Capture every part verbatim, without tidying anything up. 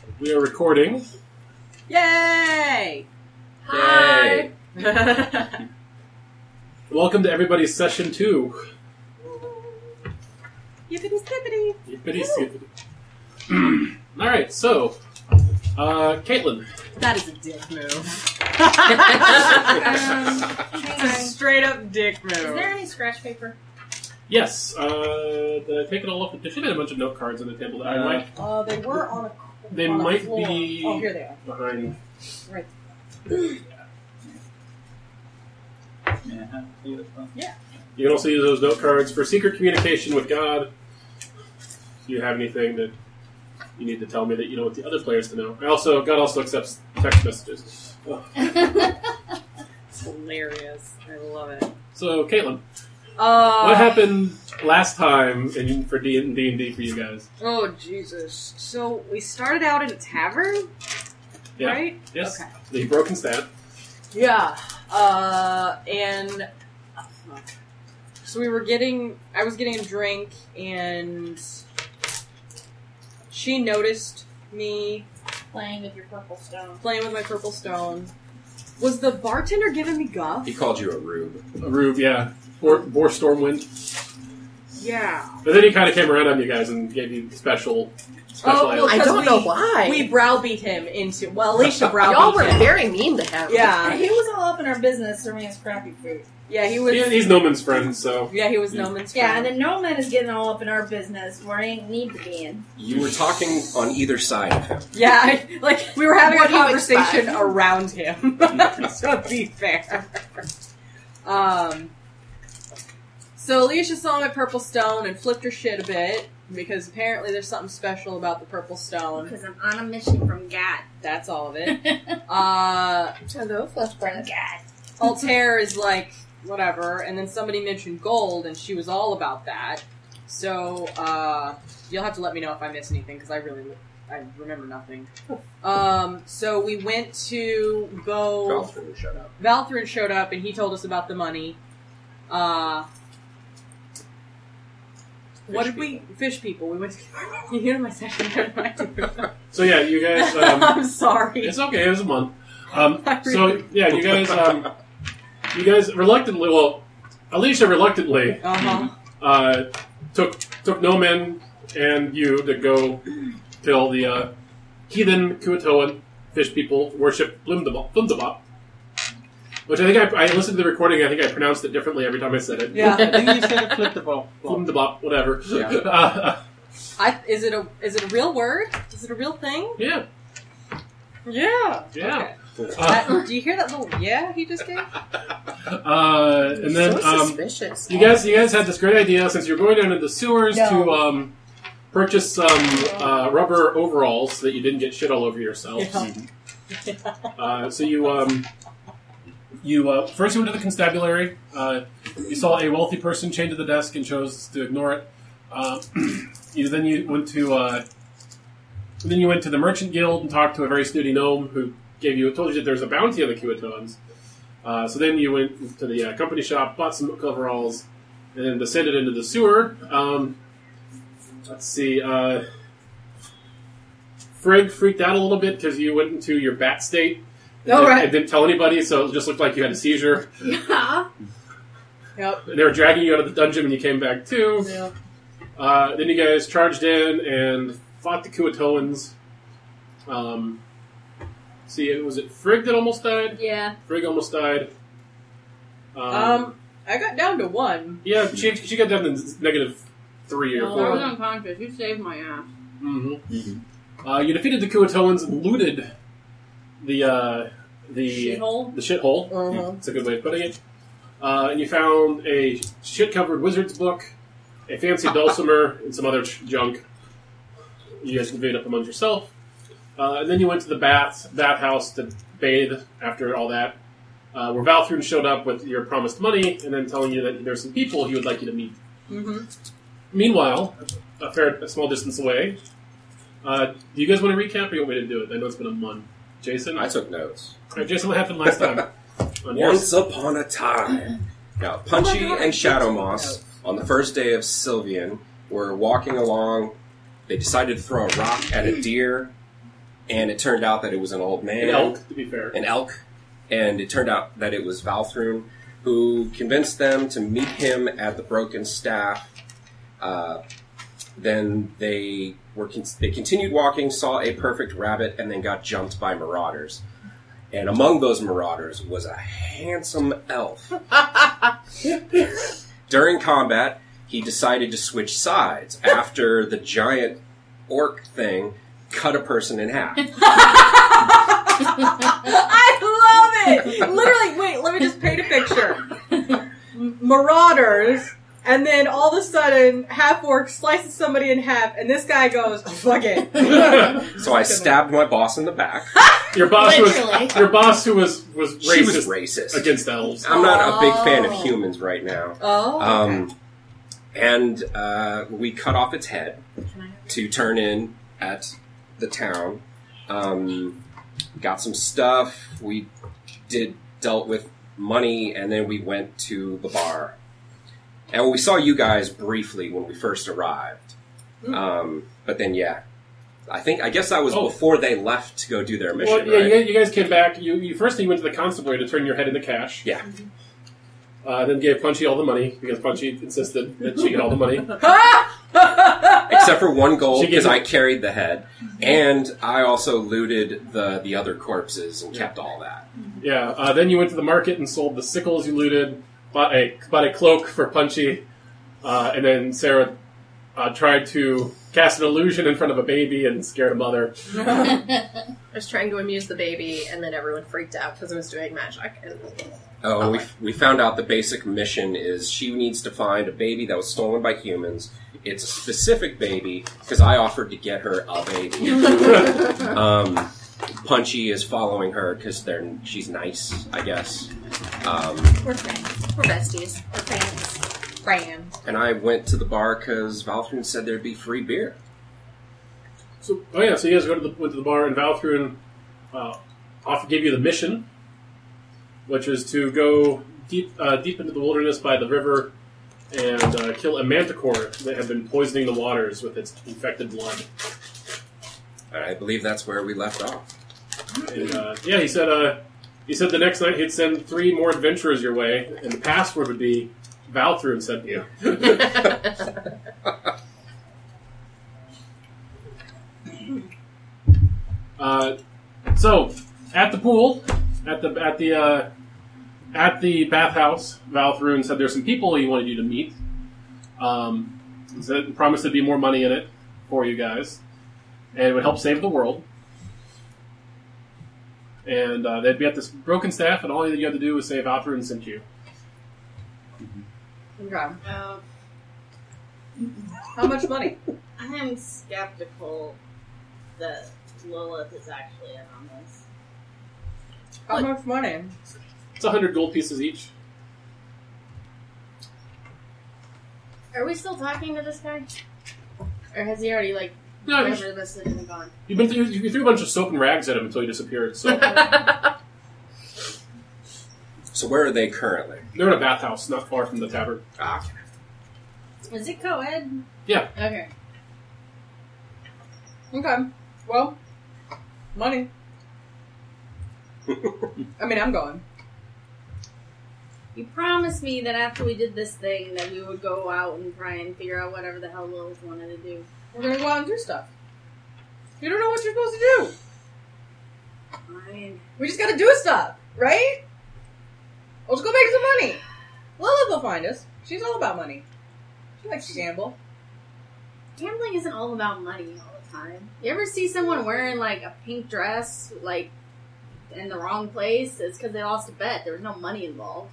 We are recording. Yay! Hi! Welcome to everybody's session two. Yippity skippity! Yippity skippity. Alright, so, uh, Caitlin. That is a dick move. um, It's a straight up dick move. Is there any scratch paper? Yes, uh, did I take it all off? There should have been a bunch of note cards on the table. I Uh, might, Uh, they were on a. they on the might floor. be Oh, here they are. behind. Right. Yeah. Yeah. You can also use those note cards for secret communication with God. If you have anything that you need to tell me that you don't want the other players to know. I also, God also accepts text messages. Oh. It's hilarious. I love it. So, Caitlin, Uh, what happened last time in, for D and D for you guys? Oh, Jesus. So, we started out in a tavern? Yeah. Right? Yes. Okay. The broken stat. Yeah. Uh, and... So we were getting... I was getting a drink, and... She noticed me Playing with your purple stone. playing with my purple stone. Was the bartender giving me guff? He called you a rube. A rube, yeah. Bore, bore Stormwind. Yeah. But then he kind of came around on you guys and gave you special, special Oh, well, items. I 'cause don't we- know why. We browbeat him into... Well, Alicia browbeat Y'all were him. very mean to him. Yeah. He was all up in our business serving us crappy food. Yeah, he was... He- he's Noman's friend, so... Yeah, he was Noman's Yeah, friend. and then no man is getting all up in our business where I ain't need to be in. You were talking on either side of him. Yeah, I, like, we were having What a do you conversation expect? around him. So, to be fair. Um... So, Alicia saw my purple stone and flipped her shit a bit, because apparently there's something special about the purple stone. Because I'm on a mission from God. That's all of it. Uh... Hello, Fleshbone. God. Altair is like, whatever, and then somebody mentioned gold, and she was all about that. So, uh, you'll have to let me know if I miss anything, because I really, I remember nothing. Um, so we went to go... Valthrin shut up. Valthrin showed up, and he told us about the money. Uh... What Fish did we... Fish people. We went to... You hear my session? What did I do? So yeah, you guys... Um, I'm sorry. it's okay, it was a month. Um, I so, really- yeah, you guys... Um, you guys reluctantly... Well, Alicia reluctantly Uh-huh. uh, took took Noman and you to go till the uh, heathen Kuatoan fish people worship Blumdabop. Blumdabop. Which I think I, I listened to the recording, I think I pronounced it differently every time I said it. Yeah. I think you should have flipped the ball. Blumdabop, whatever. Yeah. Uh, I, is it a is it a real word? Is it a real thing? yeah. Yeah. Yeah. Okay. Uh, That- do you hear that little yeah he just gave? uh, and then so um, suspicious. you guys, you guys had this great idea since you're going down into the sewers No. to um, purchase some uh, rubber overalls so that you didn't get shit all over yourself. Yeah. Uh, so you um, you uh, first you went to the constabulary. Uh, you saw a wealthy person chained to the desk and chose to ignore it. Uh, you then you went to uh, then you went to the merchant guild and talked to a very snooty gnome who gave you told you that there's a bounty on the Kuatoans. Uh, so then you went to the uh, company shop, bought some overalls, and then descended into the sewer. Um, let's see. Uh, Frigg freaked out a little bit because you went into your bat state. Oh, and, right. and didn't tell anybody, so it just looked like you had a seizure. Yeah. Yep. They were dragging you out of the dungeon when you came back too. Yeah. Uh, then you guys charged in and fought the Kuatoans. Um, see, was it Frigg that almost died? Yeah. Frigg almost died. Um, Um, I got down to one. yeah, she she got down to negative three or No, four. I was unconscious. You saved my ass. Mm-hmm. Uh, you defeated the Kuatoans and looted the uh, the Shithole? the shithole. Uh-huh. That's a good way of putting it. Uh, and you found a shit-covered wizard's book, a fancy dulcimer, and some other ch- junk. You guys conveyed up amongst yourself. Uh, and then you went to the bath bathhouse to bathe after all that, uh, where Valthrin showed up with your promised money, and then telling you that there's some people he would like you to meet. Mm-hmm. Meanwhile, a fair, a small distance away, uh, do you guys want to recap, or you want me to do it? I know it's been a month. Jason? I took notes. All right, Jason, what happened last time? On yours? Once upon a time. Now, Punchy Oh my God, and Shadow I Moss, took on the first day of Sylvian, were walking along. They decided to throw a rock at a deer. and it turned out that it was an old man. An elk, to be fair. An elk. And it turned out that it was Valthrun, who convinced them to meet him at the Broken Staff. Uh, then they were con- they continued walking, saw a perfect rabbit, and then got jumped by marauders. And among those marauders was a handsome elf. During combat, he decided to switch sides after the giant orc thing cut a person in half. I love it! Literally, wait, let me just paint a picture. Marauders, and then all of a sudden, half-orc slices somebody in half, and this guy goes, fuck it. So I stabbed my boss in the back. Your boss who Literally. was your boss who was was racist, She was racist. against elves. I'm not a big fan of Oh. humans right now. Oh, okay. Um, and uh, we cut off its head to turn in at the town. Um, got some stuff. We did dealt with money, and then we went to the bar. And we saw you guys briefly when we first arrived. Mm. Um, but then, yeah. I think, I guess that was Oh. before they left to go do their mission, Well, yeah, right? you, guys, you guys came back. You, you first you went to the constabulary to turn your head into cash. Yeah. Uh, then gave Punchy all the money because Punchy insisted that she get all the money. Except for one gold, She because gave I it- carried the head. And I also looted the, the other corpses and kept all that. Yeah. Uh, then you went to the market and sold the sickles you looted. Bought a bought a cloak for Punchy, uh, and then Sarah uh, tried to cast an illusion in front of a baby and scared a mother. I was trying to amuse the baby, and then everyone freaked out because I was doing magic. And Oh, and we, we found out the basic mission is she needs to find a baby that was stolen by humans. It's a specific baby, because I offered to get her a baby. um, Punchy is following her because they're she's nice, I guess. Um, We're friends. we're besties. We're friends. Brand. and I went to the bar because Valthrun said there'd be free beer. So, oh yeah, so you guys go to the, went to the bar, and Valthrun uh, offered gave you the mission, which is to go deep uh, deep into the wilderness by the river and uh, kill a manticore that had been poisoning the waters with its infected blood. And I believe that's where we left off. And uh, yeah, he said uh, he said the next night he'd send three more adventurers your way, and the password would be Valthrun sent you. uh, so at the pool, at the at the uh, at the bathhouse, Valthrun said there's some people he wanted you to meet. Um, he said promised there'd be more money in it for you guys, and it would help save the world. And uh, they'd be at this broken staff, and all you had to do was say Valthrun sent you. Okay. Uh, How much money? I am skeptical that Lilith is actually in on this. How What? much money? It's a hundred gold pieces each. Are we still talking to this guy? Or has he already, like, No, whatever you, this is and gone? you've been through, you threw a bunch of soap and rags at him until he disappeared. So So where are they currently? they're in a bathhouse, not far from the tavern. Ah, Is it co-ed? Yeah. Okay. Okay. Well, money. I mean, I'm going. You promised me that after we did this thing that we would go out and try and figure out whatever the hell Lilith wanted to do. We're gonna go out and do stuff. You don't know what you're supposed to do. Fine. We just gotta do stuff, right? Let's go make some money. Lilith will find us. She's all about money. She likes to gamble. Gambling isn't all about money all the time. You ever see someone wearing, like, a pink dress, like, in the wrong place? It's because they lost a bet. There was no money involved.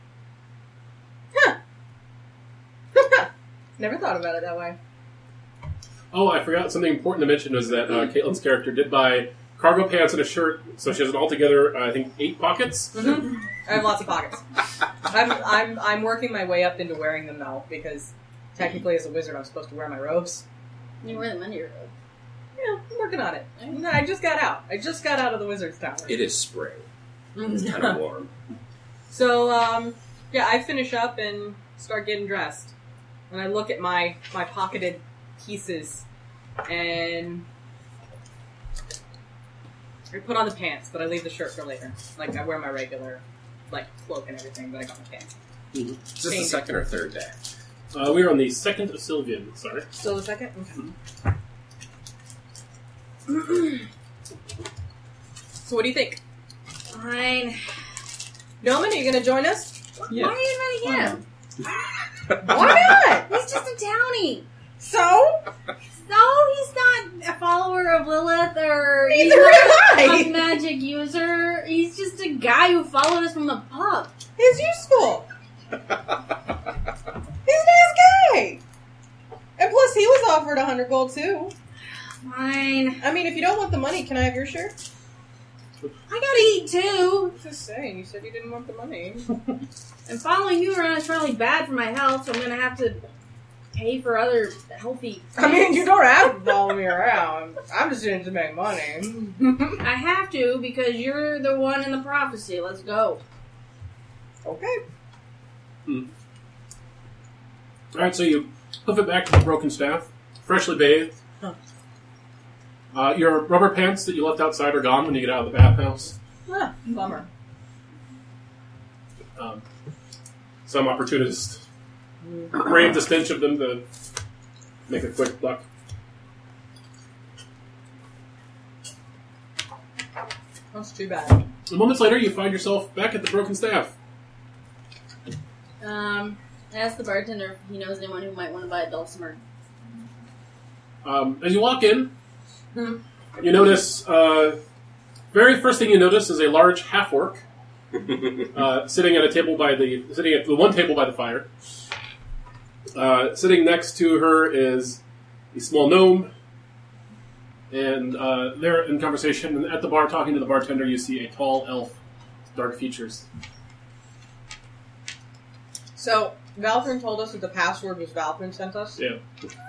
Never thought about it that way. Oh, I forgot something important to mention was that uh, Caitlin's character did buy cargo pants and a shirt, so she has an altogether, uh, I think, eight pockets. Mm-hmm. I have lots of pockets. I'm I'm I'm working my way up into wearing them now because technically, as a wizard, I'm supposed to wear my robes. You wear them under your robe. Yeah, I'm working on it. I just got out. I just got out of the wizard's tower. it is spring. It's kind of warm. So, um, yeah, I finish up and start getting dressed. And I look at my, my pocketed pieces, and I put on the pants, but I leave the shirt for later. Like, I wear my regular, like, cloak and everything, but I got my pants. Is this the second or third day? Uh, we are on the second of Sylvian, sorry. Still the second? Okay. So what do you think? Fine. Norman, are you going to join us? Yeah. Why are you inviting him? Why not? He's just a townie. So? No, he's not a follower of Lilith or he's Neither not am I. a magic user. He's just a guy who followed us from the pub. He's useful. He's a nice guy. And plus, he was offered a hundred gold, too. Fine. I mean, if you don't want the money, can I have your share? I gotta eat too. Just saying, you said you didn't want the money. And following you around is probably bad for my health, so I'm gonna have to pay for other healthy I mean, things. you don't have to follow me around. I'm just in it to make money. I have to because you're the one in the prophecy. Let's go. Okay. Alright, so you hoof it back to the broken staff, freshly bathed. Huh. Uh, your rubber pants that you left outside are gone when you get out of the bathhouse. Ah, bummer. Um, some opportunist braved the stench of them to make a quick buck. That's too bad. Moments later, you find yourself back at the broken staff. Um, ask the bartender if he knows anyone who might want to buy a dulcimer. Um, as you walk in, you notice, uh, very first thing you notice is a large half-orc uh, sitting at a table by the, sitting at the one table by the fire. Uh, sitting next to her is a small gnome, and uh, they're in conversation. And at the bar, talking to the bartender, you see a tall elf with dark features. So, Valthrin told us that the password was Valthrin sent us. Yeah.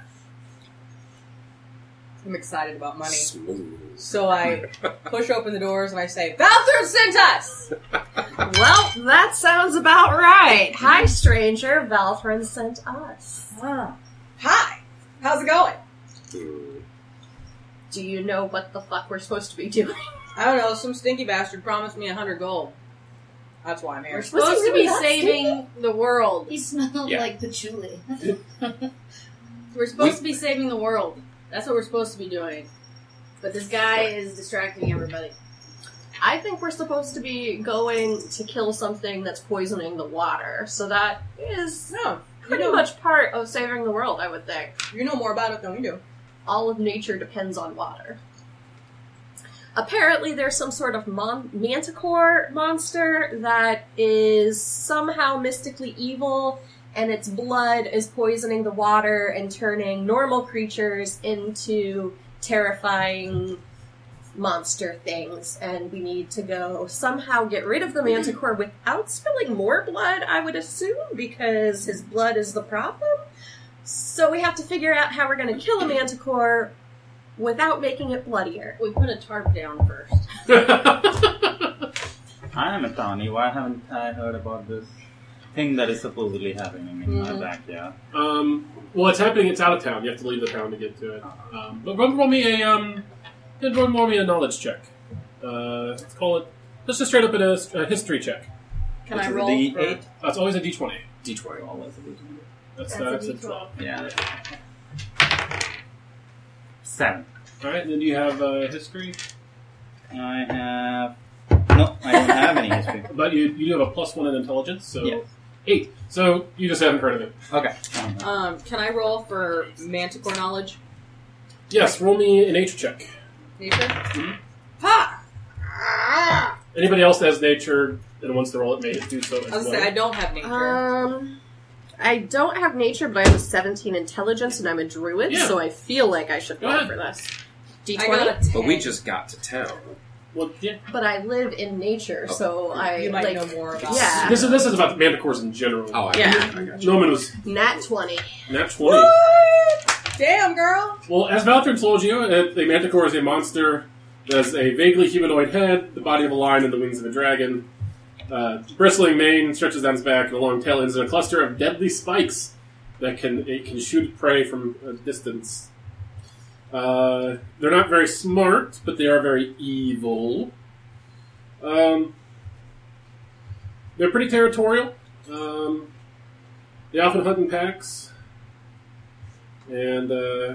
I'm excited about money. Smooth. So I push open the doors and I say, Valthrin sent us! Well, that sounds about right. Hi, stranger. Valthrin sent us. Ah. Hi! How's it going? Hmm. Do you know what the fuck we're supposed to be doing? I don't know, some stinky bastard promised me a hundred gold. That's why I'm here. We're supposed to really be that saving the world. He smelled Yeah. like patchouli. We're supposed We- to be saving the world. That's what we're supposed to be doing. But this guy is distracting everybody. I think we're supposed to be going to kill something that's poisoning the water. So that is No, you pretty know, much part of saving the world, I would think. you know more about it than we do. All of nature depends on water. Apparently there's some sort of mon- manticore monster that is somehow mystically evil, and its blood is poisoning the water and turning normal creatures into terrifying monster things. And we need to go somehow get rid of the manticore without spilling more blood, I would assume, because his blood is the problem. So we have to figure out how we're going to kill a manticore without making it bloodier. We put a tarp down first. I am a townie. Why haven't I heard about this thing that is supposedly happening in my Mhm. backyard? um, well, it's happening. It's out of town. You have to leave the town to get to it. Um, but roll, roll me a um, roll, roll me a knowledge check. Uh, let's call it. Let's just straight up a, a history check. Can Which I is a roll D for... eight? That's always a d twenty. D twenty. Always a D twenty. That's, That's uh, a that's D a twelve. Yeah. Seven. All right, and then you have uh, history, I have. No, I don't have any history. but you you do have a plus one in intelligence, so Yes. eight. So you just haven't heard of it. Okay. Um, can I roll for manticore knowledge? Yes, roll me a nature check. Nature? Mhm. Ha! Anybody else that has nature and wants to roll it may do so as I was well. gonna say, I don't have nature. Um, I don't have nature, but I have a seventeen intelligence, and I'm a druid, Yeah. so I feel like I should Go roll ahead. for this. D I twenty? got a ten. But we just got to town. Well, yeah. But I live in nature, so I, You might like, know more about yeah. This is this is about manticores in general. Oh, I Yeah. got you. I got you. Norman was nat twenty. nat twenty. What? Damn, girl! Well, as Valthrin told you, uh, the manticore is a monster that has a vaguely humanoid head, the body of a lion, and the wings of a dragon. Uh, bristling mane stretches down its back, and a long tail ends in a cluster of deadly spikes that can it can shoot prey from a distance. Uh, they're not very smart, but they are very evil. Um, they're pretty territorial. Um, they often hunt in packs. And, uh,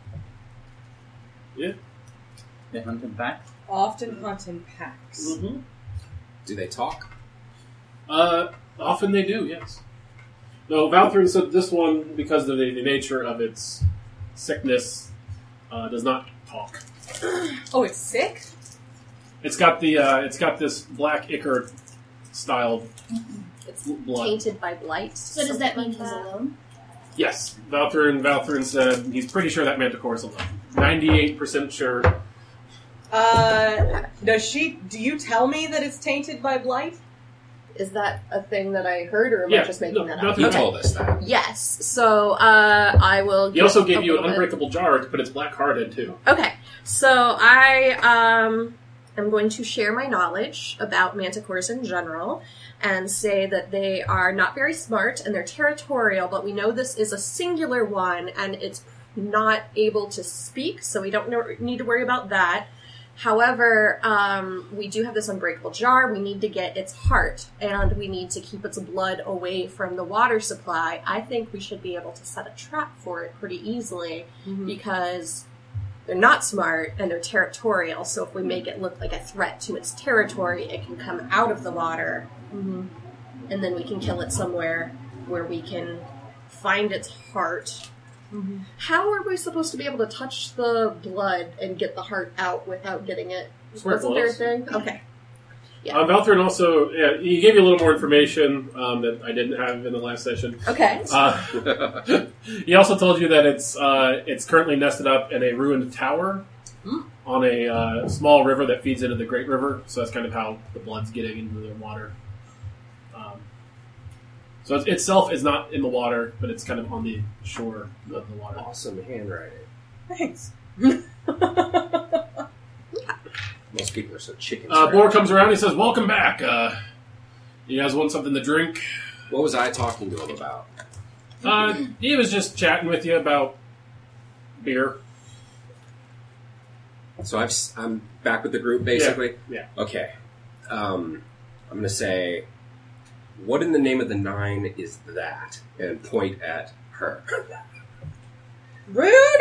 yeah. They hunt in packs? Often hunt in packs. Mm-hmm. Do they talk? Uh, often they do, yes. No, Valthrin said this one, because of the, the nature of its sickness, uh, does not talk. Oh, it's sick? It's got the uh, it's got this black ichor style It's blood. tainted by blight. So does that mean something he's like alone? Yes, Valthrin. Valthrin said he's pretty sure that Manticore is alone. Ninety-eight percent sure. Uh, does she, do you tell me that it's tainted by blight? Is that a thing that I heard, or am Yeah, I just making no, that no, up? You Okay. told us that. Yes. So uh, I will. He also give gave a you an little bit- unbreakable jar to put its black heart in too. Okay, so I um, am going to share my knowledge about manticores in general and say that they are not very smart and they're territorial, but we know this is a singular one and it's not able to speak, so we don't know, need to worry about that. However, um, we do have this unbreakable jar. We need to get its heart, and we need to keep its blood away from the water supply. I think we should be able to set a trap for it pretty easily because they're not smart and they're territorial. So if we make it look like a threat to its territory, it can come out of the water, Mm-hmm. and then we can kill it somewhere where we can find its heart. Mm-hmm. How are we supposed to be able to touch the blood and get the heart out without getting it? Wear Wasn't there a gloves. thing? Okay. Yeah. Um, Valthrin also yeah, he gave you a little more information um, that I didn't have in the last session. Okay. Uh, he also told you that it's uh, it's currently nested up in a ruined tower Hmm. on a uh, small river that feeds into the Great River. So that's kind of how the blood's getting into the water. Um, so it itself is not in the water, but it's kind of on the shore of the water. Awesome handwriting. Thanks. Most people are so chicken. Uh, scratch. Boar comes around. He says, "Welcome back. Uh, you guys want something to drink?" What was I talking to him about? Uh, he was just chatting with you about beer. So I've, s- I'm back with the group, basically? Yeah, Okay. Um, I'm going to say, what in the name of the nine is that? And point at her. Rude!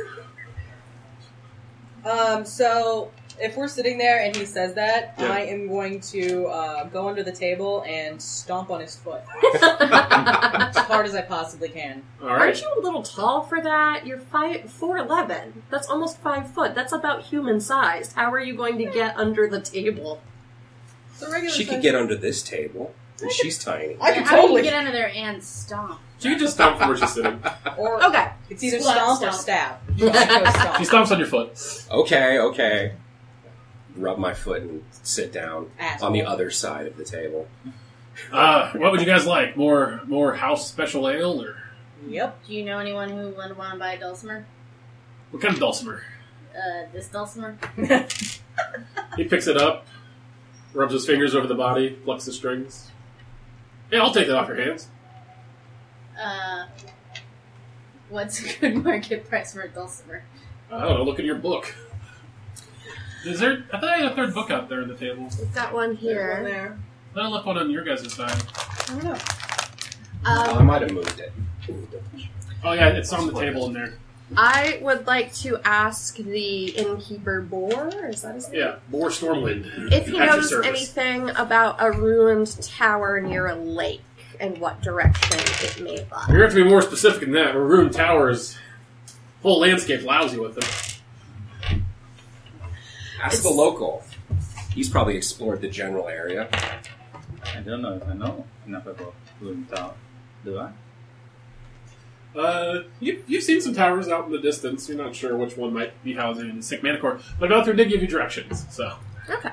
Um, so, if we're sitting there and he says that, Yeah. I am going to uh, go under the table and stomp on his foot. As hard as I possibly can. All Aren't right. you a little tall for that? You're five, four eleven. That's almost five foot. That's about human sized. How are you going to get under the table? It's a regular She could size- get under this table, and she's tiny. I could How do totally. you get under there and stomp? So you can just stomp from where she's sitting. Or Okay. it's either Squat, stomp, or stomp. stab. You want to go stomp. She stomps on your foot. Okay, okay. Rub my foot and sit down Asshole. on the other side of the table. Uh, what would you guys like? More more house special ale, or Yep. Do you know anyone who would want to buy a dulcimer? what kind of dulcimer? Uh, this dulcimer? He picks it up, rubs his fingers over the body, plucks the strings. Yeah, I'll take that off your hands. Uh, what's a good market price for a dulcimer? I don't know. Look at your book. Is there? I thought I had a third book out there on the table. We've got one There's one here. there. I thought I left one on your guys' side. I don't know. I Um, might have moved it. Oh yeah, it's on the table in there. I would like to ask the innkeeper Boar, is that his name? Yeah, Boar Stormwind. If he At your knows service. anything about a ruined tower near a lake and what direction it may You're lie. going to have to be more specific than that. A ruined towers, whole landscape lousy with them. Ask the local. He's probably explored the general area. I don't know if I know enough about Ruin Tower. Do I? Uh, you, you've seen some towers out in the distance. You're not sure which one might be housing the sick Manticore, but Valthir did give you directions. So, Okay.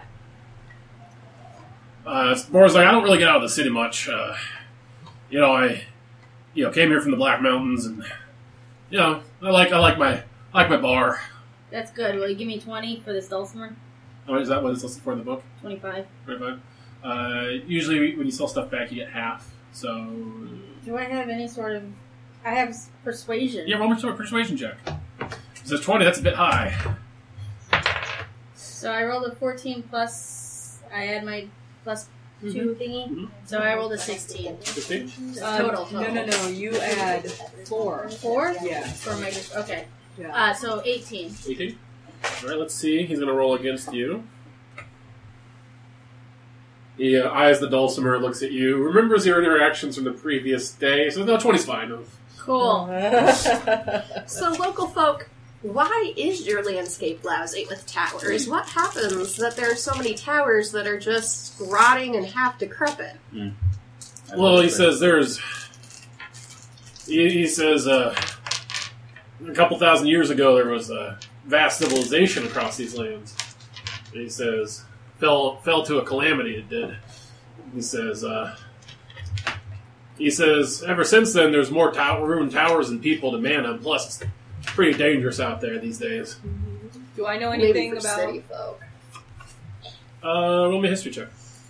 uh, Boar's like, I don't really get out of the city much. Uh, you know, I, you know, came here from the Black Mountains, and you know, I like, I like my, I like my bar. That's good. Will you give me twenty for this dulcimer? Oh, is that what it's listed for in the book? twenty-five. twenty-five. Uh, usually, when you sell stuff back, you get half. So, Do I have any sort of... I have s- persuasion. yeah, roll me to a persuasion check. He says twenty. That's a bit high. So I rolled a fourteen plus. I had my plus two thingy. Mhm. So I rolled a sixteen. Fifteen. Uh, Total, No, total. no, no. You add four. Four? Yeah. For my okay. Yeah. Uh, so eighteen. Eighteen. All right. Let's see. He's going to roll against you. He uh, eyes the dulcimer, looks at you, remembers your interactions from the previous day. So no, twenty's fine. Cool. So, local folk, why is your landscape lousy with towers? What happens that there are so many towers that are just rotting and half decrepit? Well, he says there's. He, he says uh, a couple thousand years ago there was a vast civilization across these lands. And he says fell fell to a calamity. It did. He says. Uh, he says ever since then there's more tower, ruined towers than people to man them. Plus, it's pretty dangerous out there these days. Do I know Maybe anything for about? city folk. Uh, roll me a history check.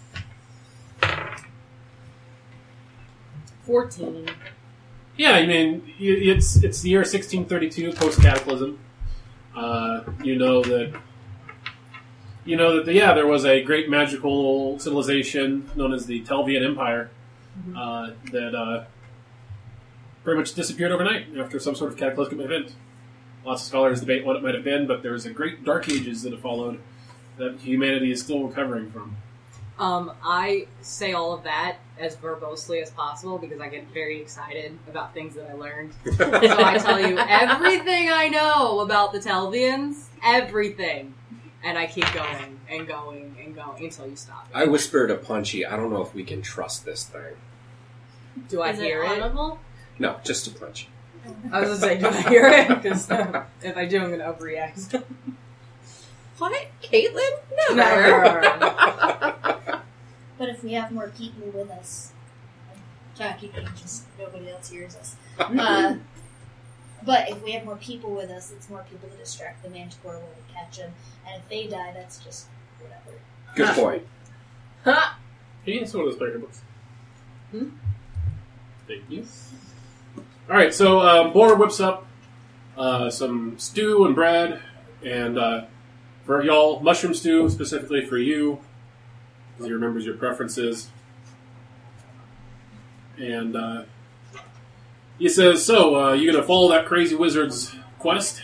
Fourteen. Yeah, I mean, y- it's it's the year sixteen thirty-two, post Cataclysm. Uh, you know that. You know that, the, yeah, there was a great magical civilization known as the Telvian Empire uh, that uh, pretty much disappeared overnight after some sort of cataclysmic event. Lots of scholars debate what it might have been, but there's a great dark ages that have followed that humanity is still recovering from. Um, I say all of that as verbosely as possible because I get very excited about things that I learned. So I tell you everything I know about the Telvians, everything. And I keep going and going and going until you stop. I whispered to Punchy, I don't know if we can trust this thing. Do I Is hear it it? audible? No, just to Punchy. I was going to say, do I hear it? Because if I do, I'm going to overreact. What? Caitlin? Never. Never. But if we have more people with us, I'm talking to you, just nobody else hears us. Uh, but if we have more people with us, it's more people to distract the Manticore when we catch them. And if they die, that's just whatever. Good point. Ha! Hey, it's one of those player books. Hmm? Thank you. All right, so um, Boar whips up uh, some stew and bread, and uh, for y'all, mushroom stew specifically for you. He remembers your preferences, and uh, he says, "So, uh, you gonna follow that crazy wizard's quest?"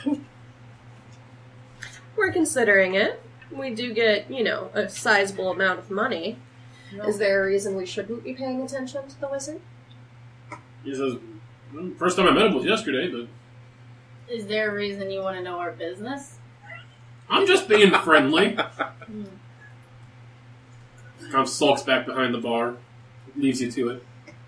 We're considering it. We do get, you know, a sizable amount of money. Is there a reason we shouldn't be paying attention to the wizard? He says, well, "First time I met him was yesterday, but Is there a reason you want to know our business? I'm just being friendly." Hmm. Kind of sulks back behind the bar, leaves you to it.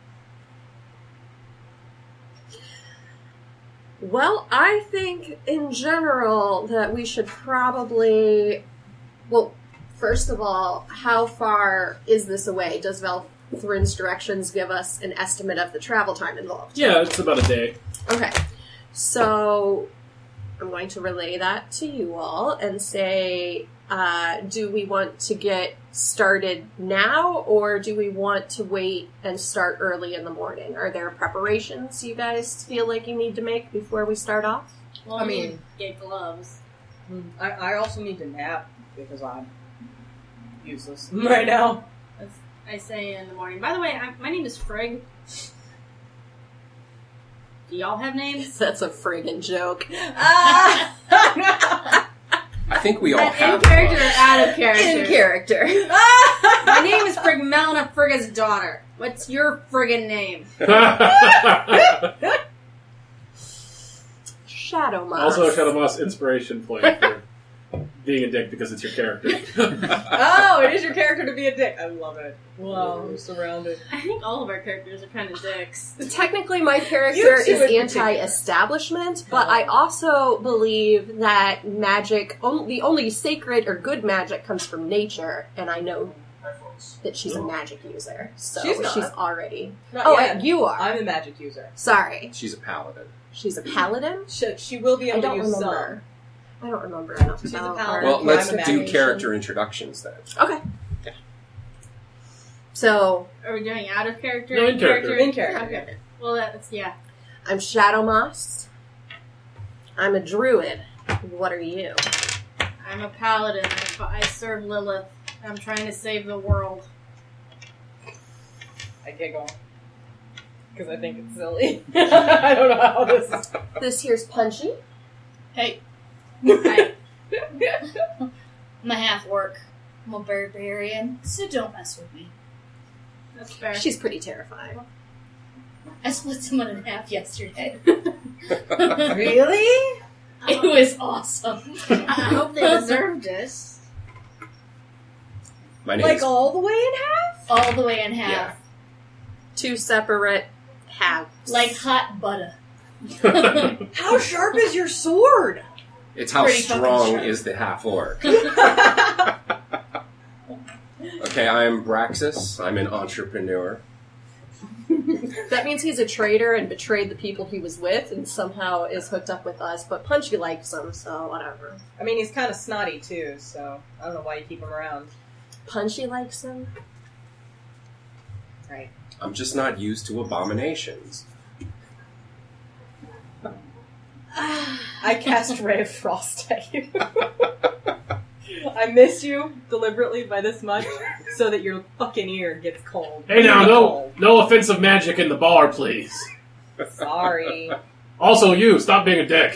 Well, I think in general that we should probably. Well, first of all, how far is this away? Does Valthrin's directions give us an estimate of the travel time involved? Yeah, it's about a day. Okay. So I'm going to relay that to you all and say, uh, do we want to get started now, or do we want to wait and start early in the morning? Are there preparations you guys feel like you need to make before we start off? Well, I I mean- mean, get gloves. I, I also need to nap because I'm useless right now. That's, I say in the morning. By the way, I, my name is Frigg. Do y'all have names? That's a friggin' joke. Ah! I think we all That have in character one. or out of character? In character. My name is Frigg Melina Frigga's daughter. What's your friggin' name? Shadow Moss. Also, a Shadow Moss inspiration point for being a dick because it's your character. Oh, it is your character to be a dick. I love it. Wow, I'm surrounded. I think all of our characters are kind of dicks. Technically, my character You two is in anti-establishment, but I also believe that magic, on, the only sacred or good magic comes from nature, and I know that she's a magic user, so She's not. already... Not Oh, yet. you are. I'm a magic user. Sorry. She's a paladin. She's a paladin? She, she will be I able don't to use remember. I don't remember enough She's a about paladin. her. Well, let's I'm a do magician. character introductions then. Okay. So, Are we doing out of character? No, in character. In character. Okay. Well, that's, yeah. I'm Shadow Moss. I'm a druid. What are you? I'm a paladin. I, I serve Lilith. I'm trying to save the world. I giggle. Because I think it's silly. I don't know how this is. This here's Punchy. Hey. Hi. I'm a half orc. I'm a barbarian, so don't mess with me. That's fair. She's pretty terrifying. I split someone in half yesterday. Really? It was awesome. I hope they deserved it. My name Like is all the way in half? All the way in half. Yeah. Two separate halves. Like hot butter. How sharp is your sword? It's how Pretty fucking strong sharp. is the half orc. Okay, I'm Braxis. I'm an entrepreneur. That means he's a traitor and betrayed the people he was with and somehow is hooked up with us, but Punchy likes him, so whatever. I mean, he's kind of snotty too, so I don't know why you keep him around. Punchy likes him? Right. I'm just not used to abominations. I cast Ray of Frost at you. I miss you deliberately by this much so that your fucking ear gets cold. Hey now, Really no, cold. no offensive magic in the bar, please. Sorry. Also, you, stop being a dick.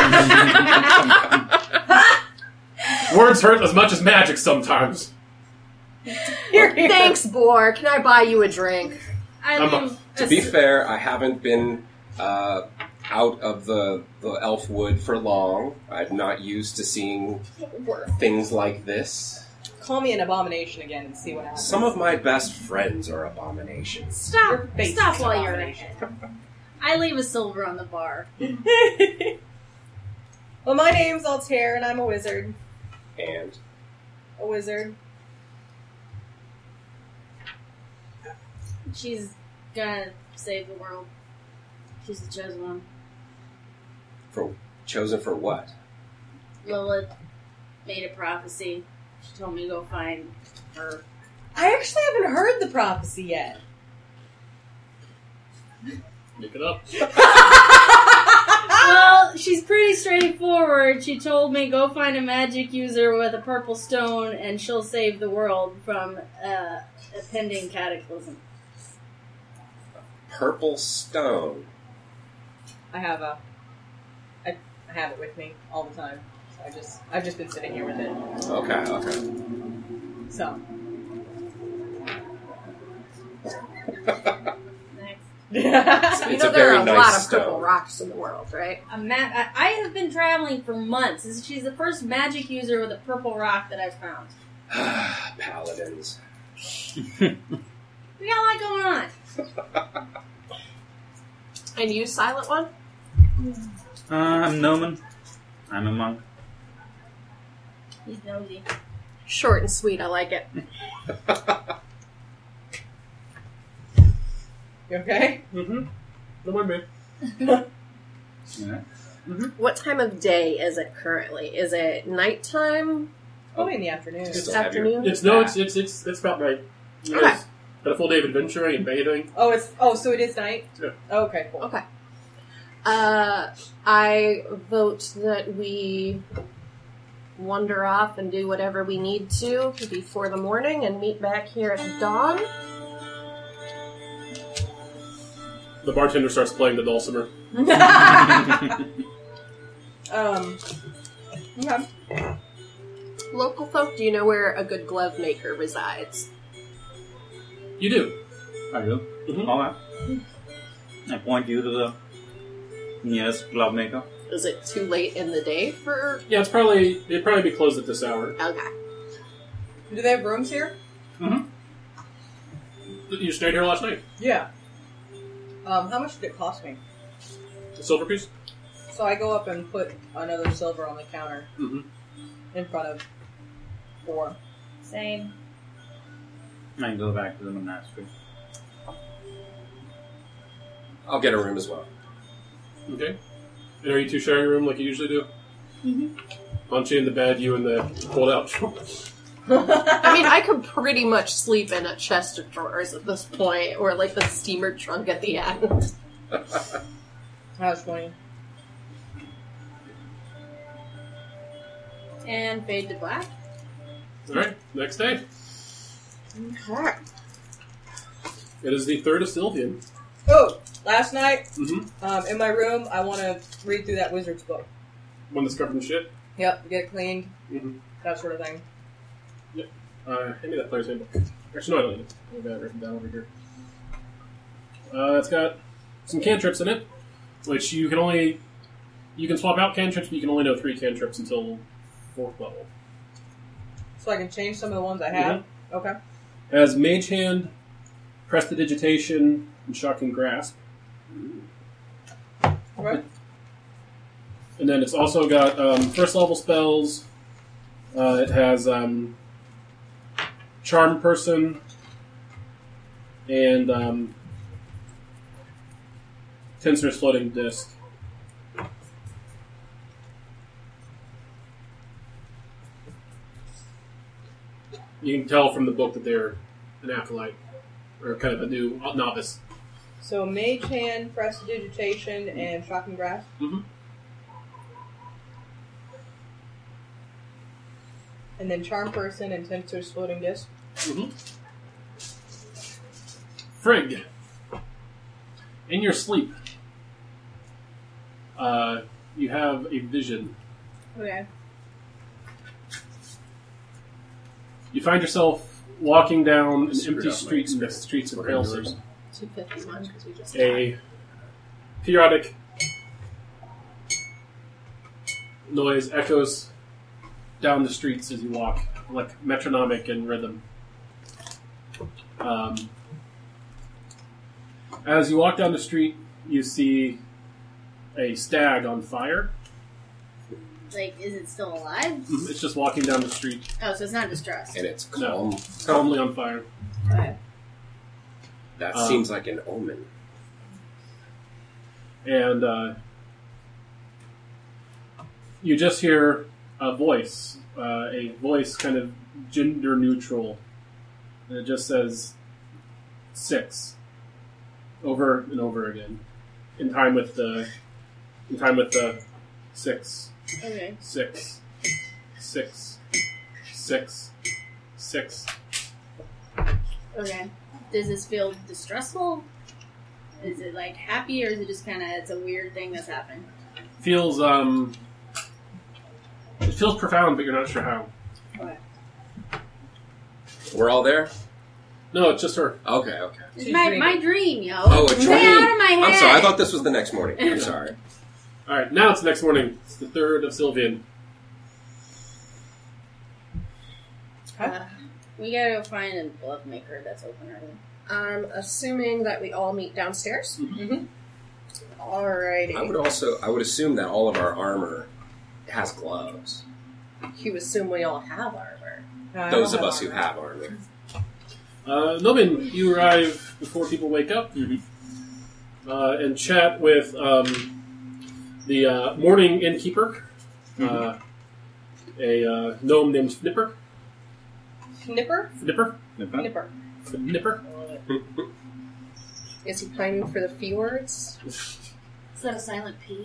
Words hurt as much as magic sometimes. Here, here. Thanks, Boar. Can I buy you a drink? I I'm leave To be fair, I haven't been uh, out of the, the elf wood for long. I'm not used to seeing things like this. Call me an abomination again and see what happens. Some of my best friends are abominations. Stop! Your face Stop is while an you're abomination. ahead. I leave a silver on the bar. Well, my name's Altair, and I'm a wizard. And A wizard. She's gonna save the world. She's the chosen one. for chosen for what? Lilith made a prophecy. She told me to go find her. I actually haven't heard the prophecy yet. Make it up. Well, she's pretty straightforward. She told me go find a magic user with a purple stone and she'll save the world from uh, a pending cataclysm. Purple stone. I have a. I, I have it with me all the time. So I just I've just been sitting here with it. Okay, okay. So. Next. You It's know a there very are a nice lot of stone. purple rocks in the world, right? A ma- I I have been traveling for months. This- She's the first magic user with a purple rock that I've found. Paladins. We got a lot going on. And you, Silent One? Uh, I'm Noman. I'm a monk. He's nosy. Short and sweet, I like it. You okay? Mm-hmm. Don't mind me. Yeah. What time of day is it currently? Is it nighttime? Probably in the afternoon. You still have your- Afternoon? It's no, it's it's it's it's about night. You Okay. guys got a full day of adventuring and bathing. Oh, it's oh, so it is night. Yeah. Oh, okay, cool. Okay. Uh, I vote that we wander off and do whatever we need to before the morning and meet back here at dawn. The bartender starts playing the dulcimer. Um. Okay. Local folk, do you know where a good glove maker resides? You do. I do. Mhm. Alright. I point you to the nearest glove maker. Is it too late in the day for... Yeah, it's probably it'd probably be closed at this hour. Okay. Do they have rooms here? You stayed here last night. Yeah. Um, how much did it cost me? A silver piece. So I go up and put another silver on the counter Mm-hmm. in front of four. Same. I go back to the monastery. I'll get a room as well. Okay. And are you two sharing a room like you usually do? Mm-hmm. Punchy in the bed, you in the pulled-out trunk. I mean, I could pretty much sleep in a chest of drawers at this point, or like the steamer trunk at the end. How's twenty? And fade to black. All right, next day. Okay. It is the third of Sylvian. Oh, last night, Mm-hmm. um, in my room, I want to read through that wizard's book. One that's covered in shit. Yep, get it cleaned, Mm-hmm. that sort of thing. Uh, hand me that player's handbook. Actually, no, I don't need it. I've got it written down over here. Uh, it's got some cantrips in it, which you can only... You can swap out cantrips, but you can only know three cantrips until fourth level. So I can change some of the ones I have? Okay. It has Mage Hand, Prestidigitation, and Shocking Grasp. Right. And then it's also got um, first level spells. Uh, it has um, Charm Person and um, Tensor's Floating Disc. You can tell from the book that they're an acolyte, or kind of a new novice. So Mage Hand, Prestidigitation, and Shocking Grasp. Mm-hmm. And then Charm Person and Tensor's Floating Disc. Mm-hmm. Frigg, in your sleep, uh, you have a vision. Okay. You find yourself walking down an Screwed empty up my street in the experience. streets of We're gonna do Palesy. it. two fifty-one because we just A periodic noise echoes down the streets as you walk, like metronomic in rhythm. Um, as you walk down the street, you see a stag on fire. Like, is it still alive? It's just walking down the street, Oh, so it's not distressed. And it's No. calm. calmly on fire. Okay. That Um, seems like an omen. And uh, you just hear a voice, uh, a voice kind of gender neutral, and it just says six over and over again, in time with the in time with the six, Okay. six, six, six, six. Okay. Does this feel distressful? Is it like happy, or is it just kind of it's a weird thing that's happening? Feels um, it feels profound, but you're not sure how. Okay. We're all there? No, it's just her. Okay, okay. It's She's my, dreaming. my dream, yo. Oh, a Stay dream. out of my head. I'm sorry, I thought this was the next morning. I'm sorry. All right, now it's the next morning. It's the third of Sylvian. Uh, we gotta go find a glove maker that's open early. I'm assuming that we all meet downstairs. Mm-hmm. Alrighty. I would also, I would assume that all of our armor has gloves. You assume we all have armor. Those of us who have armor. Uh, Nobin, you arrive before people wake up uh, and chat with um, the uh, morning innkeeper, uh, a uh, gnome named Fnipper. Nipper? Fnipper? Nipper. Fnipper? Is he pining for the fjords? Is that a silent P?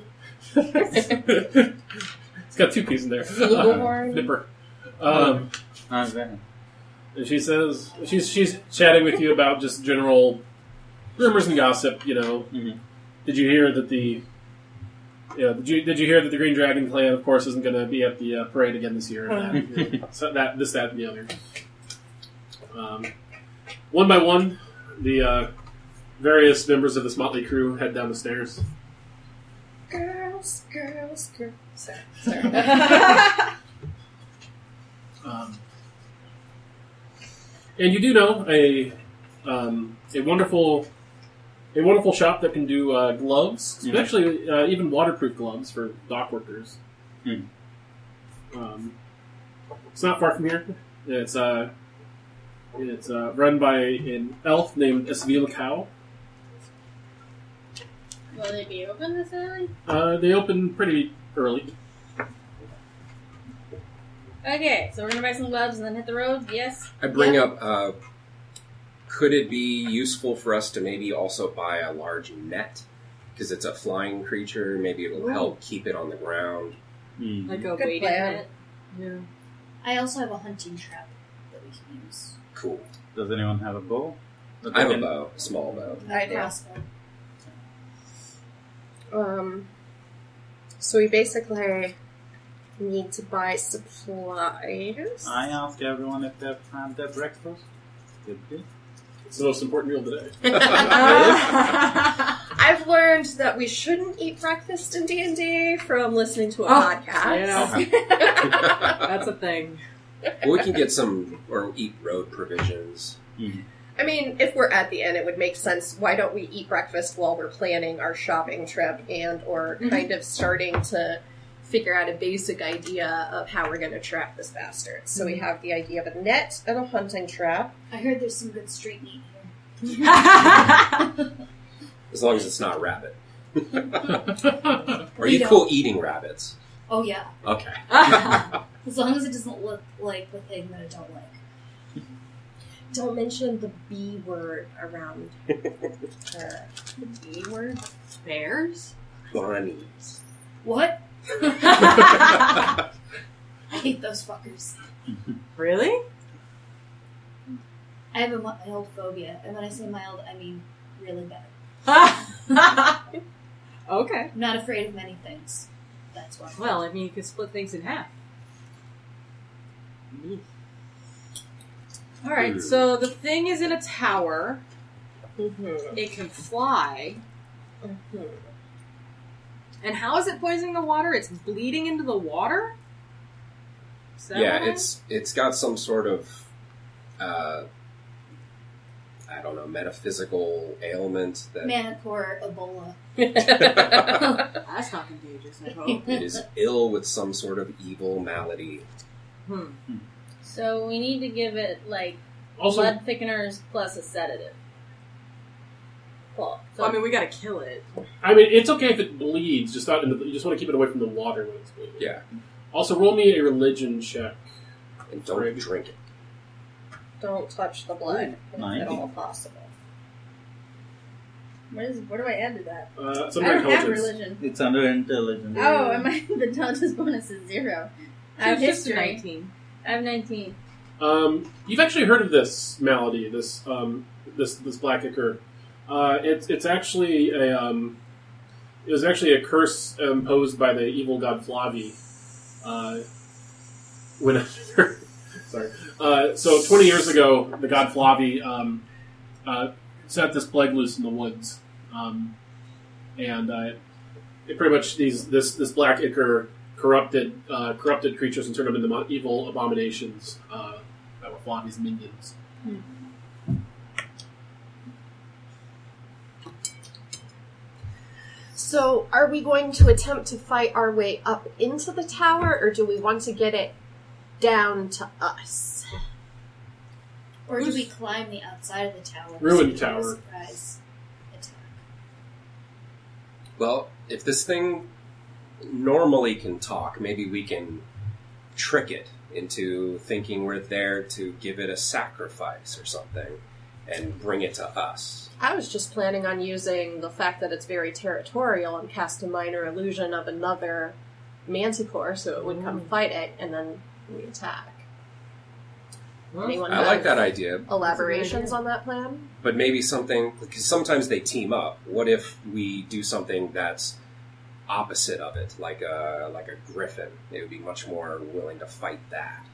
It's got two P's in there. Flugelhorn? Fnipper. Um, Ah, there. and she says she's she's chatting with you about just general rumors and gossip. You know, Mhm. did you hear that the yeah did you did you hear that the Green Dragon clan, of course, isn't going to be at the uh, parade again this year? And that, you know, so that this that and the other. Um, one by one, the uh, various members of this motley crew head down the stairs. Girls, girls, girls. Sorry. Sorry. Um, and you do know a um, a wonderful a wonderful shop that can do uh, gloves, Mhm. especially uh, even waterproof gloves for dock workers. Mhm. Um, it's not far from here. It's uh, it's uh, run by an elf named Esvila Cow. Will they be open this early? Uh, they open pretty early. Okay, so we're gonna buy some gloves and then hit the road. Yes. I bring Yeah. up, uh, could it be useful for us to maybe also buy a large net? Because it's a flying creature, maybe it'll help keep it on the ground. Mm. Like a Good weighted plan. net. Yeah. I also have a hunting trap that we can use. Cool. Does anyone have a bow? I have a bow, a small bow. I do. Crossbow. Um, so we basically need to buy supplies. I asked everyone if they've had their breakfast. Did they? It's the most important meal today. I've learned that we shouldn't eat breakfast in D and D from listening to a Oh, podcast. yeah. That's a thing. Well, we can get some, or eat road provisions. Mm-hmm. I mean, if we're at the inn, it would make sense. Why don't we eat breakfast while we're planning our shopping trip and or Mhm. kind of starting to figure out a basic idea of how we're going to trap this bastard. So we have the idea of a net and a hunting trap. I heard there's some good street meat here. As long as it's not rabbit. Are We you don't. cool eating rabbits? Oh yeah, Okay. as long as it doesn't look like the thing that I don't like. Don't mention the B word around her. The B word? Bears? Bunnies. What? I hate those fuckers. Really? I have a mild phobia, and when I say mild, I mean really bad. Okay. I'm not afraid of many things. That's why. Well, I mean, you could split things in half. Alright, Hmm. so the thing is in a tower. Mm-hmm. It can fly. Mm-hmm. And how is it poisoning the water? It's bleeding into the water? Is that Yeah, what it's it's got some sort of, uh, I don't know, metaphysical ailment that Manicore Ebola. That's not contagious, I hope. it is ill with some sort of evil malady. Hmm. So we need to give it like Also, blood thickeners plus a sedative. Cool. So Well, I mean, we gotta kill it. I mean, it's okay if it bleeds. Just not in the, you just want to keep it away from the water when it's bleeding. Yeah, Also, roll me a religion check. and don't Right. drink it. Don't touch the blood if Nice. at all possible. where, is, where do I add to that? Uh, it's I under don't have intelligence. religion. It's under intelligence. Oh, am I, the intelligence bonus is zero. I have It's just a history. nineteen. I have nineteen. Um, you've actually heard of this malady, this um, this this black ichor. Uh, it's it's actually a um, it was actually a curse imposed by the evil god Flavi. Uh, when sorry, uh, so twenty years ago, the god Flavi um, uh, set this plague loose in the woods, um, and uh, it pretty much these this this black ichor corrupted uh, corrupted creatures and turned them into mo- evil abominations uh, that were Flavi's minions. So, are we going to attempt to fight our way up into the tower, or do we want to get it down to us? Or do we climb the outside of the tower? Ruined so we do a tower. Surprise attack. Well, if this thing normally can talk, maybe we can trick it into thinking we're there to give it a sacrifice or something and bring it to us. I was just planning on using the fact that it's very territorial and cast a minor illusion of another manticore so it would come fight it, and then we attack. Anyone I have like that idea, elaborations on that plan? but maybe something, because sometimes they team up. What if we do something that's opposite of it, like a, like a griffin? They would be much more willing to fight that.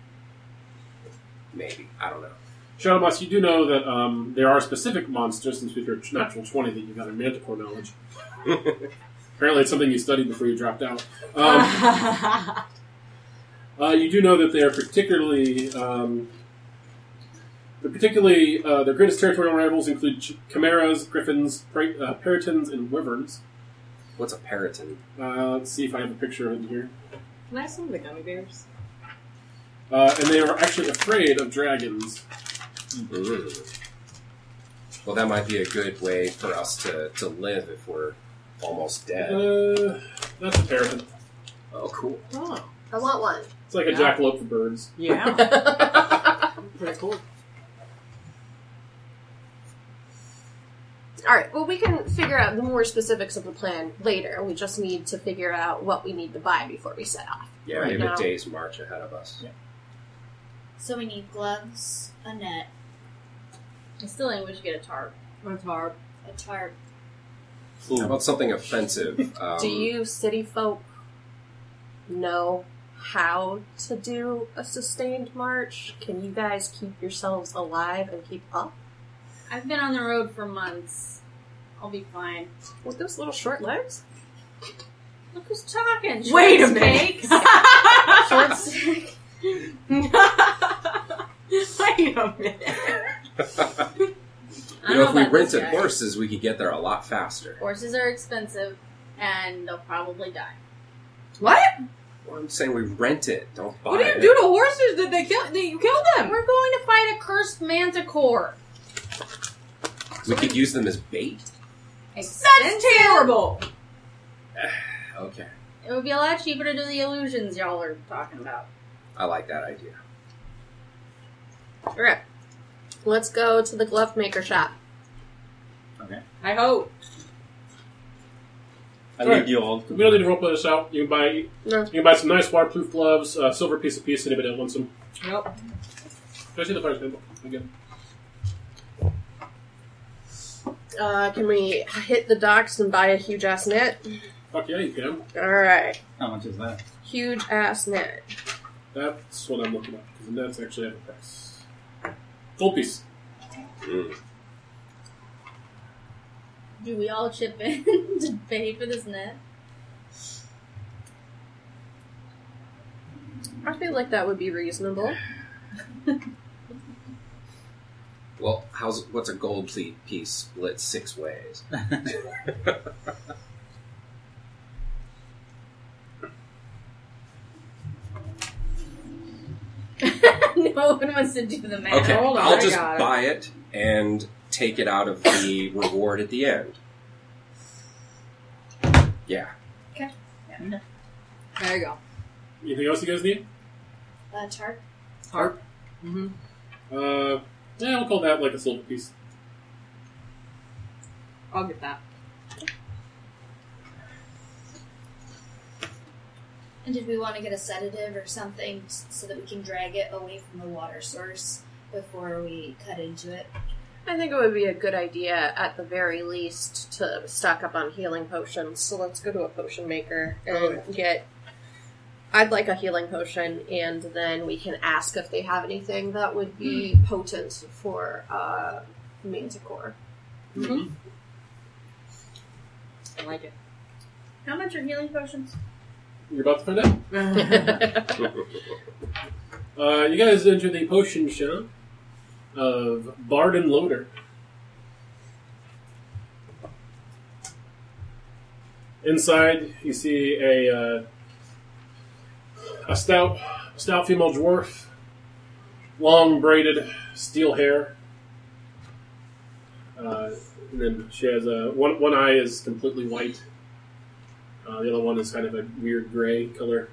Maybe. I don't know. Shadowboss, you do know that um, there are specific monsters, since with your natural twenty that you got in manticore knowledge. Apparently it's something you studied before you dropped out. Um, uh, you do know that they are particularly... Um, they're particularly... Uh, their greatest territorial rivals include ch- chimeras, griffins, pra- uh, peritons, and wyverns. What's a periton? Uh, let's see if I have a picture of it here. Can I have some of the gummy bears? Uh, and they are actually afraid of dragons. Mm. Well, that might be a good way for us to, to live if we're almost dead. Uh, that's a periton. Oh, cool. Oh. I want one. It's like a Yeah. jackalope for birds. Yeah. Pretty cool. Alright, well, we can figure figure out the more specifics of the plan later. We just need to figure out what we need to buy before we set off. Yeah, Right we have now. a day's march ahead of us. Yeah. So we need gloves, a net, I still think we should get a tarp. A tarp. a tarp. How about something offensive? Um, Do you city folk know how to do a sustained march? Can you guys keep yourselves alive and keep up I've been on the road for months. I'll be fine. with those little short legs? Look who's talking. Short Wait a steaks. Short stick. Wait a minute. I You don't know, if we about this rented guy. horses, we could get there a lot faster. Horses are expensive, and they'll probably die. What? Well, I'm saying we rent it. Don't buy What do you it. do to horses? Did they kill? Did you kill them? We're going to fight a cursed manticore. We could use them as bait. That's terrible. Okay, It would be a lot cheaper to do the illusions y'all are talking about. I like that idea. Alright. Let's go to the glove maker shop. Okay. I hope. I'll Alright. lead you all to We don't need to roleplay this out. You can buy No. you can buy some nice waterproof gloves, uh, silver piece of piece. Anybody that wants them? Nope. Can I see the fire table again? Uh, can we hit the docks and buy a huge ass net? Fuck yeah, you can. Alright. How much is that? Huge ass net. That's what I'm looking at because the nets actually have a price. Gold piece. Mm. Do we all chip in to pay for this net? I feel like that would be reasonable. Well, how's what's a gold ple- piece split six ways? No one wants to do the math. Okay, Hold on, I'll I just got it. buy it and take it out of the reward at the end. Yeah. There you go. Anything else you guys need? A tarp. Tarp. Mm-hmm. Uh, yeah, we'll call that like a silver piece. I'll get that. And did we want to get a sedative or something s- so that we can drag it away from the water source before we cut into it? I think it would be a good idea, at the very least, to stock up on healing potions. So let's go to a potion maker and get... I'd like a healing potion, and then we can ask if they have anything that would be potent for uh, Manticore. Mm-hmm. I like it. How much are healing potions? You're about to find out. Uh, you guys enter the potion shop of Bard and Loader. Inside, you see a uh, a stout, stout female dwarf, long braided steel hair, uh, and then she has a one. One eye is completely white. Uh, the other one is kind of a weird gray color.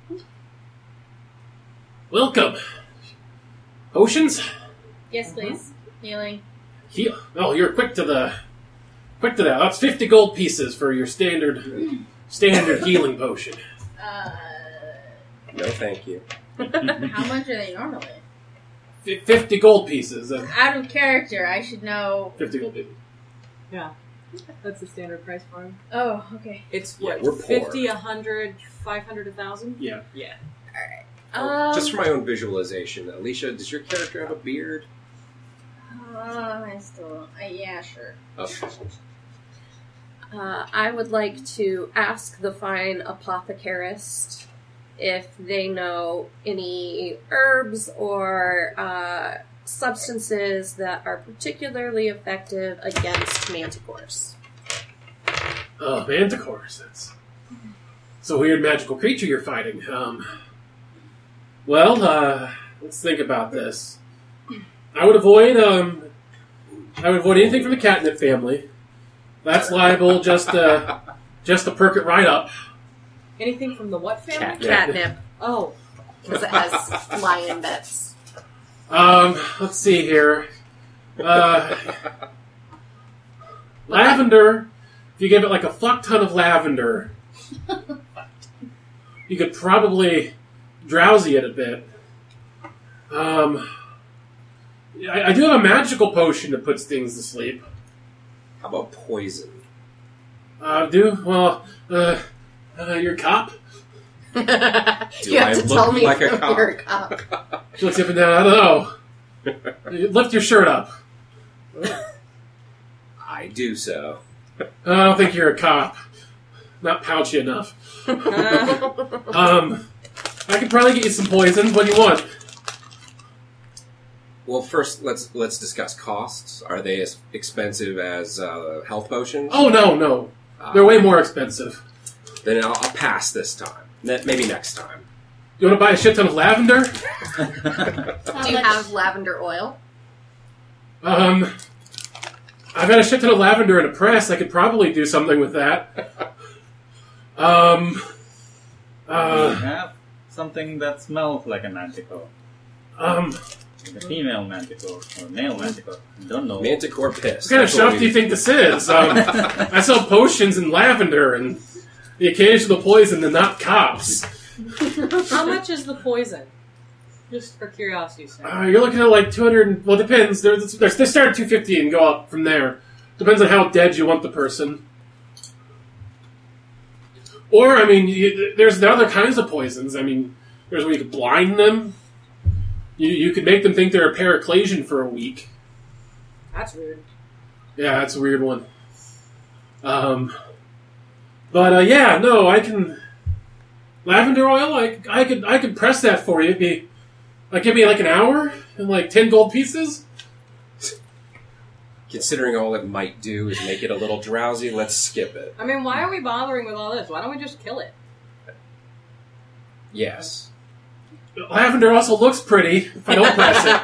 Welcome. Potions? Yes, please. Healing. He- oh, you're quick to the quick to that. That's fifty gold pieces for your standard standard healing potion. Uh, No, thank you. how much are they normally? F- fifty gold pieces. Uh, Out of character, I should know. fifty gold pieces. Yeah. That's the standard price for them. Oh, okay. It's Yeah, what, we're poor. fifty, a hundred, five hundred, a thousand? Yeah. Yeah. Um, Just for my own visualization, Alicia, does your character have a beard? Uh, I still. Uh, yeah, sure. Okay. Uh, I would like to ask the fine apothecarist if they know any herbs or uh, substances that are particularly effective against manticores. Oh, manticores. That's it's a weird magical creature you're fighting. Um, well, uh, let's think about this. I would avoid um, I would avoid anything from the catnip family. That's liable just to, just to perk it right up. Anything from the what family? Cat- catnip, Oh. because it has lion bits. Um, let's see here. Uh, lavender if you give it like a fuck ton of lavender, you could probably drowsy it a bit. Um, I, I do have a magical potion that puts things to sleep. How about poison? Uh, do? Well, uh, uh you're a cop? Do you have I to look tell me like a if cop? you're a cop. She looks up and down, I don't know. You lift your shirt up. I do so. I don't think you're a cop. Not pouchy enough. um, I could probably get you some poison. What do you want? Well, first let's let's discuss costs. Are they as expensive as uh, health potions? Oh, no, no. Uh, They're way more expensive. Then I'll, I'll pass this time. Ne- maybe next time. You want to buy a shit ton of lavender? How Do you much- have lavender oil? Um, I've got a shit ton of lavender in a press. I could probably do something with that. Um, Do you uh, have something that smells like a manticore? um, Like a female manticore or male manticore? I don't know. Manticore piss. what kind of That's what shop we- do you think this is? Um, I sell potions and lavender and the occasional poison and not cops. How much is the poison? Just for curiosity's sake. Uh, you're looking at like two hundred. Well, it depends. They're, they're, they start at two fifty and go up from there. Depends on how dead you want the person. Or, I mean, you, there's the other kinds of poisons. I mean, there's where you could blind them. You you could make them think they're a paraclasian for a week. That's weird. Yeah, that's a weird one. Um, but uh, yeah, no, I can lavender oil. I, I could I could press that for you. It'd be like give me like an hour and like ten gold pieces. Considering all it might do is make it a little drowsy, let's skip it. I mean, why are we bothering with all this? Why don't we just kill it? Yes. Lavender also looks pretty if I don't press it.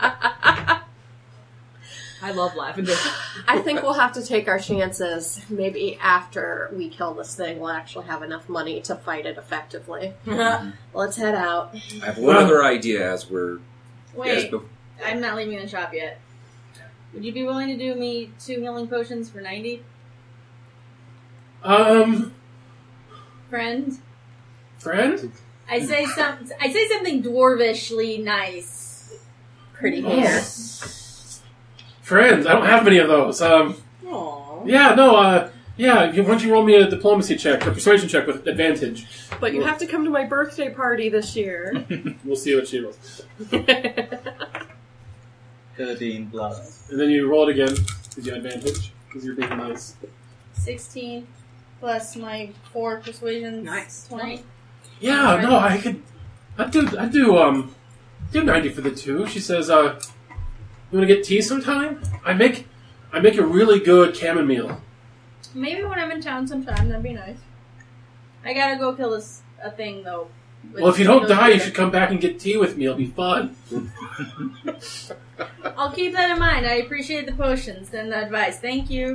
I love lavender. I think we'll have to take our chances. Maybe after we kill this thing, we'll actually have enough money to fight it effectively. Let's head out. I have one other idea as we're... Wait, as bef- I'm not leaving the shop yet. Would you be willing to do me two healing potions for ninety? Um, Friend? friend? I say some. I say something dwarvishly nice. Pretty hair. Friends. I don't have many of those. Um, Aww. yeah, no, uh, yeah, if you, why don't you roll me a diplomacy check, or persuasion check with advantage. But you have to come to my birthday party this year. We'll see what she rolls. thirteen plus. And then you roll it again, because you have advantage, because you're being nice. Sixteen plus my four persuasions. Nice. Twenty. Yeah, no, I could, I'd do, I'd do, um, do ninety for the two. She says, uh, you want to get tea sometime? I make, I make a really good chamomile. Maybe when I'm in town sometime, that'd be nice. I gotta go kill this a thing though. with Well, if you don't those die, you critters. should come back and get tea with me. It'll be fun. I'll keep that in mind. I appreciate the potions and the advice. Thank you.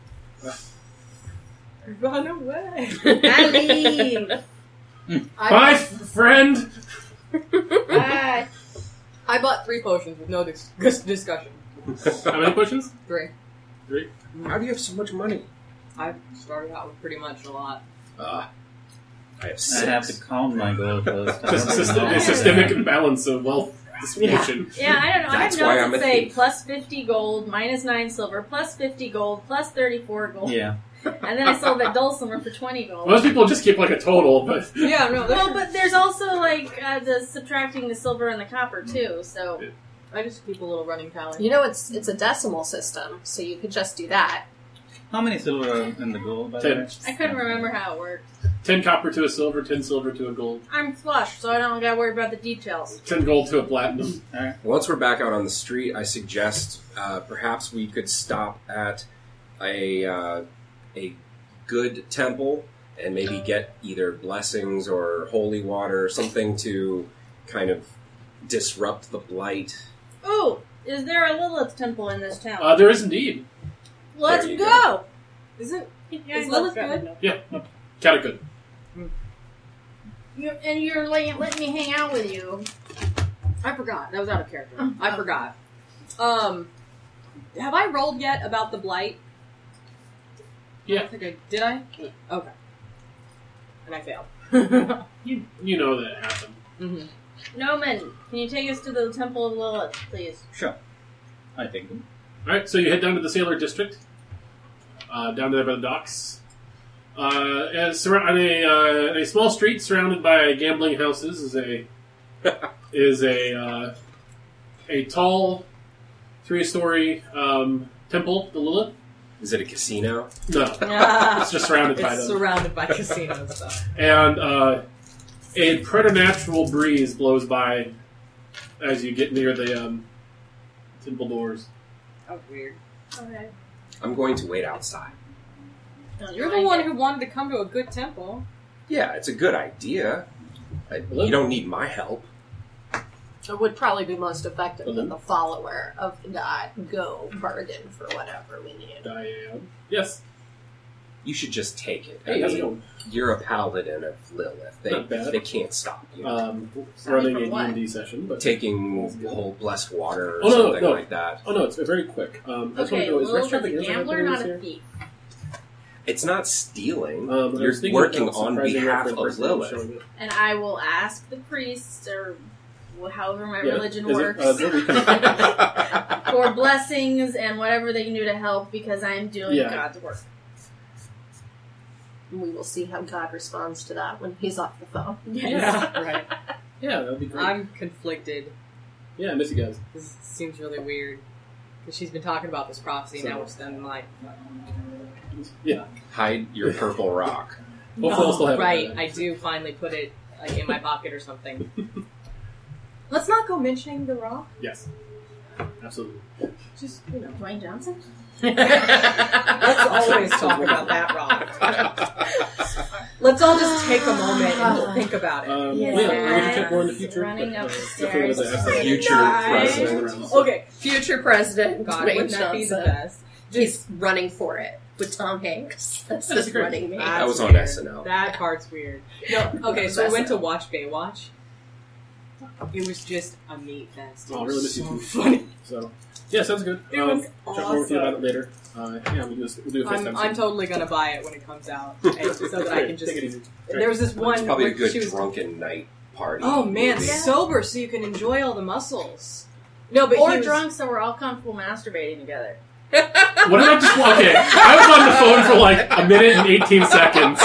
Run away. I leave. Bye, f- friend. Bye. I bought three potions with no dis- dis- discussion. How many potions? Three. Three. How do you have so much money? I started out with pretty much a lot. Uh, I have I six. have to count my gold first. I Just don't system, know. a systemic imbalance of wealth distribution. Yeah, I don't know. That's I have why notes I'm that a say thief. plus fifty gold, minus nine silver, plus fifty gold, plus thirty-four gold. Yeah. And then I sold that dulcimer for twenty gold. Most people just keep like a total, but Yeah, no, Well, but there's also like uh, the subtracting the silver and the copper too. So I just keep a little running tally. You know, it's it's a decimal system, so you could just do that. How many silver are in the gold, by the Ten. way? I couldn't remember how it worked. ten copper to a silver, ten silver to a gold, I'm flush, so I don't gotta worry about the details. ten gold to a platinum. Alright. Once we're back out on the street, I suggest uh, perhaps we could stop at a uh, a good temple and maybe get either blessings or holy water or something to kind of disrupt the blight. Ooh, is there a Lilith temple in this town? Uh, there is indeed. Let's there you go. Isn't You Is Lilith good? Yeah, kind of good. You're, and you're letting, letting me hang out with you. I forgot. That was out of character. Oh. I forgot. Um, have I rolled yet about the blight? Yeah. I think I did. I Yeah. okay, and I failed. You you know that happened. hmm Noman, can you take us to the Temple of Lilith, please? Sure. I take them. All right, so you head down to the Sailor District, uh, down there by the docks. Uh, as sur- on a uh, a small street surrounded by gambling houses is a is a uh, a tall three-story um, temple, the Lilith. Is it a casino? No, it's just surrounded by It's them. surrounded by casinos. So. And uh, a preternatural breeze blows by as you get near the um, temple doors. Oh, weird. Okay. I'm going to wait outside. You're the one who wanted to come to a good temple. Yeah, it's a good idea. I, you don't need my help. It would probably be most effective Mhm. than the follower of the god go bargain for whatever we need. Diane. Yes. You should just take it. Hey, I how's it mean, going? You're a paladin of Lilith. They Not bad. they can't stop you. Um, Sorry running for a D what? and D session, but Taking whole blessed water or Oh, no, no, something no. like that. oh no, it's very quick. Um, I just Okay, want to know, is Lilith Restaurant is a Beers gambler, available not here? a thief. It's not stealing. Um, I was You're thinking working about on surprising behalf her for of the first time Lilith. showing it. And I will ask the priests, or wh- however my Yeah. religion Is it- works, uh, no, we can- for blessings and whatever they can do to help, because I am doing Yeah. God's work. And we will see how God responds to that when he's off the phone. Yeah, right. Yeah, that'd be great. I'm conflicted. yeah, I miss you guys. This seems really weird. Because she's been talking about this prophecy, So- now it's then like... Yeah. Hide your purple rock. Hopefully I'll still have it right, by then. I do finally put it like in my pocket or something. Let's not go mentioning the rock. Yes. Absolutely. Just, you know. Dwayne Johnson? Let's always talk about that rock. Let's all just take a moment and think about it. Um, Yes. yeah, we can check more in the future. Running but, uh, up the definitely stairs. as I asked Future Nice. president. Okay, future president God, Dwayne wouldn't that be the Johnson. best? He's running for it with Tom Hanks. That's That's his great. running mate. That was That's on weird. S N L. That part's weird. No, okay, so we went to watch Baywatch. It was just a meat fest. It Oh, I was really miss you so too. funny. So, yeah, sounds good. It um, was I'll chat more with you awesome. about it later. Uh, yeah, we'll do, this, we'll do a FaceTime I'm, soon. I'm totally gonna buy it when it comes out, and so that I can just. Take it easy. There was this one. It's probably a where good she was, drunken night party. Oh man, movie. Yeah. sober so you can enjoy all the muscles. No, but Or he was, drunk, so we're all comfortable masturbating together. What did I just okay, I was on the phone for like a minute and eighteen seconds.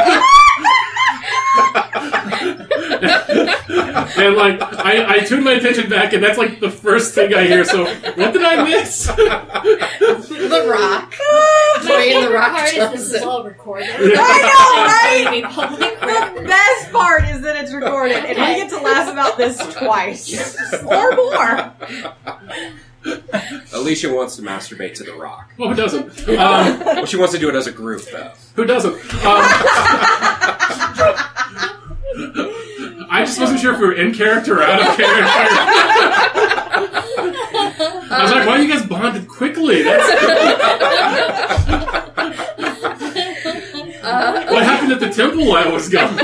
And like I, I tuned my attention back and that's like the first thing I hear, so what did I miss? The Rock. My Dwayne The favorite Rock part is this is Johnson. all recorded. I know, right? It's going to be public The record. best part is that it's recorded, and we get to laugh about this twice or more. Alicia wants to masturbate to The Rock. Well, who doesn't? Um, Well, she wants to do it as a group, though. who doesn't? Um, I just wasn't sure if we were in character or out of character. I was like, why you guys bonded quickly? That's Uh, what happened at the temple while I was gone.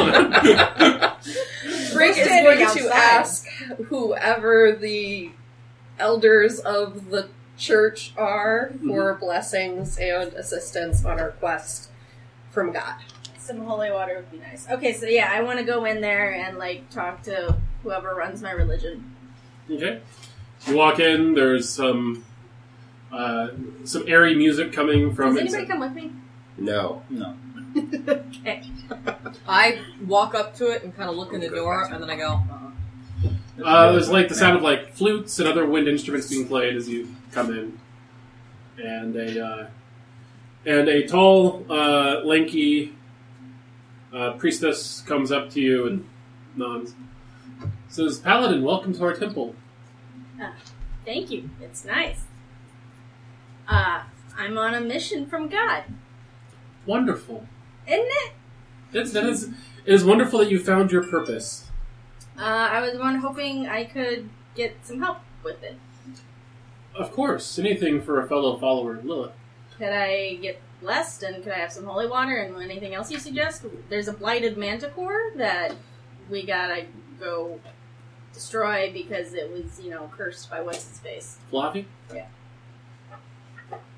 Rick is Standing going to outside. ask whoever the elders of the church are for blessings and assistance on our quest from God. Some holy water would be nice. Okay, so yeah, I want to go in there and like talk to whoever runs my religion. Okay. You walk in, there's some uh, some airy music coming from Does anybody inside. come with me? No. No. Okay. I walk up to it and kind of look in the door, and then I go, uh-uh. Uh, there's like the sound of like flutes and other wind instruments being played as you come in, and a uh, and a tall, uh, lanky uh, priestess comes up to you and nods. Says, "Paladin, welcome to our temple." Thank you. It's nice. Uh, I'm on a mission from God. Wonderful. Isn't it? It's, that is, it is wonderful that you found your purpose. Uh, I was one hoping I could get some help with it. Of course, anything for a fellow follower of Lilith. Could I get blessed, and could I have some holy water, and anything else you suggest? There's a blighted manticore that we gotta go destroy because it was, you know, cursed by what's his face. Fluffy? Yeah.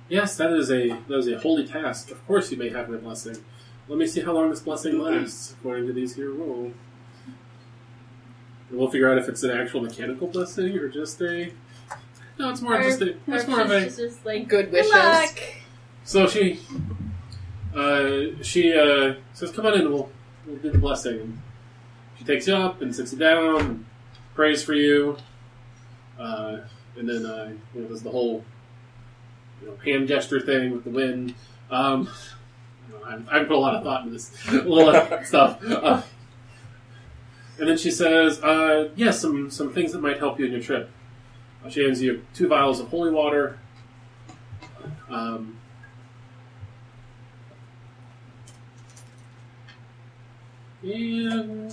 Yes, that is a that is a holy task. Of course you may have my blessing. Let me see how long this blessing lasts, according to these here rules. And we'll figure out if it's an actual mechanical blessing or just a... No, it's more Or- just a... It's or more of a... she's just like, Good good wishes. luck. So she... Uh, she uh, says, come on in, we'll, we'll do the blessing. And she takes you up and sits you down and prays for you. Uh, and then, uh, you know, does the whole... You know, hand gesture thing with the wind. Um, you know, I've, I've put a lot of thought into this little stuff. Uh, and then she says, uh, yes, some, some things that might help you in your trip. Uh, she hands you two vials of holy water. Um, and... Do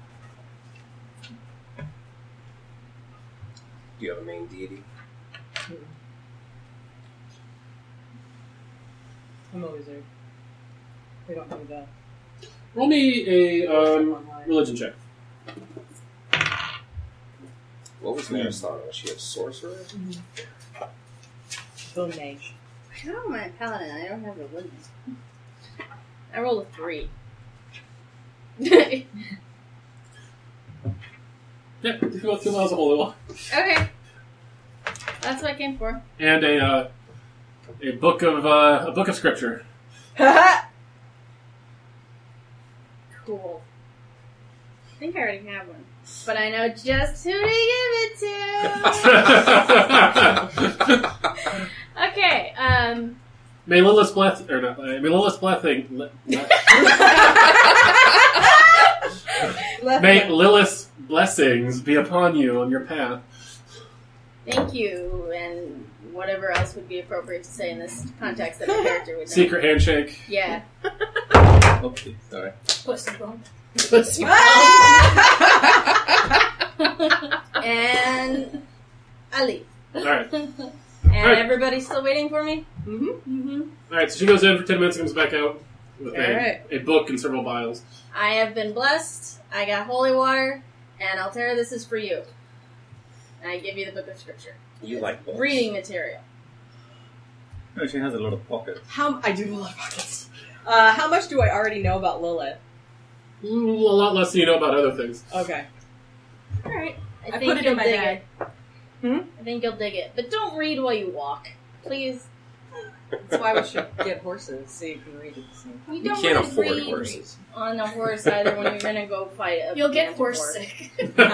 you have a main deity? I'm a wizard. We don't do that. Roll me a um, religion check. What was Narasana? Was she a sorcerer? Bone mage. I don't my paladin. I don't have a witness. I rolled a three. Okay. Yeah, you got two vials of holy water. That's what I came for. And a uh, a book of uh, a book of scripture. Cool. I think I already have one. But I know just who to give it to. Okay, um... May Lilith's bless or not, uh, may Lilith's blessing. Li- may Lilith's blessings be upon you on your path. Thank you, and whatever else would be appropriate to say in this context that a character would know. Secret handshake. Yeah. Okay, sorry. Pussy bump. And I leave. All right, all And Alright. everybody's still waiting for me? Mm-hmm. Mm-hmm. right. So she goes in for ten minutes and comes back out with a, Alright. a book and several vials. I have been blessed. I got holy water. And Altera, this is for you. And I give you the book of scripture. You like books. Reading material. No, she has a lot of pockets. How I do have a lot of pockets. Uh, how much do I already know about Lilith? Ooh, a lot less than you know about other things. Okay. Alright. I, I think put it you'll in my dig bag. it. Hmm? I think you'll dig it. But don't read while you walk. Please. That's why we should get horses so you can read it. So. We You don't can't wanna afford read horses. on a horse either when you're gonna go fight a You'll get phantom horse horse. sick.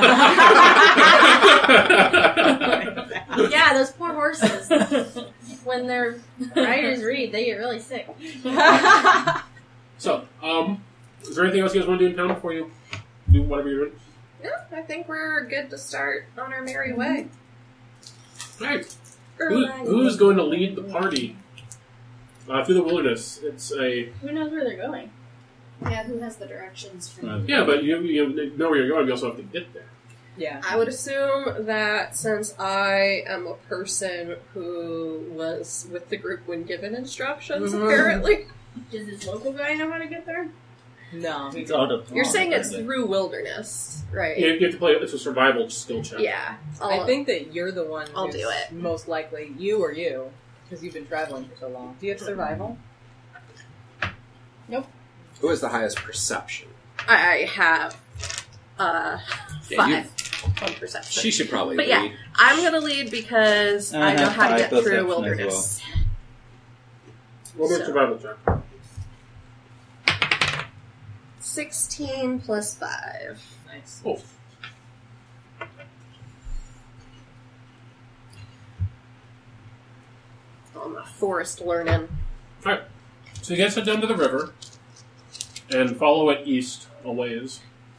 Yeah, those poor horses. When their riders read, they get really sick. So, um, is there anything else you guys want to do in town before you do whatever you're doing? Yeah, I think we're good to start on our merry way. All right. Who, who's going to lead the party uh, through the wilderness? It's a Who knows where they're going? Yeah, who has the directions from Well, yeah, but you, you know where you're going. You also have to get there. Yeah. I would assume that since I am a person who was with the group when given instructions, Mhm. apparently. Does this local guy know how to get there? No. It's out of town. You're saying it's apparently. through wilderness, right? You, you have to play. It's a survival skill check. Yeah. I I'll- think that you're the one I'll who's do it. most likely, you or you, because you've been traveling for so long. Do you have survival? Who has the highest perception? I have uh, Yeah, you- five on perception. She should probably But lead. yeah, I'm gonna lead because I I know have how to five get through perception as wilderness. Roll me a So- survival check. Sixteen plus five. Nice. Oh. Oh, I'm a forest learning. All right. So you guys head down to the river and follow it east a ways.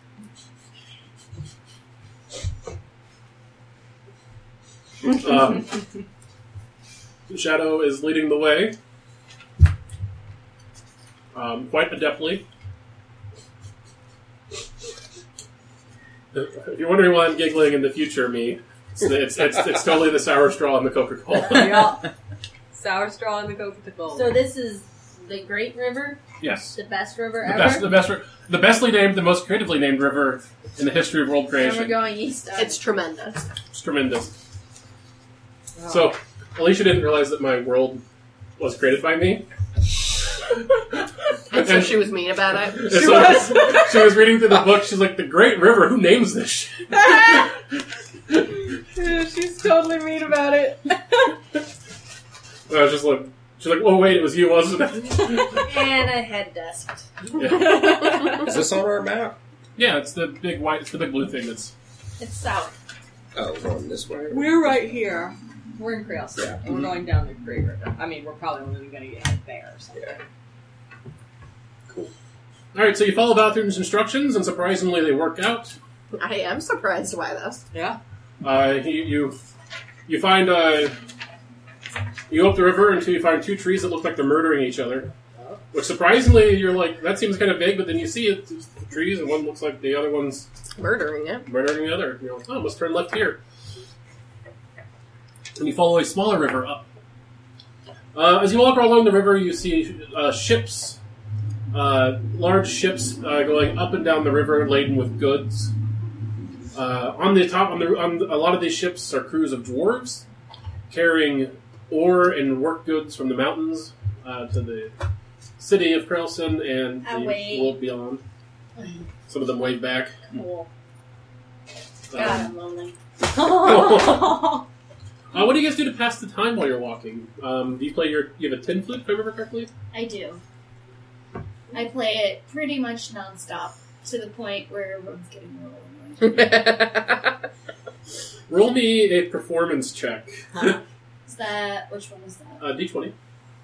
Um, Shadow is leading the way, um, quite adeptly. If you're wondering why I'm giggling in the future, me, it's it's, it's, it's totally the sour straw in the Coca-Cola. Yeah. Sour straw in the Coca-Cola. So this is the Great River, Yes. the best river The ever. best, the best, the bestly named, the most creatively named river in the history of world and we're creation. going east. Of. It's tremendous. It's tremendous. Oh. So, Alicia didn't realize that my world was created by me. And so she was mean about it. And so she was reading through the book. She's like, "The Great River. Who names this shit?" She's totally mean about it. I was just like, she's like, "Oh wait, it was you, wasn't it?" And I head desked. Yeah. Is this on our map? Yeah, it's the big white, it's the big blue thing. That's It's south. Oh, we're going this way. We're right here. We're in Creole City. Yeah. And we're going down the Great River. I mean, we're probably only going to get out there or something. Yeah. Cool. all right. So you follow Valthrin's instructions, and surprisingly, they work out. I am surprised by this. Yeah. Uh, you, you you find uh, you go up the river until you find two trees that look like they're murdering each other. Which surprisingly, you're like, that seems kind of vague, but then you see it, it's the trees, and one looks like the other one's Murdering it. murdering the other. You're like, oh, must turn left here. And you follow a smaller river up. Uh, as you walk along the river, you see uh, ships, uh, large ships uh, going up and down the river laden with goods. Uh, on the top, on the on the, a lot of these ships are crews of dwarves carrying ore and work goods from the mountains uh, to the city of Krelson and I the wave. world beyond. Some of them wave back. Cool. Uh, God, I'm lonely. uh, what do you guys do to pass the time while you're walking? Um, do you play your? You have a tin flute, if I remember correctly. I do. I play it pretty much nonstop to the point where everyone's getting really annoyed. Roll me a performance check. Is that which one is that? Uh, D twenty.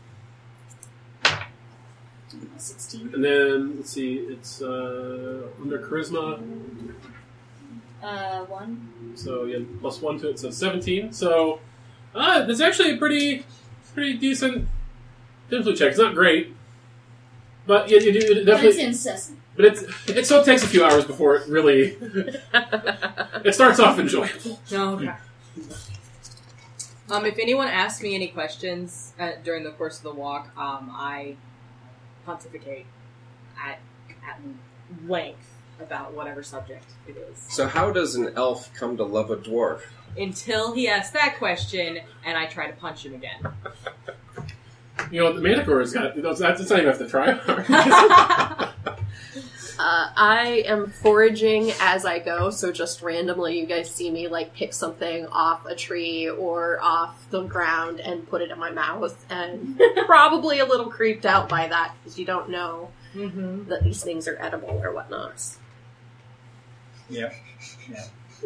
Sixteen. And then, let's see, it's uh, under charisma, Uh, one. so you have plus one to it, so seventeen. So, uh, that's actually a pretty pretty decent tin flute check. It's not great, but you, you do it But it's definitely. incessant. But it's it still takes a few hours before it really. It starts off enjoyable. Okay. Um, if anyone asks me any questions uh, during the course of the walk, um, I pontificate at at length about whatever subject it is. So how does an elf come to love a dwarf? Until he asks that question, and I try to punch him again. You know, the Manticore's got. That's, that's not even have to try hard. Uh, I am foraging as I go, so just randomly you guys see me like pick something off a tree or off the ground and put it in my mouth, and probably a little creeped out by that because you don't know Mm-hmm. that these things are edible or whatnot. Yeah. Yeah.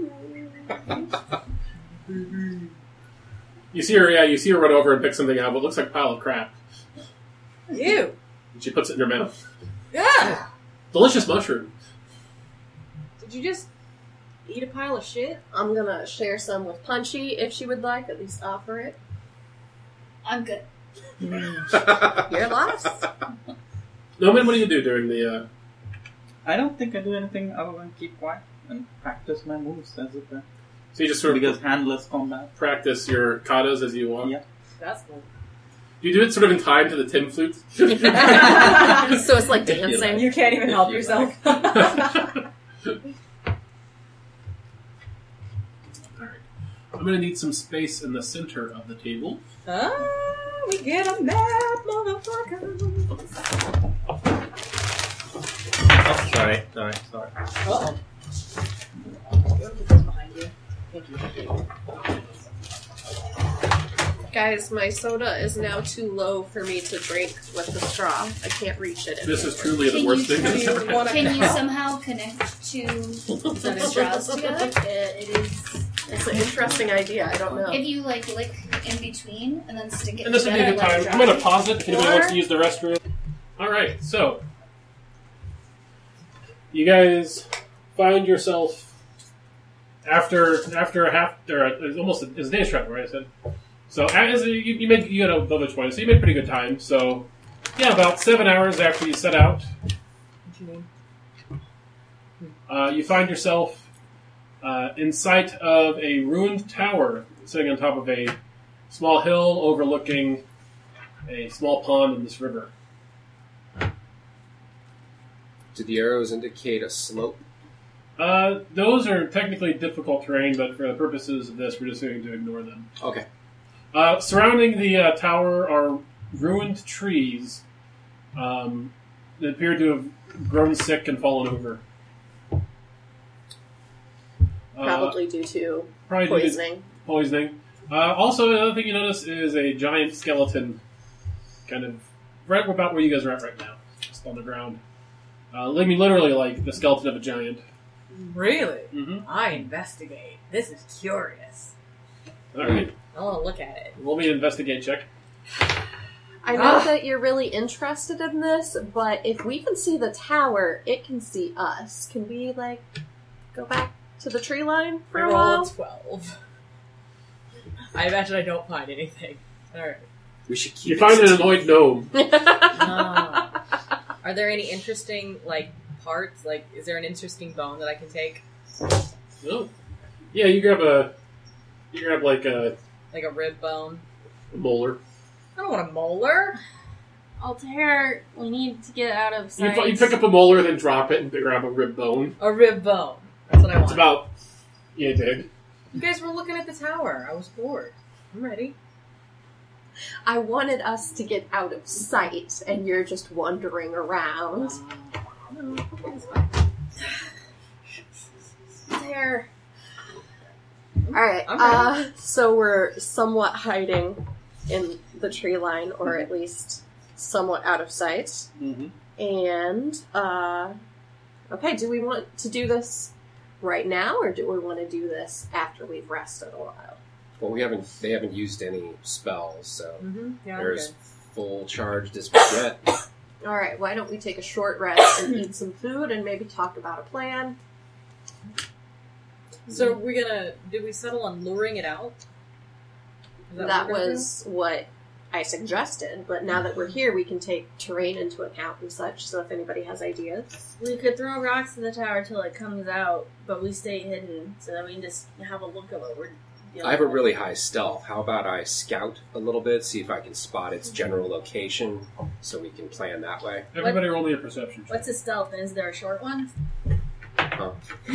You see her, yeah, you see her run over and pick something out, but it looks like a pile of crap. Ew. And she puts it in her mouth. Yeah. Delicious mushroom. Did you just eat a pile of shit? I'm gonna share some with Punchy if she would like, at least offer it. I'm good. You're last. No, man, what do you do during the, uh... I don't think I do anything other than keep quiet and practice my moves as if uh, So you just sort of because handless combat. practice your katas as you walk? Yeah. That's cool. Do you do it sort of in time to the tin flute? So it's like If you dancing. like. You can't even If help you yourself. Alright. I'm going to need some space in the center of the table. Ah, we get a mad motherfucker. Oh, sorry, sorry, sorry. Uh-oh. Behind you. Thank you. Thank you. Guys, my soda is now too low for me to drink with the straw. I can't reach it. This is anymore. truly the Can worst you- thing that's ever happened. Can you somehow connect to the straws together? It, it is. It's an interesting idea. I don't know. If you like lick in between and then stick it And this would be a together, good let time. it I'm dry. going to pause it if anybody Or- wants to use the restroom. Alright, so. You guys find yourself after after a half, or it's almost a, it's a day's travel, right? I said. So as a, you, you made you got a village point, so you made pretty good time. So yeah, about seven hours after you set out, What's your name? uh, you find yourself uh, in sight of a ruined tower sitting on top of a small hill overlooking a small pond in this river. Do the arrows indicate a slope? Uh, those are technically difficult terrain, but for the purposes of this, we're just going to ignore them. Okay. Uh, surrounding the uh, tower are ruined trees um, that appear to have grown sick and fallen over. Uh, Probably due to probably due to poisoning. poisoning. Uh, also, another thing you notice is a giant skeleton, kind of right about where you guys are at right now, just on the ground. Uh, I mean, literally like the skeleton of a giant. Really? Mm-hmm. I investigate. This is curious. All right, I want to look at it. roll me an investigate check. I know that you're really interested in this, but if we can see the tower, it can see us. Can we, like, go back to the tree line for I a roll while? a twelve. I imagine I don't find anything. Alright. We should keep You it find an secret. annoyed gnome. Ah. Are there any interesting, like, parts? Like, is there an interesting bone that I can take? Oh. Yeah, you grab a, you grab like a, Like a rib bone? a molar. I don't want a molar. Altair, we need to get out of You, sight. fi- you pick up a molar, then drop it, and grab a rib bone. A rib bone. That's what I want. It's about, yeah, big. You guys were looking at the tower. I was bored. I'm ready. I wanted us to get out of sight, and you're just wandering around. No, it's fine. Altair. Alright, I'm uh, so we're somewhat hiding in the tree line, or at least somewhat out of sight. Mm-hmm. And, uh, okay, do we want to do this right now, or do we want to do this after we've rested a while? Well, we haven't. They haven't used any spells, so Mm-hmm. Yeah, they're I'm as good. full charged as we get. Alright, why don't we take a short rest and eat some food and maybe talk about a plan? So we're gonna. Did we settle on luring it out? Is That, what we're gonna was what I suggested, but now that we're here, we can take terrain into account and such, so if anybody has ideas. We could throw rocks in the tower till it comes out, but we stay hidden so that we can just have a look at what we're dealing I have a with. really high stealth. How about I scout a little bit, see if I can spot its general location, so we can plan that way. Everybody roll me a perception check. What's a stealth? Is there a short one? Huh.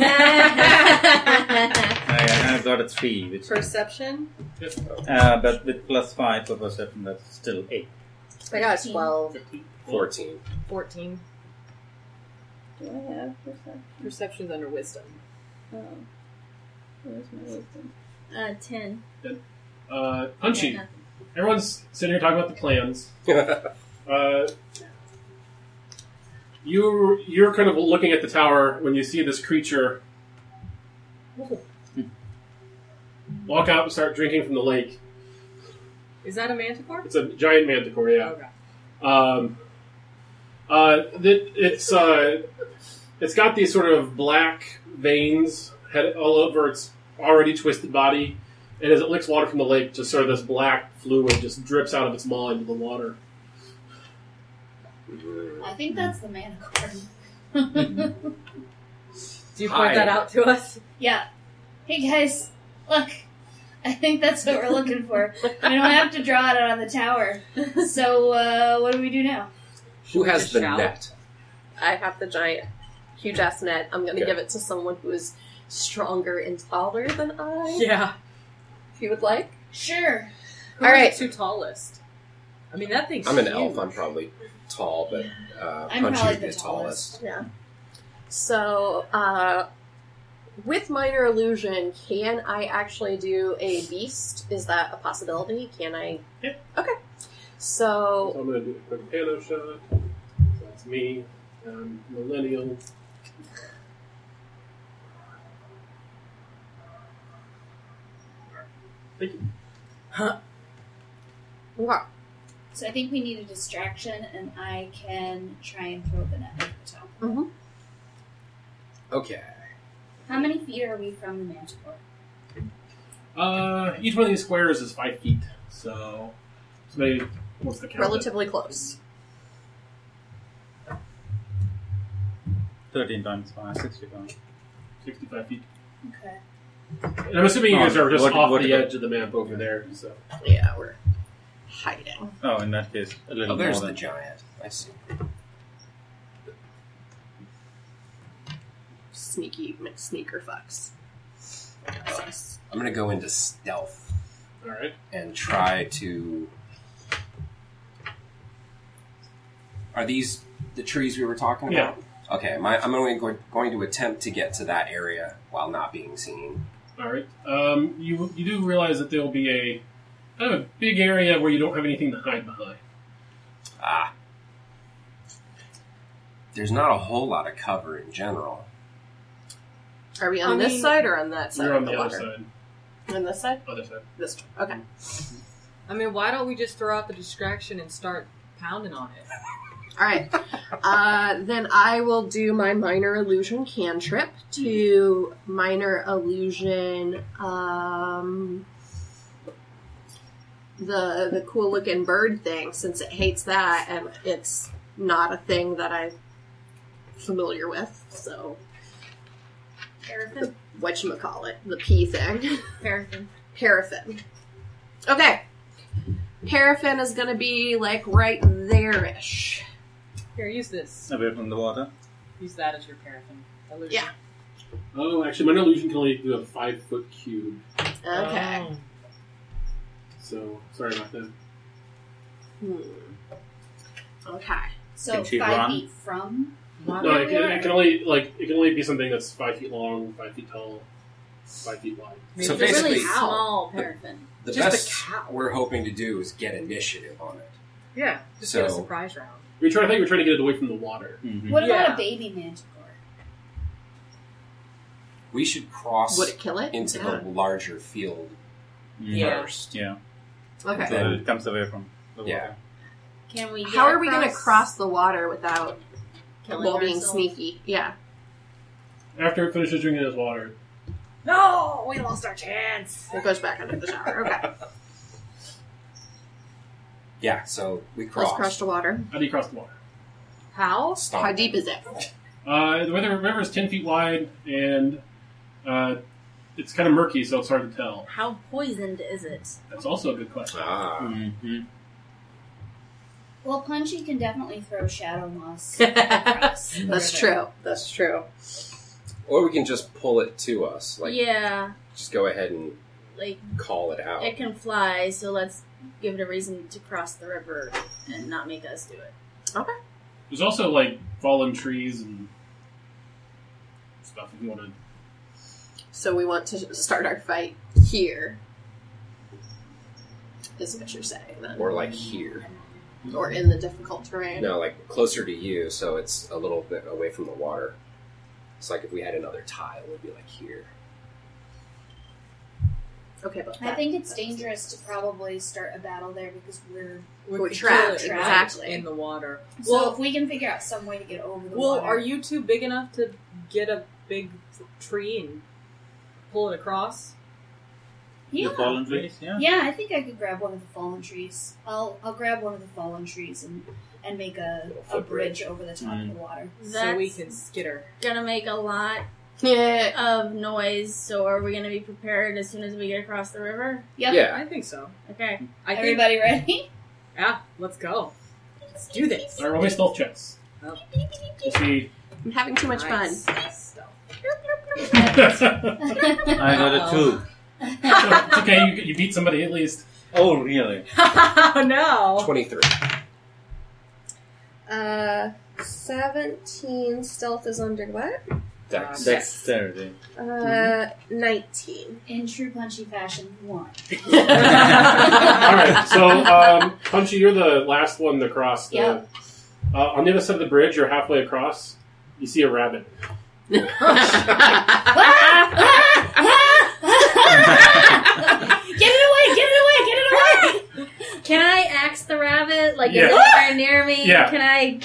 I, I've got a three, which Perception? uh, but with plus five for perception, that's still eight. I got a Fifteen. twelve. Fourteen. Fourteen. Do I have perception? Perception's under wisdom. Oh. Where's my wisdom? Uh, ten. Uh, Punchy. Yeah, Everyone's sitting here talking about the plans. Uh, you're, you're kind of looking at the tower when you see this creature walk out and start drinking from the lake. Is that a manticore? It's a giant manticore, yeah. Okay. Um, uh, it, it's uh, it's got these sort of black veins head all over its already twisted body, and as it licks water from the lake, just sort of this black fluid just drips out of its maw into the water. I think that's the manticore. Do you Hi. point that out to us? Yeah. Hey guys, look. I think that's what we're looking for. We don't have to draw it on the tower. So, uh, what do we do now? Who has Just the shout. net? I have the giant, huge ass net. I'm going to Okay. give it to someone who is stronger and taller than I. Yeah. If you would like. Sure. Who All are right. the two tallest? I mean, that thing's I'm an huge. elf. I'm probably tall, but uh, I'm Punchy probably would be the the tallest. Yeah. So, uh, with minor illusion, can I actually do a beast? Is that a possibility? Can I? Yeah. Okay. So So, I'm going to do a quick pano shot. So that's me, um, millennial. Thank you. okay. So I think we need a distraction, and I can try and throw the net over the top. Mm-hmm. Okay. How many feet are we from the manticore? Uh, each one of these squares is five feet, so somebody wants to count it. Relatively close. Thirteen times five, sixty-five. sixty-five feet. Okay. And I'm assuming you guys Oh, are just what- off what- the edge of the map over there. So Yeah, we're hiding. Oh, in that case, a little Oh, there's more the than giant. I see. Sneaky sneaker fucks. I'm going to go into stealth all right. and try to Are these the trees we were talking Yeah. about? Okay, my, I'm going, going to attempt to get to that area while not being seen. All right. Um, you you do realize that there will be a kind of a big area where you don't have anything to hide behind. Ah. There's not a whole lot of cover in general. Are we on I this mean- side or on that side You're of on the the other water? side. On this side? Other side. This one. Okay. I mean, why don't we just throw out the distraction and start pounding on it? All right. Uh, then I will do my minor illusion cantrip to minor illusion um, the the cool looking bird thing, since it hates that and it's not a thing that I'm familiar with. So Paraffin. whatchamacallit, the P thing. Paraffin. Paraffin. Okay. Paraffin is going to be like right there-ish. Here, use this. Away from the water. Use that as your paraffin illusion. Yeah. Oh, actually, minor illusion can only do a five foot cube. Okay. Oh. So sorry about that. Hmm. Okay. So Can she five run? feet from. Why No, don't it we can, let- it can only like it can only be something that's five feet long, five feet tall, five feet wide. Maybe So It's a really basically- small paraffin. The Just a best cow. we're hoping to do is get initiative on it. Yeah, just get a So- surprise round. We try. I think we're trying to get it away from the water. Mm-hmm. What about Yeah. a baby manticore? We should cross Would it kill it? into Yeah. the larger field Yeah. first. Yeah. Okay. So Then- it comes away from the water. Yeah. Can we? Get How are we going to across cross the water without killing while being ourselves? sneaky? Yeah. After it finishes drinking its water, No, we lost our chance. It goes back under the shower. Okay. Yeah, so we Let's cross. cross the water. how do you cross the water? How? Stomp. How deep is it? Uh, the river river is ten feet wide, and uh, it's kind of murky, so it's hard to tell. How poisoned is it? That's also a good question. Ah. Mm-hmm. Well, Punchy can definitely throw Shadow Moss across. the That's river. true. That's true. Or we can just pull it to us. Like, yeah, just go ahead and like call it out. it can fly, so let's give it a reason to cross the river and not make us do it. There's also like fallen trees and stuff if you want to. So we want to start our fight here. Is what you're saying then. Or like here. Or in the difficult terrain. No, like closer to you, so it's a little bit away from the water. It's like if we had another tile, it would be like here. Okay, but I that- think it's that's- dangerous to probably start a battle there because we're. We're kill trapped, it exactly. in the water. So Well, if we can figure out some way to get over the well, water. are you too big enough to get a big tree and pull it across? Yeah. The fallen trees, yeah. Yeah, I think I could grab one of the fallen trees. I'll I'll grab one of the fallen trees and, and make a, a Footbridge. bridge over the top Mm. of the water. So we That's can skitter. gonna make a lot Yeah. of noise. So are we gonna be prepared as soon as we get across the river? Yep. Yeah. I think so. Okay. I think. Everybody ready? Yeah, let's go. Let's do this. All right, roll me stealth checks. Oh. We'll see. I'm having too much Nice. fun. So- I got a two. It's okay. You, you beat somebody at least. Oh, really? Oh no! twenty-three. Uh, seventeen. Stealth is under what? Dex. Dexterity. Uh, nineteen. In true Punchy fashion, one. All right, so um, Punchy, you're the last one to cross. The, Yep. uh, on the other side of the bridge, you're halfway across. You see a rabbit. Get it away! Get it away! Get it away! Can I axe the rabbit? Like, Yeah. is it anywhere near me? Yeah. Can I?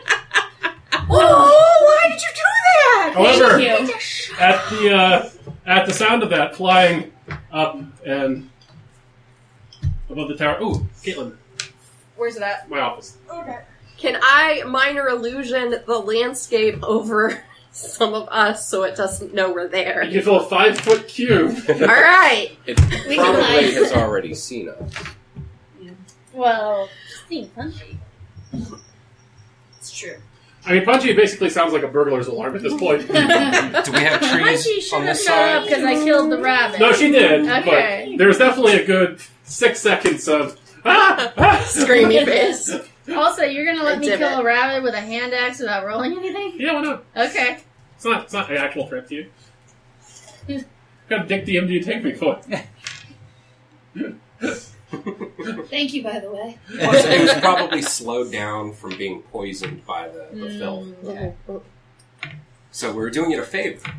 Oh, why did you do that? However, Thank you. at the uh, at the sound of that, flying up and above the tower. Ooh, Caitlin, Where's it at? my office. Okay. Can I minor illusion the landscape over some of us so it doesn't know we're there? You can fill a five foot cube. All right. It We can probably hide. has already seen us. Well, Steve Punchy. It's true. I mean, Punchy basically sounds like a burglar's alarm at this point. Do we have trees Punchy should on have this shut up side? because I killed the rabbit. No, she did. Okay. But there was definitely a good six seconds of ah, ah. Screamy face. Also, you're gonna let me Exhibit. kill a rabbit with a hand axe without rolling anything? Yeah, why not? Okay. It's not. It's not an actual threat to you. What kind of dick D M do you take me for? Thank you, by the way. Plus, it was probably slowed down from being poisoned by the, the Mm. film. Okay. So we were doing it a favor.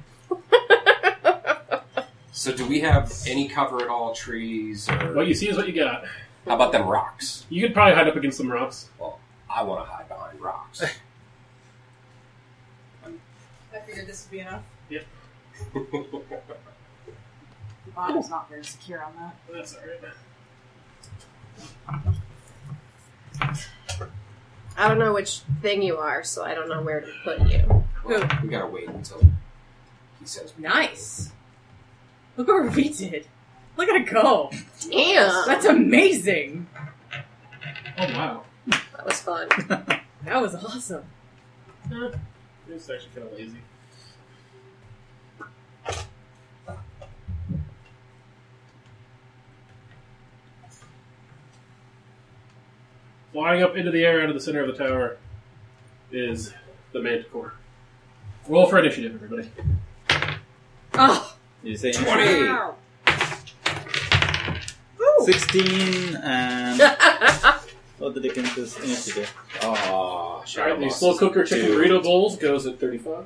So do we have any cover at all, trees, or What you see is what you got. how about them rocks? You could probably hide up against some rocks. Well, I want to hide behind rocks. I figured this would be enough. Yep. The bottom's not very secure on that. That's alright. I don't know which thing you are, so I don't know where to put you. Well, we gotta wait until he says. Nice. Look what we did. Look at it go. Damn! That's amazing. Oh wow. That was fun. That was awesome. It's actually kind of lazy. Flying up into the air out of the center of the tower is the Manticore. Roll for initiative, everybody. Oh. You say twenty! Wow. sixteen and what the dickens is initiative? Oh, Alright, the slow cooker chicken burrito bowls goes at thirty-five.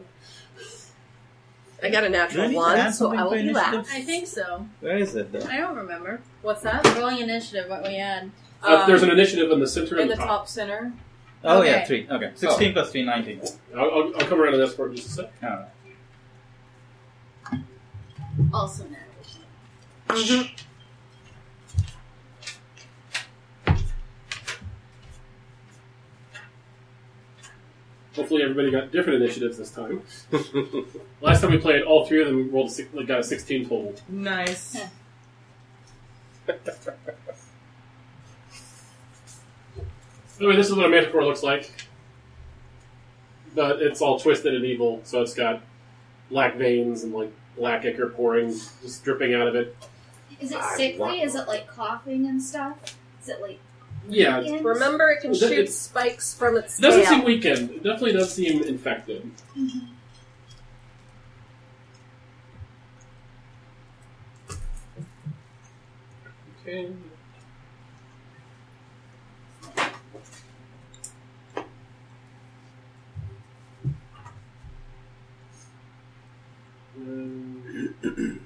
I got a Do I natural need to one, add so something I will for do that. initiative? I think so. Where is it though? I don't remember. What's that? Rolling initiative, what we had. Uh, there's an initiative in the center in and the the top. top center. Oh Okay. yeah, three. Okay, sixteen plus three, nineteen. I'll, I'll, I'll come around to this for just a sec. Alright. Also now. Mm-hmm. Hopefully everybody got different initiatives this time. Last time we played, all three of them rolled a six, got a sixteen total. Nice. Anyway, this is what a Manticore looks like. But it's all twisted and evil, so it's got black veins and like black ichor pouring, just dripping out of it. Is it I sickly? want- Is it like coughing and stuff? Is it like Yeah, it weekends? Remember, it can It- shoot it's- spikes from its doesn't tail. seem weakened. It definitely does seem infected. Okay. Um,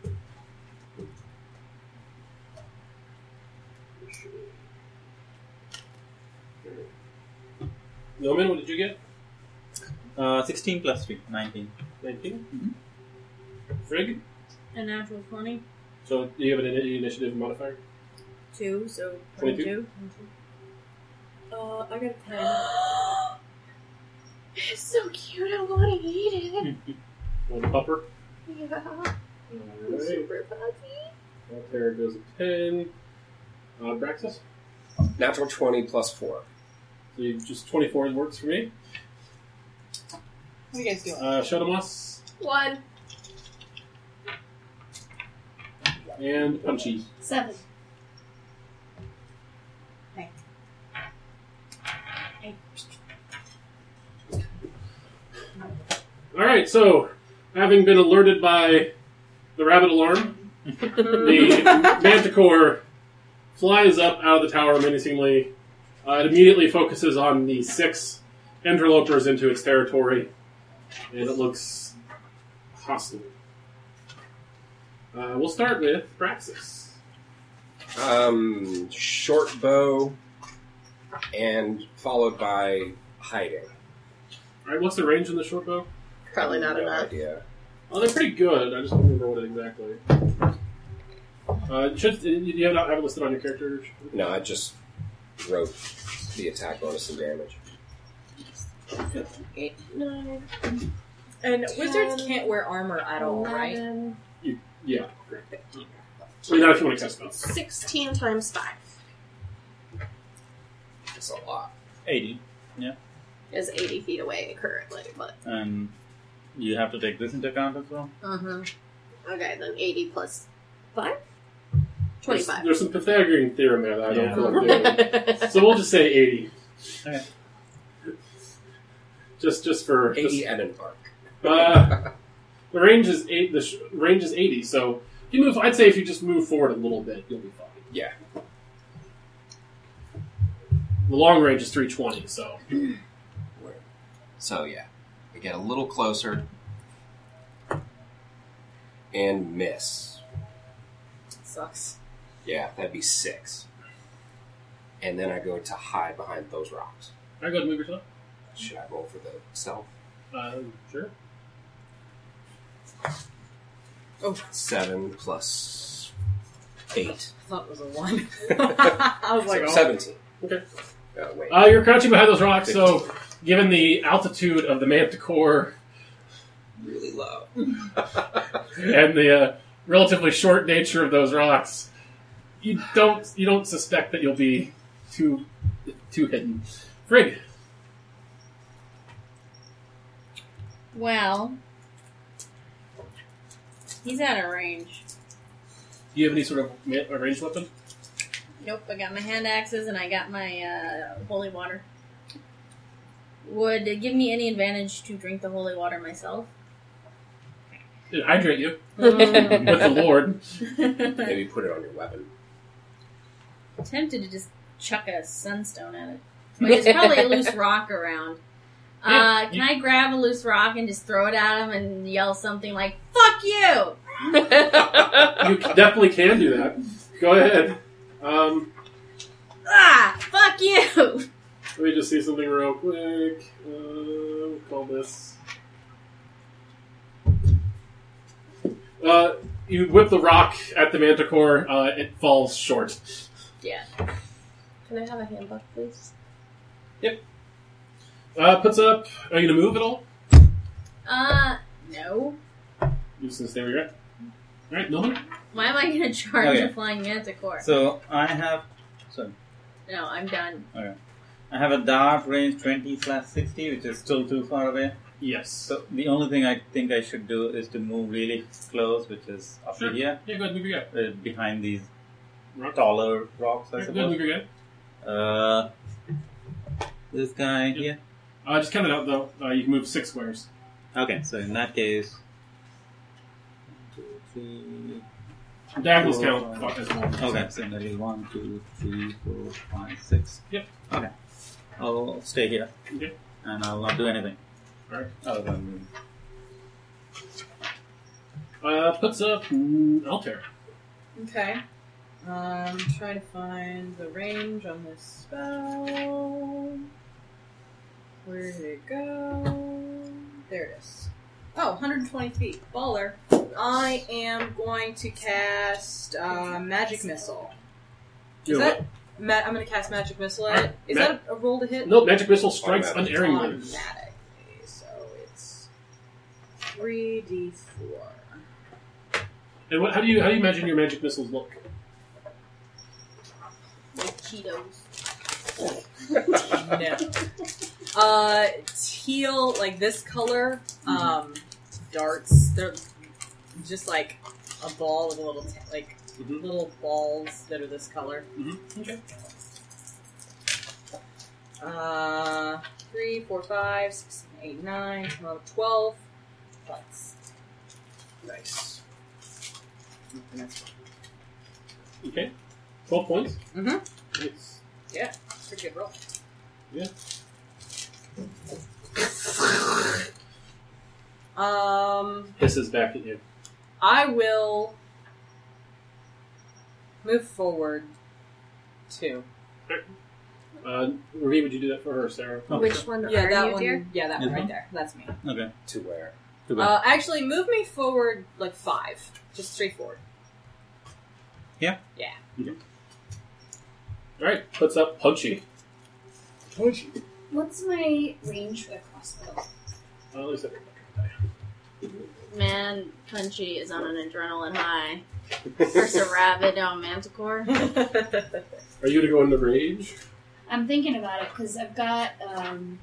Noman, what did you get? Uh, sixteen plus three, nineteen. nineteen? Mhm. Frigg? A natural twenty. So do you have an ini- initiative modifier? Two, so twenty-two? Uh, I got a ten. It's so cute. I want to eat it. One pupper. Yeah. Alright. Super fuzzy. Altair goes a ten. Uh, Braxis? Natural twenty plus four. So you, just twenty-four works for me. What are you guys doing? Uh, Shotomas One. and Punchy. seven? Alright, so, having been alerted by the rabbit alarm, the Manticore flies up out of the tower menacingly. Uh, it immediately focuses on the six interlopers into its territory, and it looks hostile. Uh, we'll start with Braxis. Um, short bow, and followed by hiding. Alright, what's the range in the short bow? Probably not no enough. idea. Oh, they're pretty good. I just don't remember what it exactly. Uh, should you have not have it listed on your character? No, I just wrote the attack bonus and damage. Eight, nine, And wizards Ten, can't wear armor at all, right? eleven, Yeah, great. I mean, not if you want to cast spells. sixteen times five That's a lot. eighty. is eighty feet away currently, but And you have to take this into account as well? mm-hmm. Okay, then eighty plus five, There's, twenty-five. there's some Pythagorean theorem there that I don't Yeah. feel like doing. So we'll just say eighty. Okay. Just, just for eighty just, at an arc. uh, the range is eight. The sh- range is eighty. So you move. I'd say if you just move forward a little bit, you'll be fine. Yeah. The long range is three twenty. So So yeah, I get a little closer and miss. Sucks. Yeah, that'd be six. And then I go to hide behind those rocks. I go ahead and move yourself. Should I roll for the stealth? Uh, sure. Oh, Seven plus eight. I thought it was a one. I was like, So oh. seventeen. Okay. Oh, wait. Uh, you're crouching behind those rocks. So, given the altitude of the Manticore really low. and the uh, relatively short nature of those rocks, you don't you don't suspect that you'll be too too hidden. Frigg. Well, he's out of range. Do you have any sort of ma- a ranged weapon? Nope, I got my hand axes and I got my uh, holy water. Would it give me any advantage to drink the holy water myself? It'd hydrate you Um, with the Lord. Maybe put it on your weapon. tempted to just chuck a sunstone at it. But there's probably a loose rock around. Uh, Yeah, can you- I grab a loose rock and just throw it at him and yell something like, fuck you! You definitely can do that. Go ahead. Um, Ah! Fuck you! let me just see something real quick. Uh, we'll call this. Uh, you whip the rock at the Manticore. Uh, it falls short. Yeah. Can I have a handbook, please? Uh, puts up. Are you gonna move at all? Uh, no. You just gonna stay where you're at. All right, Milman. Why am I gonna charge Okay. a flying manticore? So I have, sorry, No, I'm done. I have a dart range twenty slash sixty, which is still too far away. Yes. So the only thing I think I should do is to move really close, which is up Sure. to here, Yeah, go ahead, move your guy. uh, behind these Rock. taller rocks, I Go ahead, move suppose. your guy. Uh, this guy here. Uh, just count it out though. Uh, you can move six squares. Okay, so in that case, one, two, three. Diagonals Four, count five. fuck as well. Okay, so that is one, two, three, four, five, six. Yep. Okay, I'll stay here. Okay. And I'll not do anything. Alright. Other than move. Uh, puts up mm, Altair. Okay. Um, trying to find the range on this spell. Where did it go? There it is. Oh, one hundred twenty feet. Baller. I am going to cast uh, Magic Missile. Is You know that... Ma- I'm going to cast Magic Missile at it. Is Ma- that a roll to hit? No, Magic Missile strikes Automatic. unerringly. Automatically. So it's three d four. And what, how do you how do you imagine your magic missiles look? Like Cheetos. No. Uh, teal, like this color, um, darts. They're just like a ball with a little, t- like, Mhm. little balls that are this color. Mm-hmm. Okay. Uh, three, four, five, six, seven, eight, nine, ten, eleven, twelve. Plus. Nice. And that's Okay. Twelve points. Mhm. Nice. pretty good roll. Yeah. Um, Hisses back at you. I will move forward two. Uh, Ravi, would you do that for her, or Sarah? Oh, Which sure. one Yeah, are that you, one. dear? Yeah, that one Mhm. right there. That's me. Okay. To where? Too bad. Uh, actually, move me forward like five, just straight forward. Alright, puts up Punchy. Punchy. What's my range for the crossbow? Uh, at least I think I Man, Punchy is on an adrenaline high. First a rabbit, now a manticore. Are you going to go into rage? I'm thinking about it because I've got um,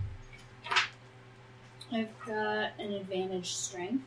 I've got an advantage strength.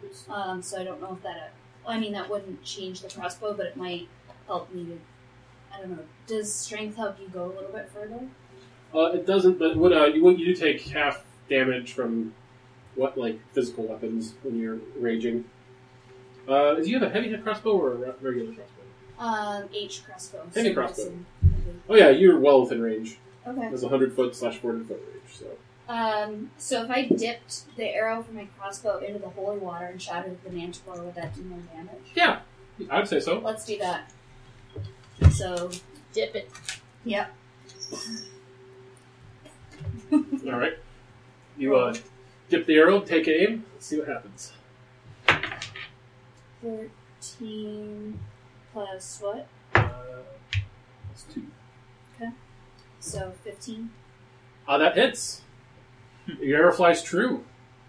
Um, so I don't know if that. Uh, well, I mean, that wouldn't change the crossbow, but it might help me to I don't know. Does strength help you go a little bit further? Uh, it doesn't, but what uh, you, you do take half damage from what like physical weapons when you're raging. Uh, do you have a heavy crossbow or a re- regular crossbow? Um, H crossbow. Heavy so crossbow. listen. Oh yeah, you're well within range. Okay. There's a hundred foot slash four hundred foot range. So Um, so if I dipped the arrow from my crossbow into the holy water and shot it at the manticore, would that do more damage? yeah, I'd say so. Let's do that. So, Dip it. yep. All right, you uh, dip the arrow, take aim, let's see what happens. thirteen plus what? Uh, that's two. So fifteen. Ah, that hits. Your arrow flies true.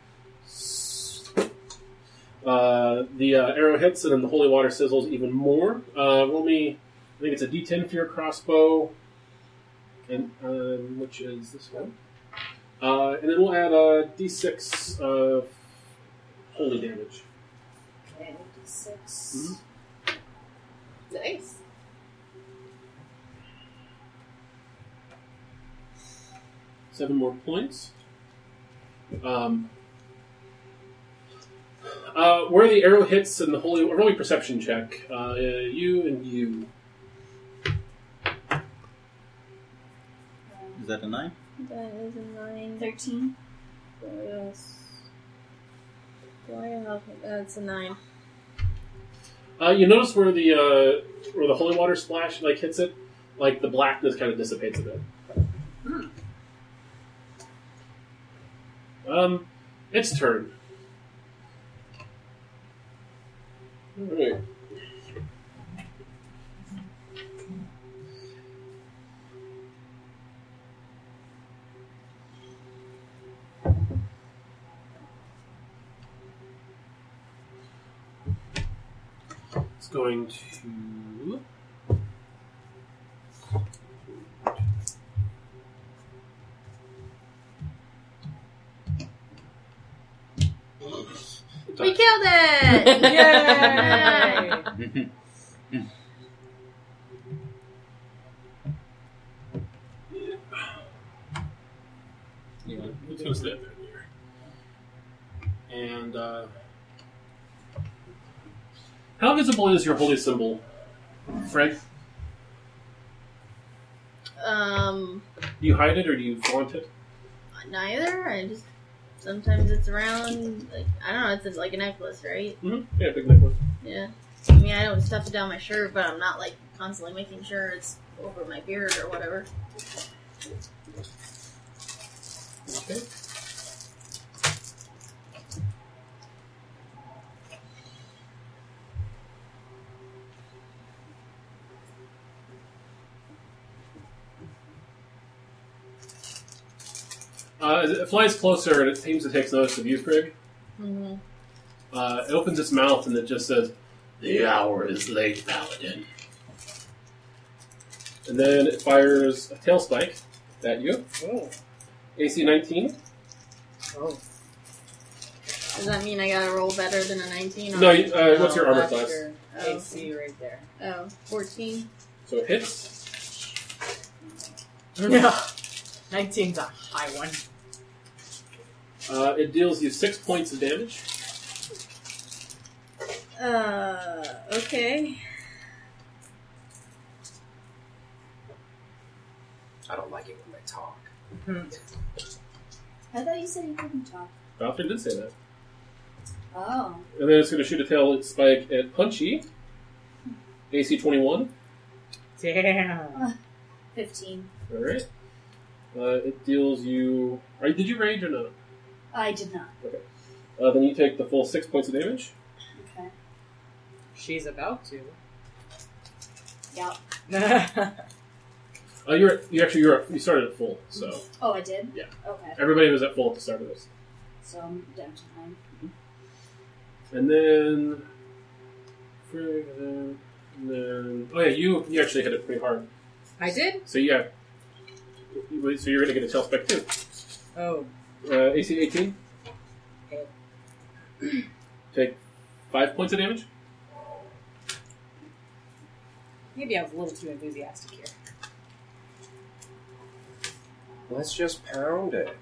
Uh, the uh, arrow hits, and then the holy water sizzles even more. Uh, roll me, I think it's a D ten for your crossbow, and um, which is this one. Uh, and then we'll add a D six of holy damage. Okay, D six. Mhm. Nice. Seven more points. Um, uh, where the arrow hits and the holy roll me perception check. Uh, you and you. Is that a nine? That is a nine. Thirteen. Yes. Do I have? That's a nine. Uh, you notice where the uh, where the holy water splash like hits it, like the blackness kind of dissipates a bit. Hmm. Um, its turn. All right. It's going to. We killed it! Yay! Yeah, it's going to stay up there here. And uh, how visible is your holy symbol, Frank? Um, Do you hide it or do you flaunt it? neither. I just sometimes it's around. Like I don't know. It's just like a necklace, right? Mm-hmm. Yeah, big necklace. Yeah. I mean, I don't stuff it down my shirt, but I'm not like constantly making sure it's over my beard or whatever. Okay. Uh, as it flies closer and it seems to take notice of you, Frig. Mm-hmm. Uh, it opens its mouth and it just says, "The hour is late, Paladin." And then it fires a tail spike at you. Oh. A C nineteen. Oh. Does that mean I gotta roll better than a nineteen? No, you- uh, what's your Oh, armor that's class? your Oh. A C right there. Oh, fourteen. So it hits. Yeah. nineteen's a high one. Uh, it deals you six points of damage. Uh, okay. I don't like it when they talk. I thought you said you couldn't talk. Falcon did say that. Oh. And then it's going to shoot a tail spike at Punchy. A C twenty-one. Damn. Fifteen. Alright. Uh, it deals you... Are, did you rage or not? I did not. Uh, then you take the full six points of damage. Okay. She's about to. Yep. Uh, you're at, you actually you're at, you started at full, so Oh, I did? Yeah. Okay. everybody was at full at the start of this. So I'm down to nine. And then, Frig, and then oh yeah, you you actually hit it pretty hard. I did? So yeah, so you're gonna get a tail spike too. Oh. Uh, A C eighteen. Okay. Take five points of damage. Maybe I was a little too enthusiastic here. Let's just pound it.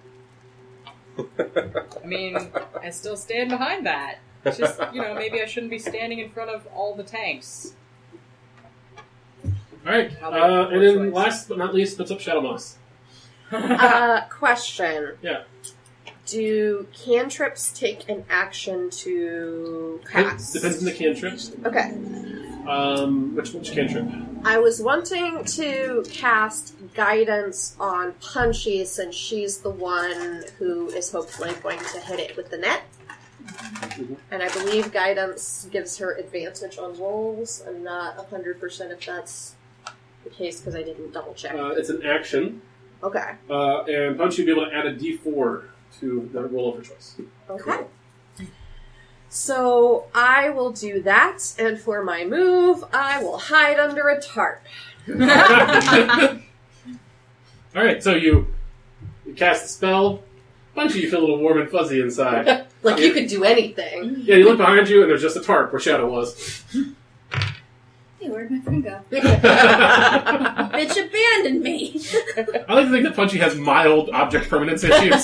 I mean, I still stand behind that. It's just, you know, maybe I shouldn't be standing in front of all the tanks. Alright, How about uh, and four then choice? last but not least, puts up Shadow Moss. Uh, question. Yeah. Do cantrips take an action to cast? Depends on the cantrip. Okay. Um, which, which cantrip? I was wanting to cast guidance on Punchy since she's the one who is hopefully going to hit it with the net. Mm-hmm. And I believe guidance gives her advantage on rolls. I'm not one hundred percent if that's the case because I didn't double check. Uh, it's an action. Okay. Uh, and Punch, you'll be able to add a d four to the roll of her choice. Okay. So I will do that, and for my move, I will hide under a tarp. Alright, so you, you cast the spell. Punchy, you feel a little warm and fuzzy inside. Like you could do anything. Yeah, you look behind you, and there's just a tarp where Shadow was. Hey, where'd my friend go? I Bitch abandoned me. like to think that Punchy has mild object permanence issues.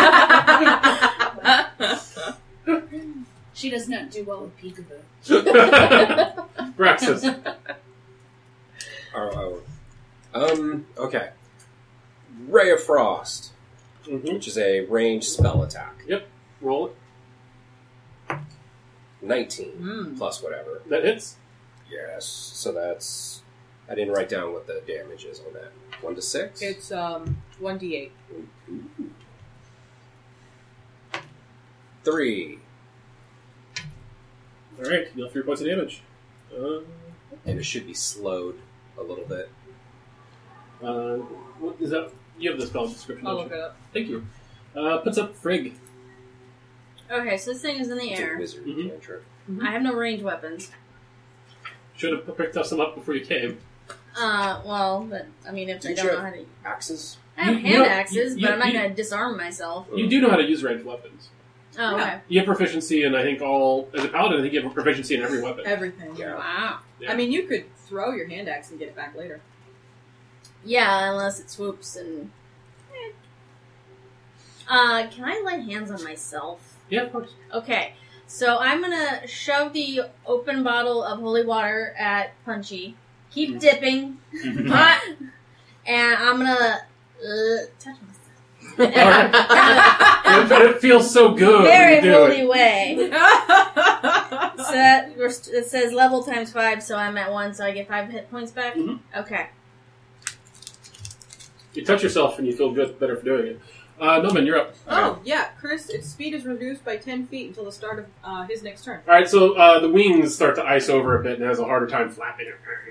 She does not do well with peekaboo. Braxis. Oh, oh. Um, okay. Ray of Frost, Mm-hmm. which is a ranged spell attack. Roll it. nineteen Mm. plus whatever. That hits. Yes, so that's... I didn't write down what the damage is on that. One to six? It's um one d eight. Three. Alright, you have three points of damage. Uh, And it should be slowed a little bit. uh, what is that? You have the spell description, I'll don't look you? it up. Thank you. Uh, puts up Frigg. Okay, so this thing is in the It's a air. wizard Mhm. cantrip. I have no ranged weapons. Should have picked up some up before you came. Uh, well, but, I mean, if I Did don't you know have- how to... Axes? I have You- you hand don't- axes, you- but I'm not you- going to disarm myself. You do know how to use ranged weapons. Oh, Yeah. okay. You have proficiency in, I think, all... As a paladin, I think you have proficiency in every weapon. Everything. Yeah. Wow. Yeah. I mean, you could throw your hand axe and get it back later. Yeah, unless it swoops and... eh. Uh, can I lay hands on myself? Yeah, of course. Okay, so I'm gonna shove the open bottle of holy water at Punchy. Keep dipping. and I'm gonna uh, touch myself. It, it feels so good. Very when you do holy it. way. So that, it says level times five, so I'm at one, so I get five hit points back? Mhm. Okay. You touch yourself and you feel good, better for doing it. Uh, Noman, you're up. Oh, yeah, Chris, its speed is reduced by ten feet until the start of uh, his next turn. All right, so uh, the wings start to ice over a bit and it has a harder time flapping.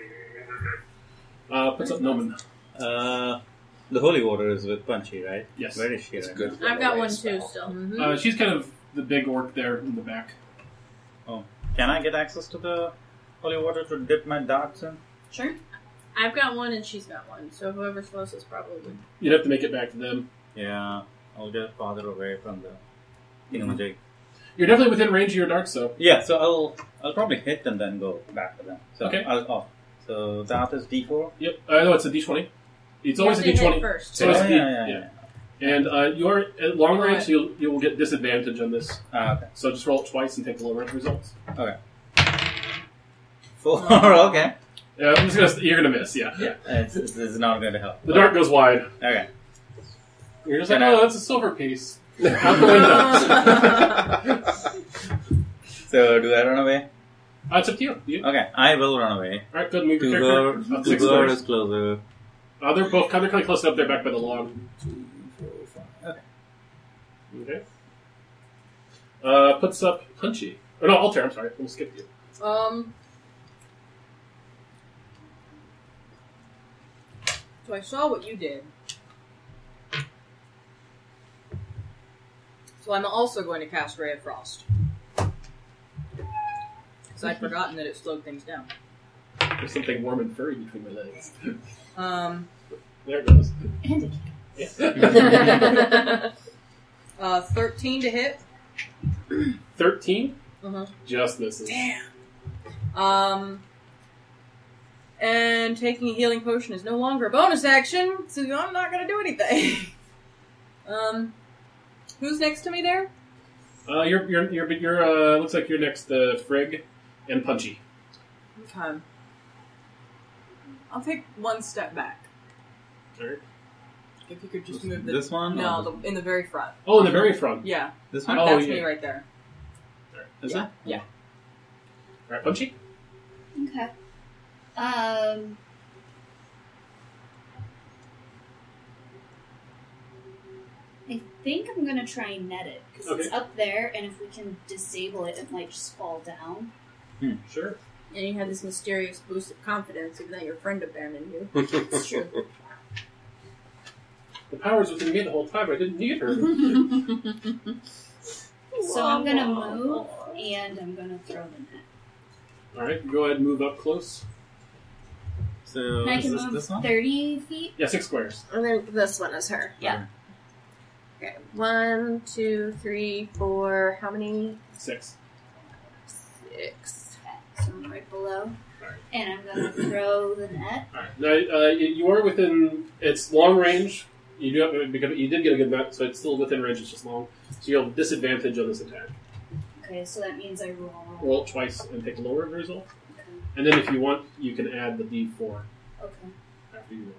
Uh, puts up Noman. Uh, the holy water is with Punchy, right? Yes. Where is she It's right good. I've got runaway one spell. too still. Mm-hmm. Uh, she's kind of the big orc there in the back. now? Oh, can I get access to the holy water to dip my darts in? Sure. I've got one and she's got one, so whoever's closest probably. You'd have to make it back to them. Yeah, I'll get farther away from the thingamajig. You're definitely within range of your darts, so. Yeah, so I'll I'll probably hit and then go back to them. So Okay. I'll off. So that is D four. Yep. Uh, no, it's a d twenty. It's always a You have d to hit twenty. first. So it's Oh, a D- yeah, yeah, yeah. And uh, you're at long range, Alright. so you'll, you will get disadvantage on this. Ah, okay. So just roll it twice and take the low range results. Four. okay. Yeah, I'm just gonna, you're gonna miss, yeah. Yeah, it's, it's, it's not going to help. The dart goes wide. Okay. You're just like, Can I- oh, that's a silver piece. Out the window. So do I run away? Uh, it's up to you. you. Okay, I will run away. Alright, good. Move your Tugor, character up six Tugor squares. is closer. Uh, they're both kind of, kind of close up there back by the log. Okay. Okay. Uh, puts up Punchy. Oh, no, Altair, I'm sorry. We'll skip you. Um. So I saw what you did. So I'm also going to cast Ray of Frost. Because I'd forgotten that it slowed things down. There's something warm and furry between my legs. Um. There it goes. And Yeah. uh, thirteen to hit. thirteen? Uh-huh. Just misses. Um. And taking a healing potion is no longer a bonus action, so I'm not gonna do anything. um, who's next to me there? Uh, you're, you're, you're, you're, uh, looks like you're next to Frigg and Punchy. Okay. I'll take one step back. Alright. If you could just move the... This one? No, or the, in the very front. Oh, in the very front. Yeah. This one? Oh, That's yeah. me right there. Is yeah. it? Yeah. Alright, Punchy? Okay. Um. I think I'm gonna try and net it because it's Okay. up there, and if we can disable it, it might just fall down. Sure. And you have this mysterious boost of confidence, even though your friend abandoned you. It's true. The power's within me the whole time. I didn't need her. So I'm gonna move, and I'm gonna throw the net. Alright, go ahead and move up close. So, And I is can this move this one? thirty feet. Yeah, six squares. And then this one is her. Yeah. Okay. One, two, three, four. How many? Six. Six. Okay, so I'm right below. Alright. And I'm gonna throw the net. Alright. Now, uh, you you are within... It's long range. You do have, because you did get a good net, so it's still within range. It's just long. So you'll have disadvantage on this attack. Okay, so that means I roll. Roll it twice and take a lower result. Okay. And then if you want, you can add the D four Okay. after you roll.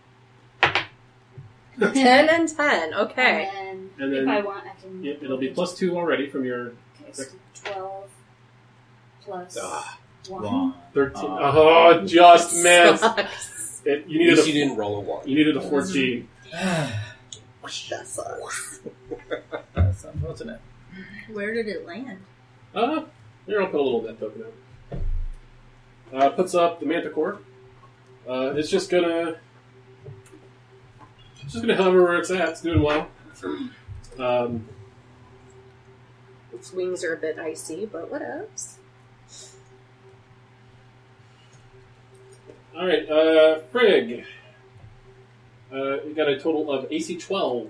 Ten and ten. Okay. And then, And if then I want, I can. Yep, it'll be plus two already from your Okay, so twelve plus Ah, one. One. thirteen. Oh. Oh, just missed. Sucks. It, you at needed least a, you didn't roll a one. you needed a fourteen. That sucks. That's unfortunate. Where did it land? Uh, here, I'll put a little net token out. Uh, puts up the Manticore. Uh, it's just gonna... It's just gonna hover where it's at. It's doing well. Um, Its wings are a bit icy, but what else? Alright, uh, Frigg. Uh, you got a total of A C twelve,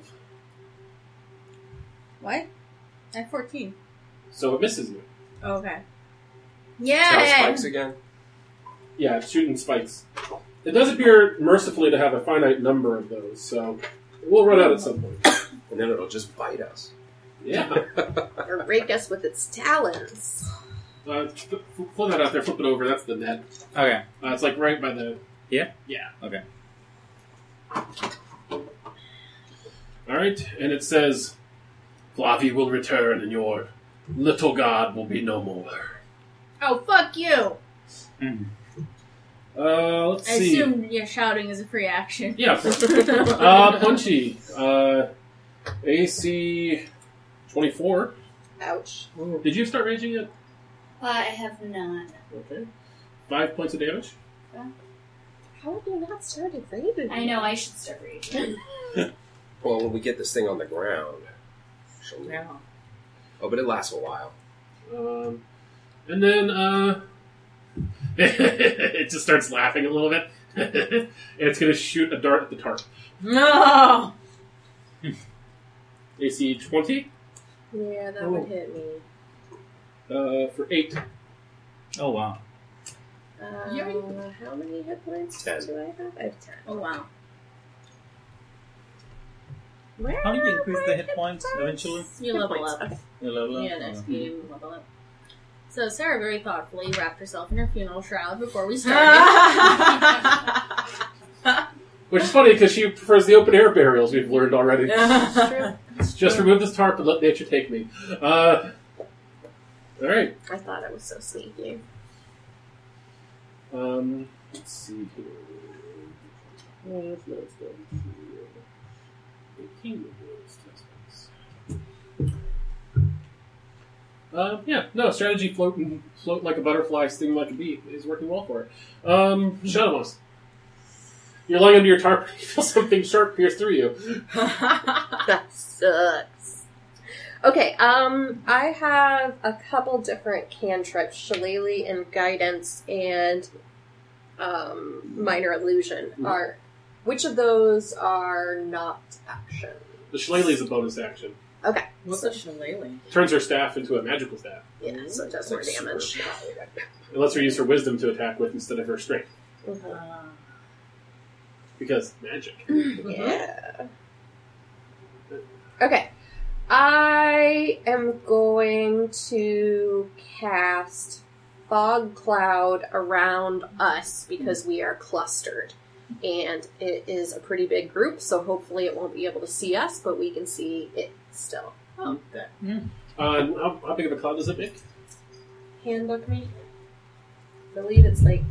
What? I have fourteen. so it misses you. Oh, okay. Now Yeah! spikes again. Yeah, it's shooting spikes. It does appear mercifully to have a finite number of those, so it will run out at some point. And then it'll just bite us. Yeah. Or rake us with its talons. Uh, flip flip that out there, flip it over, that's the net. Okay. Uh, it's like right by the... Yeah? Yeah. Okay. Alright, and it says, Flavi will return and your little god will be no more. Oh, fuck you! Uh, let's I see. assume your shouting is a free action. Yeah. uh, Punchy. Uh, A C twenty-four. Ouch. Did you start raging yet? Uh, I have none. Okay. Five points of damage. How have you not started raiding? I know, I should start reading. Well, when we get this thing on the ground, she'll know. Oh, but it lasts a while. Um, and then uh, it just starts laughing a little bit. And it's going to shoot a dart at the tarp. No! A C twenty Yeah, that Oh. would hit me. uh, for eight. Oh, wow. Uh, how many hit points Ten. do I have? I have ten. Oh, wow. Where How do you are increase my the hit points eventually? You Hit level points. up. You level up? Yeah, next Oh. game, you level up. So Sarah very thoughtfully wrapped herself in her funeral shroud before we started. Which is funny because she prefers the open air burials, we've learned already. It's true. Just remove this tarp and let nature take me. Uh, Alright. I thought it was so sneaky. Um, let's see here. Uh, let's go, let's go. eighteen rewards, test points. Um, yeah, no, strategy float and float like a butterfly, sting like a bee is working well for it. Um, Shadowmoss. You're lying under your tarp and you feel something sharp pierce through you. That sucks. Okay, um, I have a couple different cantrips, Shillelagh and Guidance and um, Minor Illusion. Mm-hmm. Are which of those are not action? The Shillelagh is a bonus action. Okay, What's so, a shillelagh? Turns her staff into a magical staff. yeah, so it does It's more like super damage. powered. It lets her use her wisdom to attack with instead of her strength. Uh, Because magic. Yeah. Okay. I am going to cast Fog Cloud around us because we are clustered. And it is a pretty big group, so hopefully it won't be able to see us, but we can see it still. Oh, okay. Uh, how, how big of a cloud does it make? Handbook me. I believe it's like...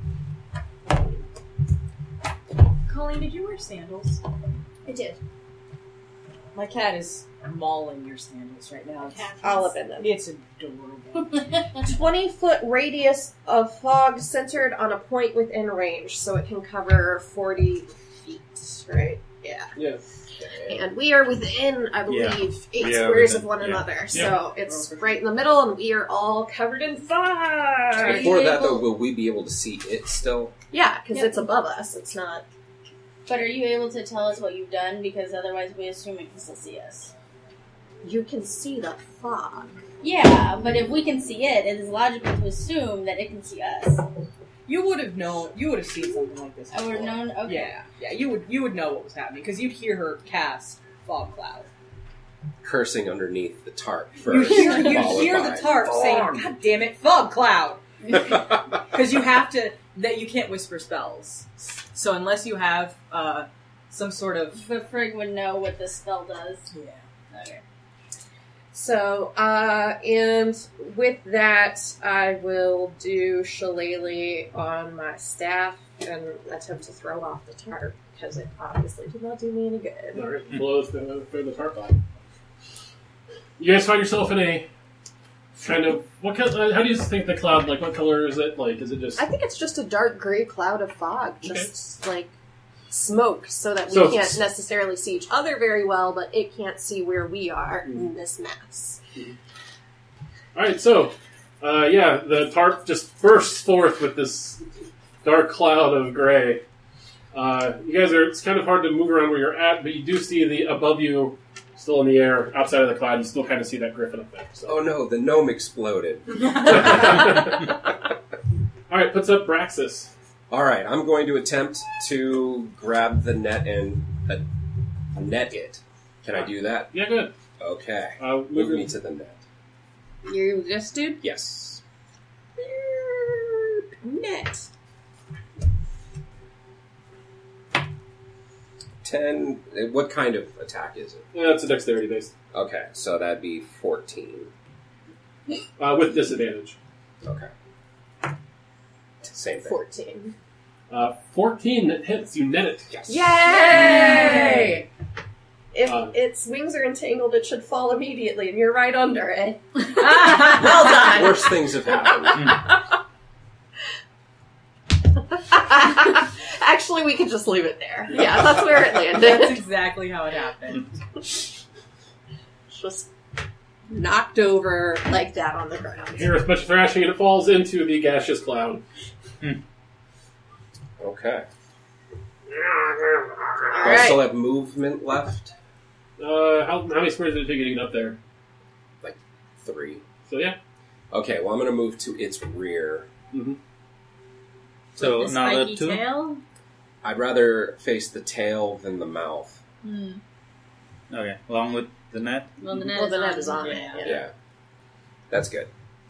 Colleen, did you wear sandals? I did. My cat is mauling your sandals right now. It's, all up in them. it's adorable. twenty foot radius of fog centered on a point within range, so it can cover forty feet, right? Yeah. Yeah. And we are within, I believe, Yeah. eight We are squares within- of one yeah. another. So Yeah. it's right in the middle, and we are all covered in fog. Before that, though, will we be able to see it still? Yeah, because Yep. it's above us. It's not. but are you able to tell us what you've done? Because otherwise we assume it can still see us. You can see the fog. Yeah, but if we can see it, it is logical to assume that it can see us. You would have known. You would have seen something like this. I would have before. known. Okay. Yeah, yeah. You would. You would know what was happening because you'd hear her cast fog cloud. Cursing underneath the tarp You first. hear. You followed hear by the tarp saying, "God damn it, fog cloud!" Because you have to. That you can't whisper spells. So unless you have uh, some sort of. But Frigg would know what the spell does. Yeah. Okay. So, uh, and with that, I will do Shillelagh on my staff and attempt to throw off the tarp, because it obviously did not do me any good. Alright, blow the, throw the tarp off. You guys find yourself in a kind of what kind, uh, how do you think the cloud, like what color is it? Like, is it just I think it's just a dark gray cloud of fog, just like smoke, so that we So- can't necessarily see each other very well, but it can't see where we are in this mess. Alright, so uh, yeah, the tarp just bursts forth with this dark cloud of gray. Uh, you guys are, it's kind of hard to move around where you're at, but you do see the above you still in the air, outside of the cloud, you still kind of see that griffin up there. So. Oh no, the gnome exploded. Alright, puts up Braxis. Alright, I'm going to attempt to grab the net and uh, net it. Can I do that? Yeah, good. Okay. Uh, Move move me to the net. You this dude? Yes. Net. Ten. uh, What kind of attack is it? Yeah, it's a dexterity based. Okay, so that'd be fourteen. Uh, with disadvantage. Okay. Same thing. fourteen. Uh, fourteen that hits, you net it. Yes. Yay! If Uh, its wings are entangled, it should fall immediately, and you're right under it. Well done. Worse things have happened. Actually, we could just leave it there. Yeah, that's where it That's landed. exactly how it happened. Just knocked over like that on the ground. You hear a bunch of thrashing, and it falls into the gaseous cloud. Okay. All I right. still have movement left. Uh, how, how many squares did it take you to get up there? Three. So yeah. Okay, well I'm going to move to its rear. Mm-hmm. So The now the spiky two. tail? I'd rather face the tail than the mouth. Hmm. Okay, along with the net. Well, the net, Well, is, the net on. is on it. Yeah. Yeah. Yeah. That's good.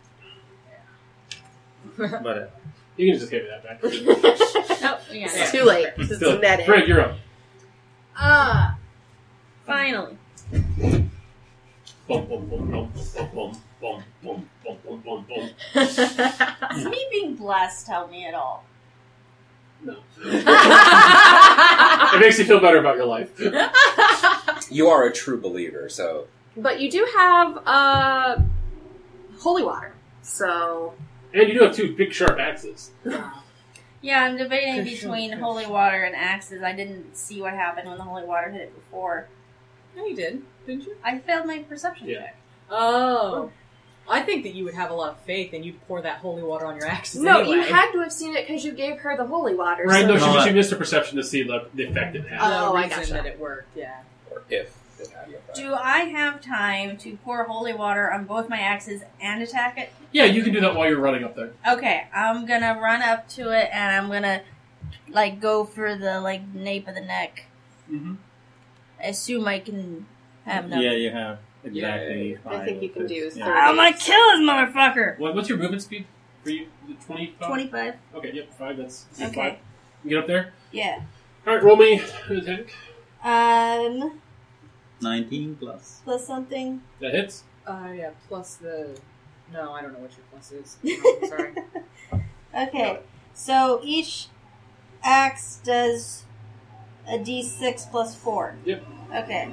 But uh, You can just give me that back. Oh, yeah. It's too late. It's Still, netting. Fred, you're up. Ah, finally. Boom, boom, boom, boom, boom, boom, boom, boom, boom, boom, boom, boom. Does me being blessed help me at all? No. It makes you feel better about your life. You are a true believer, so But you do have uh, holy water, so And you do have two big sharp axes. Yeah, I'm debating Fish between and fish. holy water and axes. I didn't see what happened when the holy water hit it before. No, you did, didn't you? I failed my perception Yeah. check. Oh. I think that you would have a lot of faith and you'd pour that holy water on your axes no, anyway. you had to have seen it because you gave her the holy water. Right, so no, she, No, she I- missed her perception to see the, the effect it had. The Oh, I reason gotcha. that it worked, yeah. or if it had an effect. Do I have time to pour holy water on both my axes and attack it? Yeah, you can do that while you're running up there. Okay, I'm gonna run up to it and I'm gonna like go for the like nape of the neck. Mm-hmm. I assume I can have enough. Yeah, you have exactly. Yeah, five I think you of can this. do Yeah. thirty. I'm gonna kill this motherfucker. What, what's your movement speed for you? twenty-five? Twenty-five. Okay, yep, five. That's Okay. five. You get up there. Yeah. All right, roll me an attack. Um, Nineteen plus. plus something. That hits. Uh, yeah, plus the... No, I don't know what your plus is. No, sorry. Okay. So each axe does a d six plus four. Yep. Okay.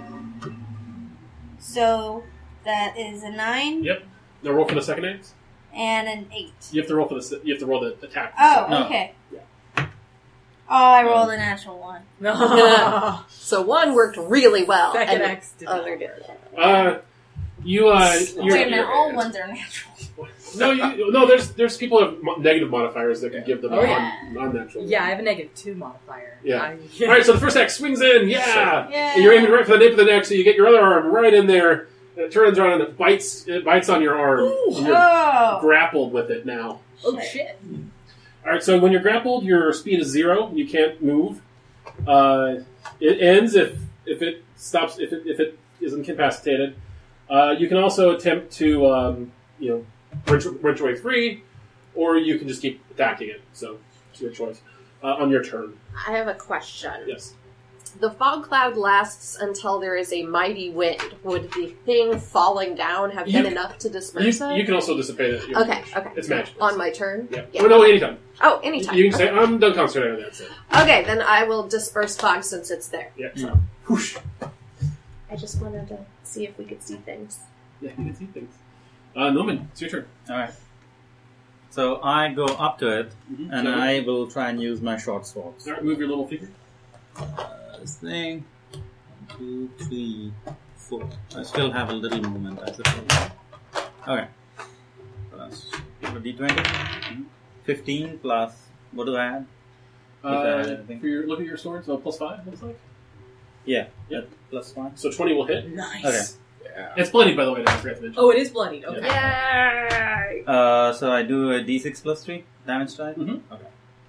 So that is a nine Yep. Now roll for the second axe. and an eight. You have to roll for the. se- You have to roll the attack. Oh, No. okay. Yeah. Oh, I rolled a natural one. No. So one worked really well, Second and X did the not. other did. Uh, you uh, you're, Wait a minute, you're- all ones are natural. no, you, no. There's there's people who have mo- negative modifiers that can give them Oh, non, yeah. non-natural. Yeah, I have a negative two modifier. Yeah. I, All right, so the first axe swings in. Yeah. Yeah. And you're aiming right for the nape of the neck, so you get your other arm right in there. And it turns around and it bites. It bites on your arm. And you're Oh. grappled with it now. Oh, shit. All right, so when you're grappled, your speed is zero. You can't move. Uh, it ends if if it stops if it if it is incapacitated. Uh, you can also attempt to um, you know wrench, wrench away free, or you can just keep attacking it. So it's your choice uh, on your turn. I have a question. Yes. The fog cloud lasts until there is a mighty wind. Would the thing falling down have been You- enough to You, disperse it? you can also dissipate it. Okay, okay. It's magic. On my turn? Yeah. Yeah. Oh, no, anytime. Oh, anytime. You can say, I'm done concentrating on that. So. Okay, then I will disperse fog since it's there. Yeah. So. Whoosh. I just wanted to see if we could see things. Yeah, you can see things. Uh, Norman, it's your turn. Alright. So I go up to it, Mm-hmm. and I will try and use my short swords. All right, move your little finger. Uh, this thing. One, two, three, four. I still have a little movement, I suppose. Okay. Plus d twenty. fifteen plus. What do I add? If I add Uh, anything. for your look at your sword, so plus five looks like. Yeah. Yep. Plus one. So twenty will hit. Nice. Okay. Yeah. It's bloodied, by the way. I forgot to mention. Oh, it is bloodied. Okay. Yay! Uh, so I do a d six plus three damage type? Mhm. Okay.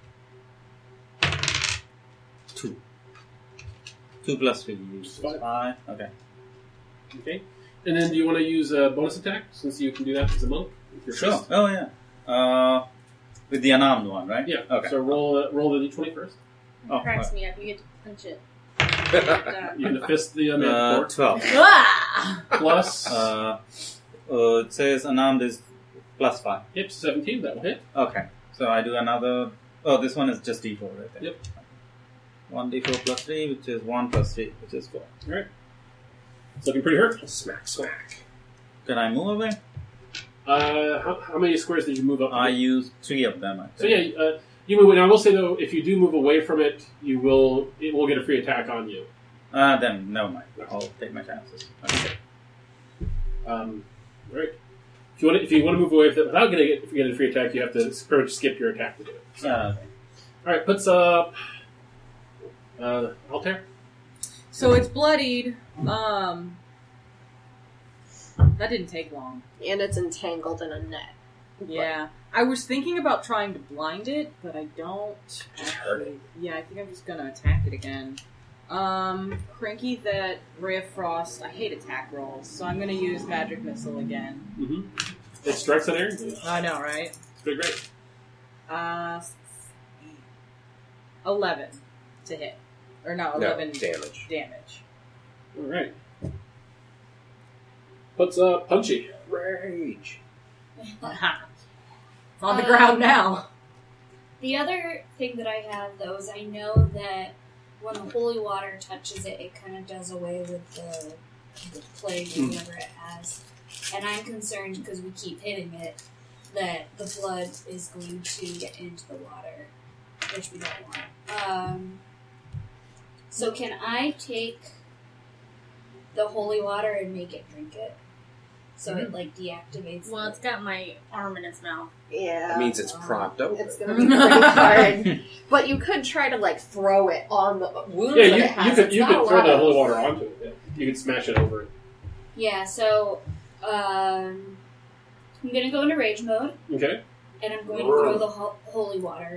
Two. Two plus three. is Five. Five. Okay. Okay. And then, do you want to use a bonus attack since you can do that as a monk? With your Sure. fist? Oh, yeah. Uh, with the unarmed one, right? Yeah. Okay. So roll uh, roll the d twenty first. Oh, Cracks right. me up. You get to punch it. You can fist the uh, Uh, manticore. twelve. Ah! Plus, Uh, uh, it says unarmed is plus five. yep, seventeen. That will hit. Okay. So I do another. Oh, this one is just d four right there. Yep. one d four plus three, which is one plus three, which is four. All right. It's looking pretty hurt. Smack, smack. Can I move away? Uh, how, how many squares did you move up? I use three of them, I So think. yeah, uh, you move. And I will say though, if you do move away from it, you will it will get a free attack on you. Uh, then never mind. I'll take my chances. Okay. Um, all right. If you want to, if you want to move away with it without getting it, if you get a free attack, you have to pretty much skip your attack to do it. So, Uh, all right, puts up uh, Altair. So it's bloodied. Um, that didn't take long. And it's entangled in a net. Yeah, I was thinking about trying to blind it, but I don't. Just hurt it. Yeah, I think I'm just gonna attack it again. Um, cranky that ray of frost. I hate attack rolls, so I'm gonna use magic missile again. Mm-hmm. It strikes an area. It's I know, right? pretty great. Uh, eleven to hit, or no, No, eleven damage. Damage. All right. Puts uh, Punchy. Rage. it's on the Uh, ground now. The other thing that I have, though, is I know that when the holy water touches it, it kind of does away with the, the plague or Mm. whatever it has. And I'm concerned because we keep hitting it that the blood is going to get into the water, which we don't want. Um, so can I take the holy water and make it drink it? So it, like, deactivates Well, the- it's got my arm in its mouth. Yeah. That means it's propped open. It's gonna be pretty hard. But you could try to, like, throw it on the wounds Yeah, that you, it has. you could It's you not could a throw lot the of- holy water onto it. Yeah. You could smash it over it. Yeah, so um, I'm going to go into rage mode. Okay. And I'm going to throw the ho- holy water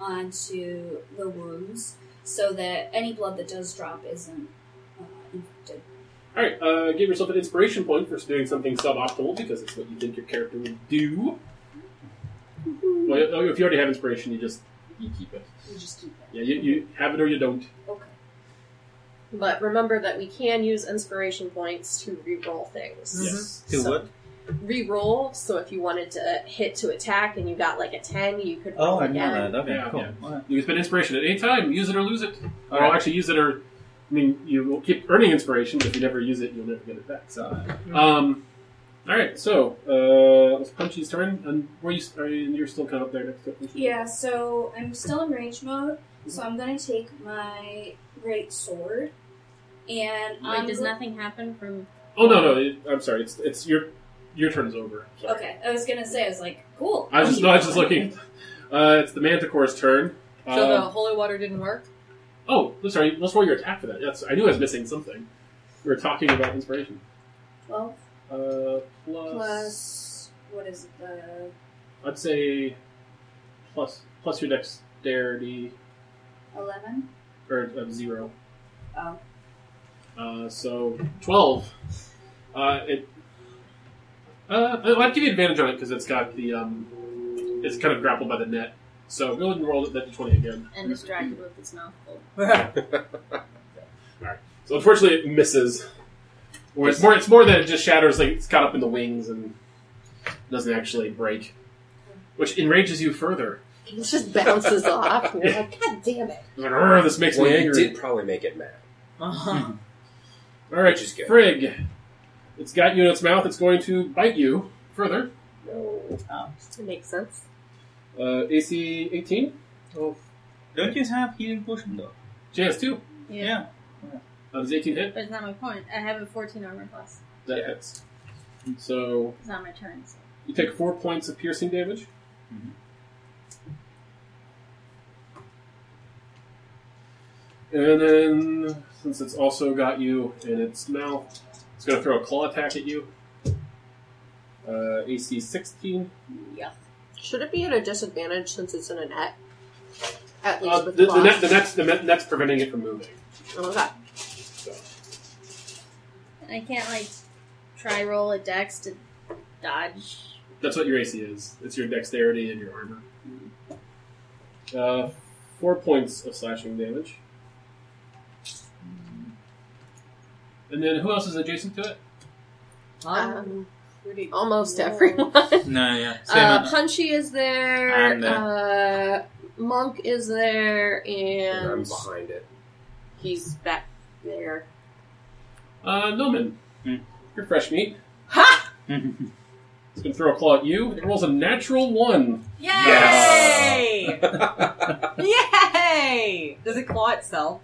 onto the wounds so that any blood that does drop isn't uh, infected. Alright, uh, give yourself an inspiration point for doing something suboptimal because it's what you think your character would do. Well, if you already have inspiration, you just you keep it. You just keep it. Yeah, you, you have it or you don't. Okay. But remember that we can use inspiration points to re-roll things. Yes. To So- what? Re-roll, so if you wanted to hit to attack and you got like a ten, you could Oh, roll I know again. that. Okay, Yeah, cool. yeah. Alright. You can spend inspiration at any time. Use it or lose it. Or Alright. actually use it or... I mean, you will keep earning inspiration, but if you never use it, you'll never get it back. So, Alright. um, alright, so, uh, it's Punchy's turn. And where you, are you, you're still kind of up there next to Punchy? Yeah, so I'm still in rage mode, so I'm going to take my great sword, and Wait, I'm does go- nothing happen from... Oh, no, no, it, I'm sorry. It's it's your your turn is over. Sorry. Okay, I was going to say, I was like, cool. I was just, no, I was just looking. Uh, it's the Manticore's turn. So the Um, holy water didn't work? Oh, sorry. Let's roll your attack for that. Yes, I knew I was missing something. We were talking about inspiration. twelve Uh, plus, plus, what is it, the... I'd say plus plus your dexterity eleven? or uh, zero. Oh. Uh, so twelve. Uh, it. Uh, I'd give you advantage on it because it's got the um, it's kind of grappled by the net. So go ahead and roll that d twenty again. And distracted with his mouth full. So unfortunately, it misses. Or it's more. It's more that it just shatters. Like it's caught up in the wings and doesn't actually break, which enrages you further. It just bounces off. And you're like, God damn it. Like, "Arr, this makes Well, me you angry. did probably make it mad. Uh-huh. All right, Which is good. Frigg. It's got you in its mouth. It's going to bite you further. No. It makes sense. Uh, A C eighteen. Oh. Don't you have healing potion though? She has two. Yeah. Yeah. Uh, does eighteen hit? But it's not my point. I have a fourteen armor class. That Yeah. hits. So It's not my turn. So. you take four points of piercing damage. Mhm. And then, since it's also got you in its mouth, it's going to throw a claw attack at you. Uh, A C sixteen. Yeah. Should it be at a disadvantage since it's in a net? At least Uh, with the, the, claws. net, the, net's, the net- net's preventing it from moving. Okay. So. I can't, like, try roll a dex to dodge. That's what your A C is. It's your dexterity and your armor. Uh, four points of slashing damage. And then who else is adjacent to it? Um, Pretty almost cool. everyone. No, yeah. Same. Uh, Punchy is there. And, uh, uh, Monk is there, And I'm and behind it. he's back there. Uh, Noman. Hmm. You're fresh meat. Ha! It's going to throw a claw at you. It rolls a natural one. Yay! Yes! Yay! Does it claw itself?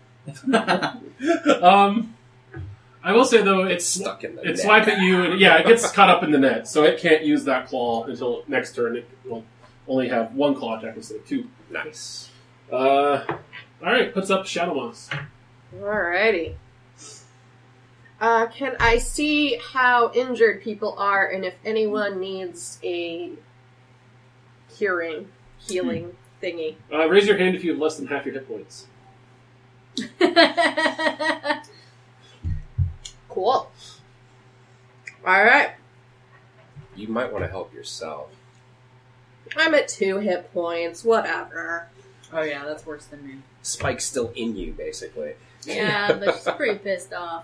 um, I will say, though, it's Stuck in the it net. swiped at you, and yeah, it gets caught up in the net, so it can't use that claw until next turn. It will only have one claw attack instead of two. Nice. Uh, alright, puts up Shadow Moss. Alrighty. Uh, can I see how injured people are and if anyone needs a curing, healing thingy? Uh, raise your hand if you have less than half your hit points. Cool. Alright. You might want to help yourself. I'm at two hit points, whatever. Oh yeah, that's worse than me. Spike's still in you, basically. Yeah, but she's pretty pissed off.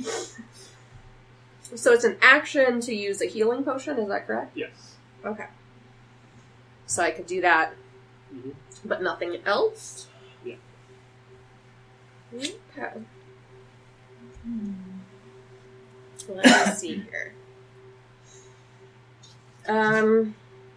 So it's an action to use a healing potion, is that correct? Yes. Okay. So I could do that, Mhm. but nothing else? Yeah. Okay. Let me see here. Um...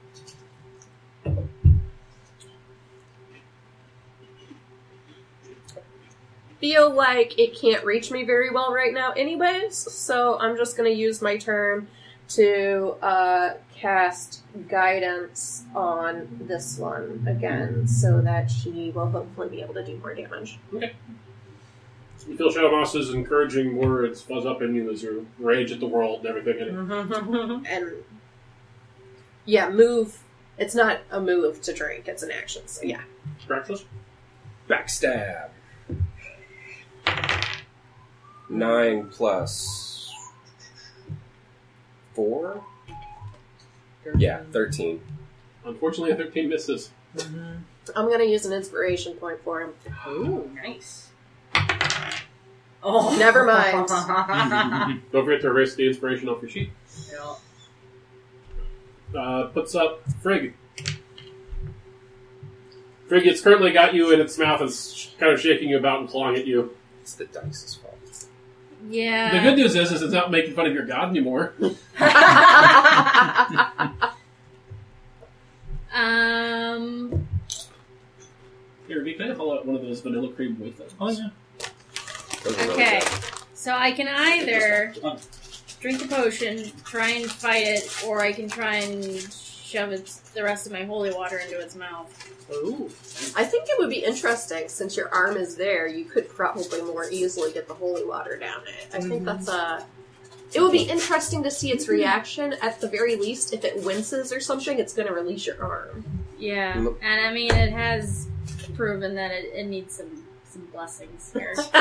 feel like it can't reach me very well right now anyways, so I'm just going to use my turn to uh, cast guidance on this one again so that she will hopefully be able to do more damage. You feel Shadow Moss is encouraging words fuzz up in you as you rage at the world and everything. And And yeah, move. It's not a move to drink, it's an action, so yeah. Practice. Backstab. Nine plus four? Yeah, thirteen. Unfortunately, a thirteen misses. I'm gonna use an inspiration point for him. Ooh, nice. Oh, Never mind. Don't forget to erase the inspiration off your sheet. Yeah. Uh, puts up Frigg. Frigg, it's currently got you in its mouth. It's kind of shaking you about and clawing at you. It's the dice's fault. Yeah. The good news is, is it's not making fun of your god anymore. um. Here, we kind of pull out one of those vanilla cream wafers. Oh, yeah. Those are really Okay. good. So I can either drink the potion, try and fight it, or I can try and shove its, the rest of my holy water into its mouth. Ooh. I think it would be interesting, since your arm is there, you could probably more easily get the holy water down it. I think that's a... It would be interesting to see its reaction. At the very least, if it winces or something, it's going to release your arm. Yeah. Mm. And I mean, it has proven that it, it needs some, some blessings here. So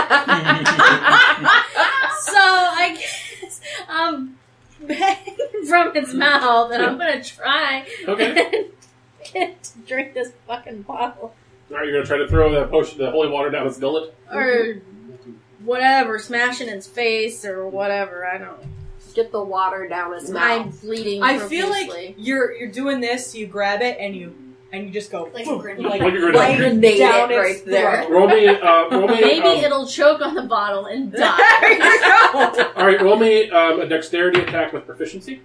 I guess um from its mouth, and I'm gonna try Okay. and drink this fucking bottle All right, you're going to try to throw the potion, the holy water down its gullet? or whatever, smash in its face or whatever. I don't. Get the water down its I'm mouth. bleeding. I feel like profusely. you're you're doing this. You grab it and you and you just go Like a boom, grenade. like, Like a grenade. right Grenade down it its right there. throat. Roll me, uh, roll me, maybe um, it'll choke on the bottle and die. There you go. all right, roll me um, a dexterity attack with proficiency.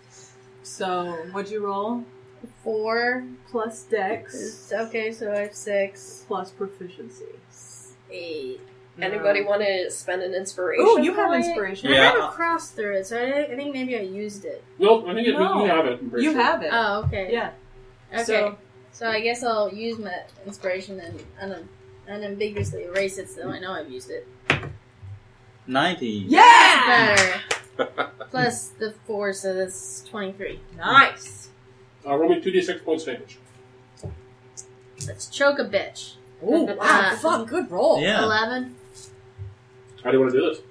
So what'd you roll? Four. Plus dex is- Okay, so I have six. plus proficiency. Eight. Anybody want to spend an inspiration? Oh, you have point? inspiration. I Yeah. have a cross through it, so I, I think maybe I used it. Nope, I think it, No. you have it. I'm pretty You sure. have it. Oh, okay. Yeah. Okay. So- So, I guess I'll use my inspiration and un- unambiguously erase it so I know I've used it. ninety. Yeah. Better. Plus the four, so that's twenty-three. Nice. Uh, roll me two d six points damage. Let's choke a bitch. Oh wow! Uh, Fuck, good roll. Yeah. Eleven. How do you want to do this?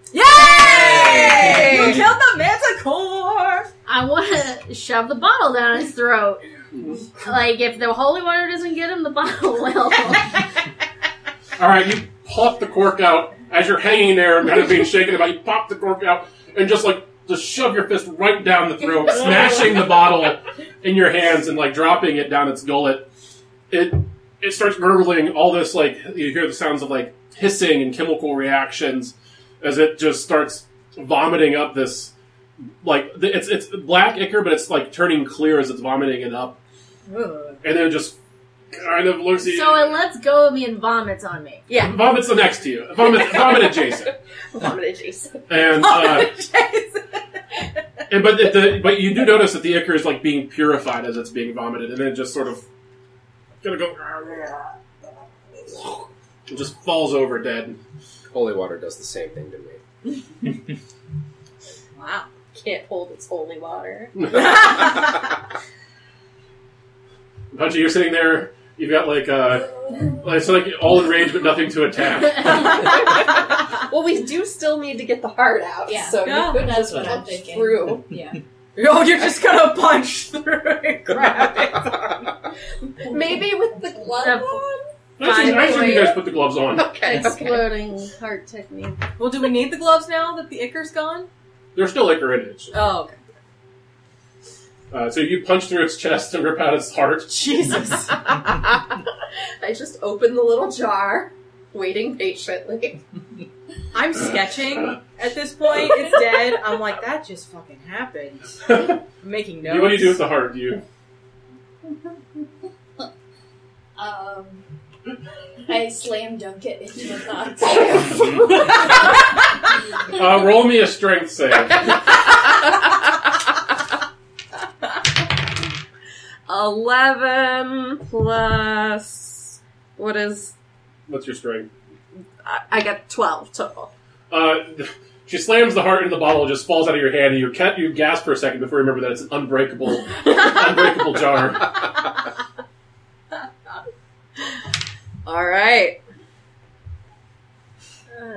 Yay! You killed the manticore. I want to shove the bottle down his throat. Like, if the holy water doesn't get him, the bottle will. All right, you pop the cork out as you're hanging there and kind of being shaken about. You pop the cork out and just like just shove your fist right down the throat, smashing the bottle in your hands and like dropping it down its gullet. It it starts gurgling. All this like you hear the sounds of like hissing and chemical reactions as it just starts vomiting up this like it's it's black ichor, but it's like turning clear as it's vomiting it up, Ugh. and then just kind of looks at you. So it lets go of me and vomits on me. Yeah. Vomits the next to you. Vomit, vomit adjacent. Vomit adjacent. And, uh, and but the, the but you do notice that the ichor is like being purified as it's being vomited, and then it just sort of gonna go. It just falls over dead. Holy water does the same thing to me. Wow. Can't hold its holy water. Punchy, you're sitting there. You've got like uh, like, it's like all enraged but nothing to attack. Well, we do still need to get the heart out, Yeah. so Yeah, you could that's just what I'm punch thinking. through. Yeah. Oh, you're just gonna punch through and grab it. Maybe with the glove The- on? I assume, I assume you guys put the gloves on. Okay, okay. Exploding heart technique. Well, do we need the gloves now that the ichor's gone? There's still ichor in it. So, Oh, okay. uh, so you punch through its chest and rip out its heart. Jesus. I just open the little jar, waiting patiently. I'm sketching at this point. It's dead. I'm like, that just fucking happened. I'm making notes. What do you do with the heart? Do you? Um, I slam dunk it into the thoughts. Uh, roll me a strength save. Eleven plus what is? What's your strength? I, I got twelve total. Uh, she slams the heart in the bottle, it just falls out of your hand, and you ca- you gasp for a second before you remember that it's an unbreakable, unbreakable jar. All right. Uh,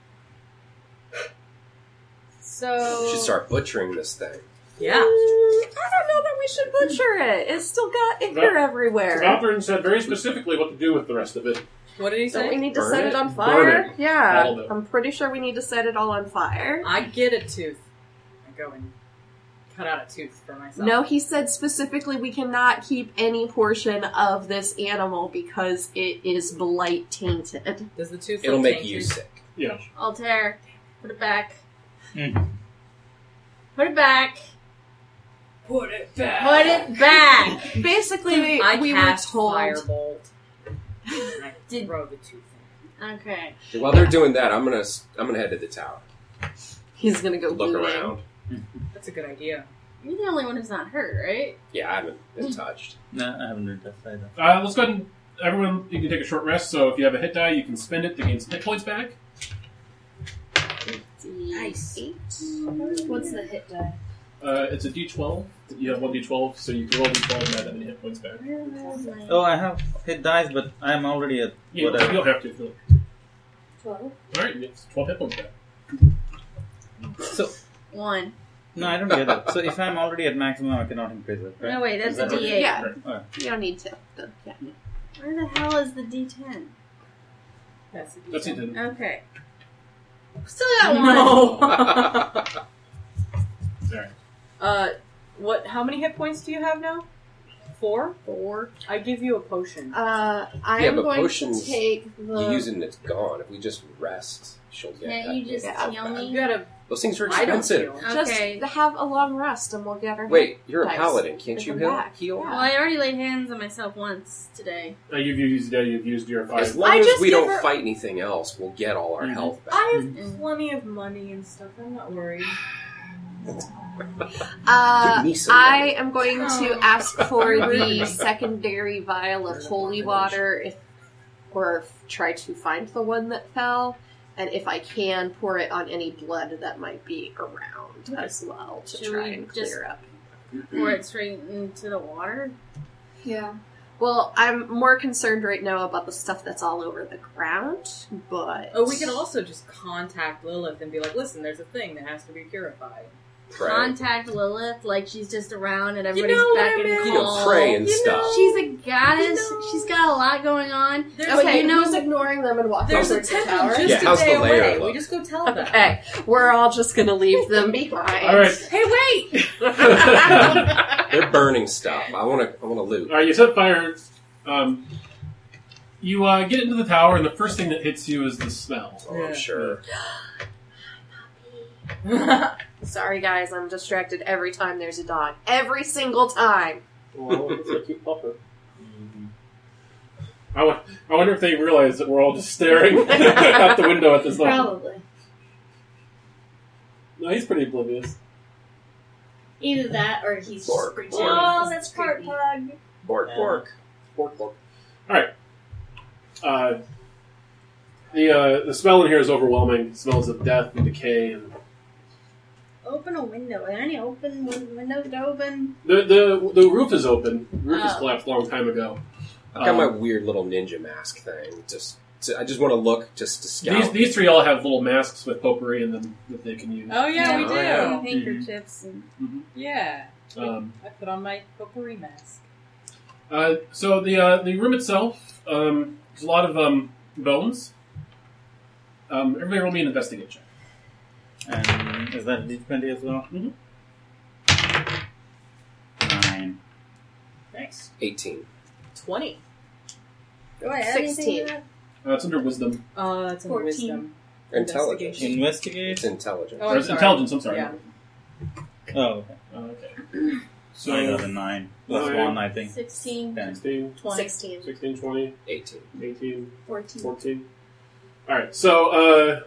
so We should start butchering this thing. Yeah. Mm, I don't know that we should butcher it. It's still got ichor Well, everywhere. Valthrin said very specifically what to do with the rest of it. What did he Don't we say? need to Burn set it? it on Burn fire? it. Yeah. All of it. I'm pretty sure we need to set it all on fire. I get a tooth. I go and cut out a tooth for myself. No, he said specifically we cannot keep any portion of this animal because it is blight tainted. Does the tooth? It'll look make tainted? you sick. Yeah. Altair, put it back. Mhm. Put it back. Put it back. Put it back. Basically, we, I we were cast told. firebolt. And I Did- throw the tooth in. Okay. While they're doing that, I'm gonna I'm gonna head to the tower. He's gonna go Look looting. around. That's a good idea. You're the only one who's not hurt, right? Yeah, I haven't been touched. No, I haven't read that either. Uh, let's go ahead and everyone. You can take a short rest. So if you have a hit die, you can spend it to gain some hit points back. Nice. Eight. What's the hit die? Uh, it's a D twelve. You have one D twelve, so you can roll D twelve and add that many hit points back. Oh, I have hit dice, but I am already at You, whatever. you don't have to. if you Twelve. don't. All right, it's twelve hit points back. So One. no, I don't get it. So if I'm already at maximum, I cannot increase it. Right? No, wait, that's Is a that D eight. Yeah, Alright. you don't need to. The- yeah. Where the hell is the D ten? That's a D That's it. ten. Then. Okay. Still got one. No. All right. uh, what? How many hit points do you have now? Four. Four. I give you a potion. Uh, I Yeah, am but going potions, to take the. You use it and it's gone. If we just rest, she'll get Can't that. you just Yeah. heal You me? gotta. Those things are I don't expensive. feel. Just Okay. have a long rest and we'll get her. Wait, you're a Nice. paladin. Can't With you the heal? back. heal? Yeah. Well, I already laid hands on myself once today. Uh, you've used. Yeah, you've used your As five. long I as just we give don't her- fight anything else, we'll get all our Mhm. health back. I have Mhm. plenty of money and stuff. I'm not worried. Uh, Give me some I money. am going to ask for the secondary vial of holy water, if, or try to find the one that fell, and if I can, pour it on any blood that might be around as well to Should try we and just- clear up. Pour it straight into the water. Yeah. Well, I'm more concerned right now about the stuff that's all over the ground, but Oh, we could also just contact Lilith and be like, "Listen, there's a thing that has to be purified." Pray. Contact Lilith like she's just around and You everybody's know what back I and mean? You know, calm. pray and You stuff. know- She's a goddess. You know- She's got a lot going on. There's, But okay, you know- who's ignoring them and walking there's a towards the temple tower? just Yeah, a how's day the layer away. look? We just go tell them. Okay, we're all just gonna leave them behind. All right. Hey, wait! They're burning stuff. I want to. I want to loot. All right, you set fire. Um, you uh, get into the tower, and the first thing that hits you is the smell. Oh, I'm sure. Sorry, guys, I'm distracted every time there's a dog. Every single time. Well, it's a cute puppet. I, wa- I wonder if they realize that we're all just staring out the window at this dog. Probably. No, he's pretty oblivious. Either that or he's Bork. just pretty Bork. Oh, that's part pug. Bork, Yeah. bork. Bork, bork. All right. Uh, the uh, the smell in here is overwhelming. It smells of death and decay. And Open a window. Are there any open win- windows to open? the the the roof is open. The roof has Oh. collapsed a long time ago. I've got Um, my weird little ninja mask thing. Just, to, I just want to look, just to scout. These these three all have little masks with potpourri in them that they can use. Oh yeah, we Oh, do. yeah. Handkerchiefs and Yeah. Um, I put on my potpourri mask. uh, so the uh, the room itself, um, there's a lot of um, bones. Um, everybody roll me an investigate check. And is that D twenty as well? Mhm. Nine. Nice. eighteen. Twenty. do I add anything Sixteen. to that? Uh, it's under wisdom. Uh, that's in fourteen. wisdom. Intelligence. Investigation. Investigate. It's intelligence. Oh, Or I'm it's sorry. intelligence. I'm sorry. Yeah. Oh, okay. Uh, okay. So I got So a nine. Plus Nine. one, I think. Sixteen. Ten. sixteen, Twenty. Sixteen. sixteen, twenty, eighteen. eighteen, Fourteen. fourteen. All right. So uh,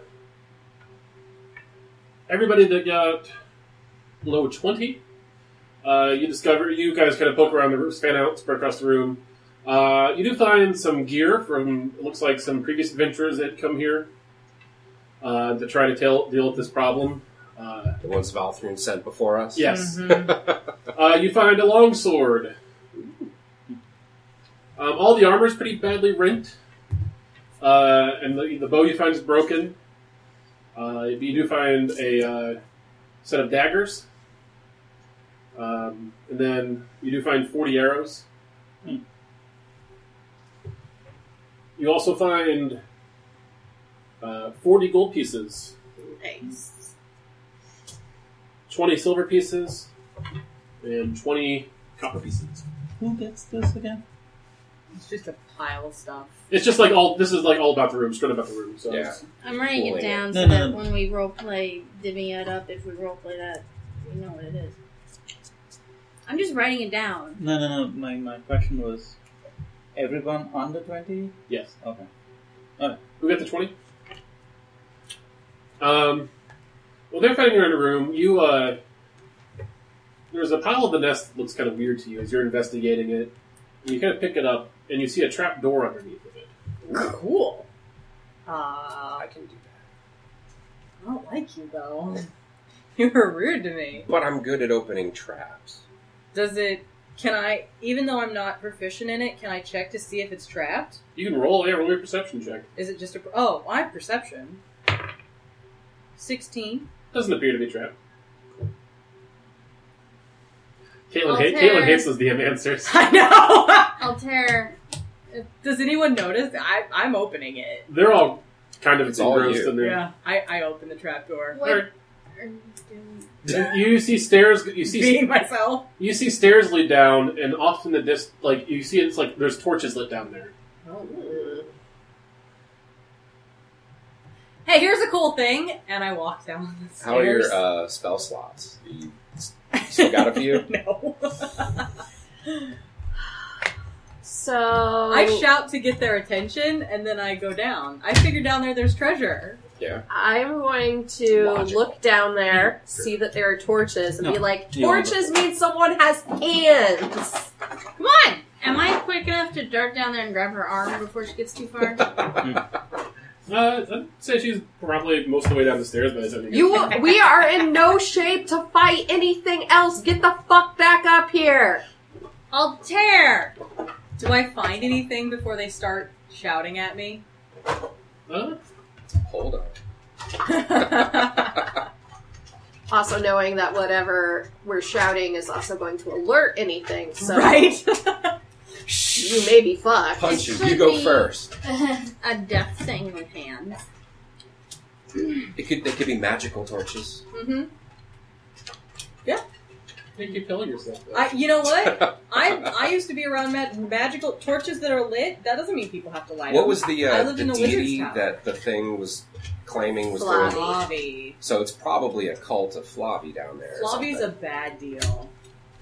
everybody that got below twenty, uh, you discover you guys kind of poke around the room, span out, spread across the room. Uh, you do find some gear from it looks like some previous adventurers that come here uh, to try to tell, deal with this problem. Uh, The ones Valthrun sent before us. yes. Mhm. Uh, you find a longsword. Um, all the armor is pretty badly rent. Uh, and the, the bow you find is broken. Uh, you do find a uh, set of daggers. Um, and then you do find forty arrows. Hmm. You also find uh, forty gold pieces, Nice. twenty silver pieces, and twenty copper pieces. Who gets this again? It's just a pile of stuff. It's just like all. This is like all about the room, straight about the room. So Yeah. it's- I'm writing it Boy. down No, so no, that no. when we roleplay divvying it up, if we roleplay that, we know what it is. I'm just writing it down. No, no, no. My, my question was, everyone under twenty? yes. Okay. Who got the twenty? Um, well, they're fighting around a room. You, uh, there's a pile of the nest that looks kind of weird to you as you're investigating it. And you kind of pick it up, and you see a trap door underneath of it. Cool. Uh, I I can do that. don't like you though. You were rude to me. But I'm good at opening traps. Does it? Can I? Even though I'm not proficient in it, can I check to see if it's trapped? You can roll, yeah, roll your perception check. Is it just a? Oh, I have perception. Sixteen. Doesn't appear to be trapped. Caitlin, Okay. ha- Caitlin hates those D M answers. I know. Altair, Does anyone notice? I, I'm opening it. They're all kind of It's all engrossed you. in there. Yeah, I, I open the trap door. what Alright. are you doing? And you see stairs. You see Being myself. you see stairs lead down, and off in the dis like you see it's like there's torches lit down there. Hey, here's a cool thing, and I walk down the stairs. How are your uh, spell slots? You still got a few? No. So I shout to get their attention, and then I go down. I figure down there there's treasure. Yeah. I'm going to Logical. look down there, see that there are torches, and No. be like, You want torches mean someone has hands! Come on! Am I quick enough to dart down there and grab her arm before she gets too far? Uh, I'd say she's probably most of the way down the stairs by the time you get You, we are in no shape to fight anything else. Get the fuck back up here. Altair! Do I find anything before they start shouting at me? Uh, Hold on. Also knowing that whatever we're shouting is also going to alert anything, so Right? you may be fucked. Punch you. Should You go be- first. A death thing with hands. It could. They could be magical torches. Mm-hmm. you keep killing yourself. though. I, you know what? I I used to be around ma- magical torches that are lit. That doesn't mean people have to light What them. was the I uh, lived the in a wizard's deity tower. that the thing was claiming was Flavi. going? Flavi. So it's probably a cult of Flavi down there. or Flavi's a something. bad deal.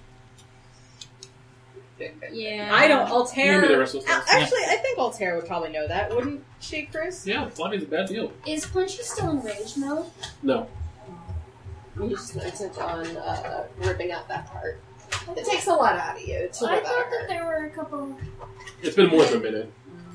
Yeah. I don't. Give me the Altair. rest of the A- stuff. Actually, I think Altair would probably know that, wouldn't she, Chris? Yeah, Flavi's a bad deal. Is Punchy still in rage mode? No. You just spent on uh, ripping out that part. It takes a lot out of you to I rip out thought a that heart. there were a couple. It's been more than a minute.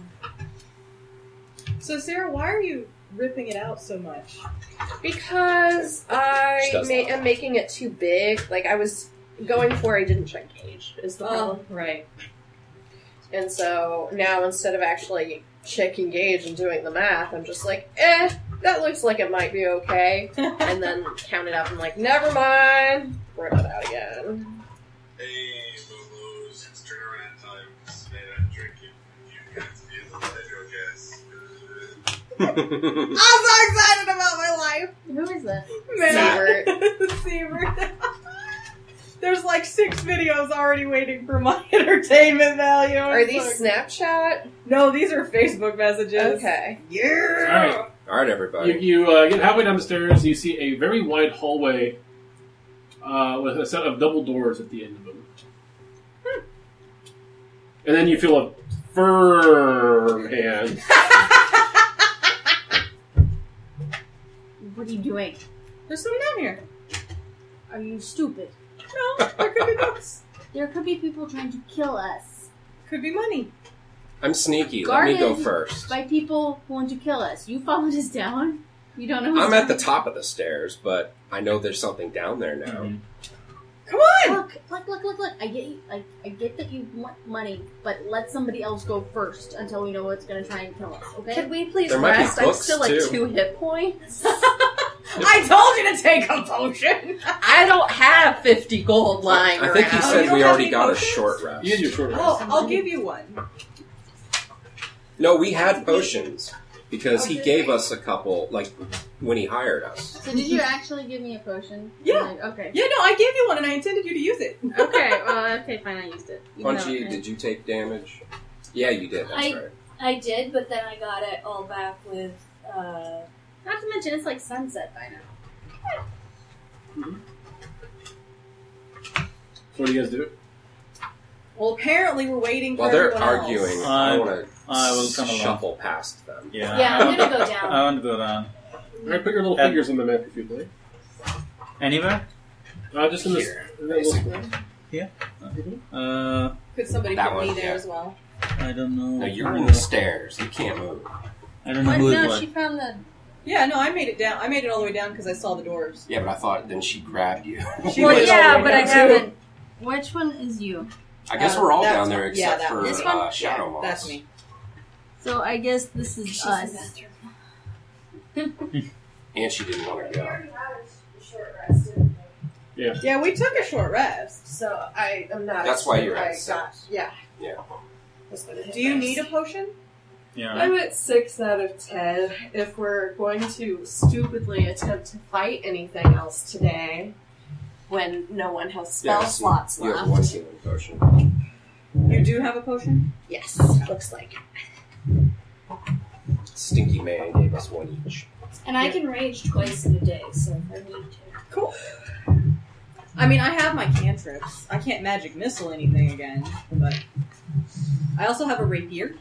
So, Sarah, why are you ripping it out so much? Because I She does ma- that. am making it too big. Like, I was going for I didn't check gauge, is the problem. Oh, right. And so now instead of actually checking gauge and doing the math, I'm just like, eh, that looks like it might be okay. And then count it up and like, never mind. Rip it out again. Hey, Boo-Boos, it's turnaround time. Stay that drinking. You guys feel the pleasure, guys. I'm so excited about my life! Who is that? Man. Siebert. There's like six videos already waiting for my entertainment value. Are these Snapchat? No, these are Facebook messages. Okay. Yeah! Alright. All right, You, everybody. you uh, get halfway down the stairs, and you see a very wide hallway uh, with a set of double doors at the end of them. And then you feel a firm hand. What are you doing? There's some down here. Are you stupid? No, there could be books. There could be people trying to kill us. Could be money. I'm sneaky. Let me go Guarded first. By people who want to kill us. You followed us down. You don't know who's I'm at the top of the stairs, but I know there's something down there now. Come on! Look, look, look, look, look. I get you. I, I get that you want money, but let somebody else go first until we know what's going to try and kill us. Okay? Could we please There might be rest? I'm books, still like too. two hit points. I told you to take a potion! I don't have fifty gold lying I think he around. Oh, said you don't we have already any got a potions? short rest. You had your short rest. Oh, I'll give you one. No, we had potions because he Okay. gave us a couple, like when he hired us. So did you actually give me a potion? Yeah. Like, okay. Yeah, no, I gave you one and I intended you to use it. Okay, well, okay, fine, I used it. Even though- Punchy, did you take damage? Yeah, you did. That's I- right. I did, but then I got it all back with. Uh, Not to mention, it's like sunset by now. So what do you guys do? Well, apparently we're waiting for While they're everyone arguing, else. I I- want I will to come along. shuffle past them. Yeah, yeah, I I'm want, gonna go I down. want to go down. All right, put your little And- fingers on the map if you'd like. Anywhere? Uh, just in this. Here, in that little basically. square. Uh, Could somebody That put me one, there yeah. as well? I don't know. No, you're in the stairs. You can't move. I don't know What? who No, it was. she found the. Yeah, no, I made it down. I made it all the way down because I saw the doors. Yeah, but I thought then she grabbed you. She Well, went all yeah, the way but I down, too. haven't. Which one is you? I guess Uh, we're all that's down there one. Yeah, except that for one. This one? uh, Shadow Yeah, Moss. that's me. So I guess this is She's us. in the bathroom. And she didn't want to go. Yeah, we took a short rest. So I am not. That's why you're at I got, six. yeah. Yeah. Was gonna hit Do you this. need a potion? Yeah. I'm at six out of ten. If we're going to stupidly attempt to fight anything else today, when no one has spell Yeah, so slots you have left. one healing potion. You do have a potion? Yes, looks like it. Stinky Man gave us one each. And I can rage twice in a day, so if I need to. Cool. I mean, I have my cantrips. I can't magic missile anything again, but I also have a rapier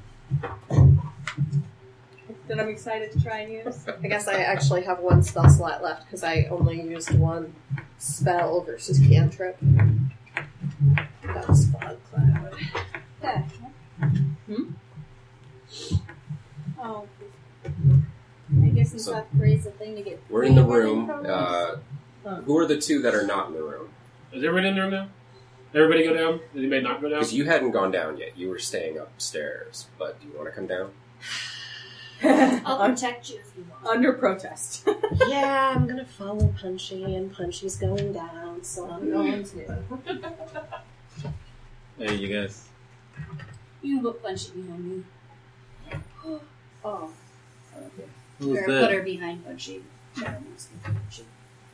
that I'm excited to try and use. I guess I actually have one spell slot left because I only used one spell versus cantrip. That was Fog Cloud. Yeah. Hmm? Oh. I guess in So- South Korea it's a thing to get. We're in the free room. from Uh, Huh. who are the two that are not in the room? Is everybody in the room now? Everybody go down? Did anybody not go down? Because you hadn't gone down yet. You were staying upstairs. But do you want to come down? I'll Un- protect you if you want. under protest. Yeah, I'm gonna follow Punchy, and Punchy's going down, so I'm going to. Hey, you guys. You can put Punchy behind me. Oh. Who's Or there? put her behind Punchy. Shadow Moss can Punchy.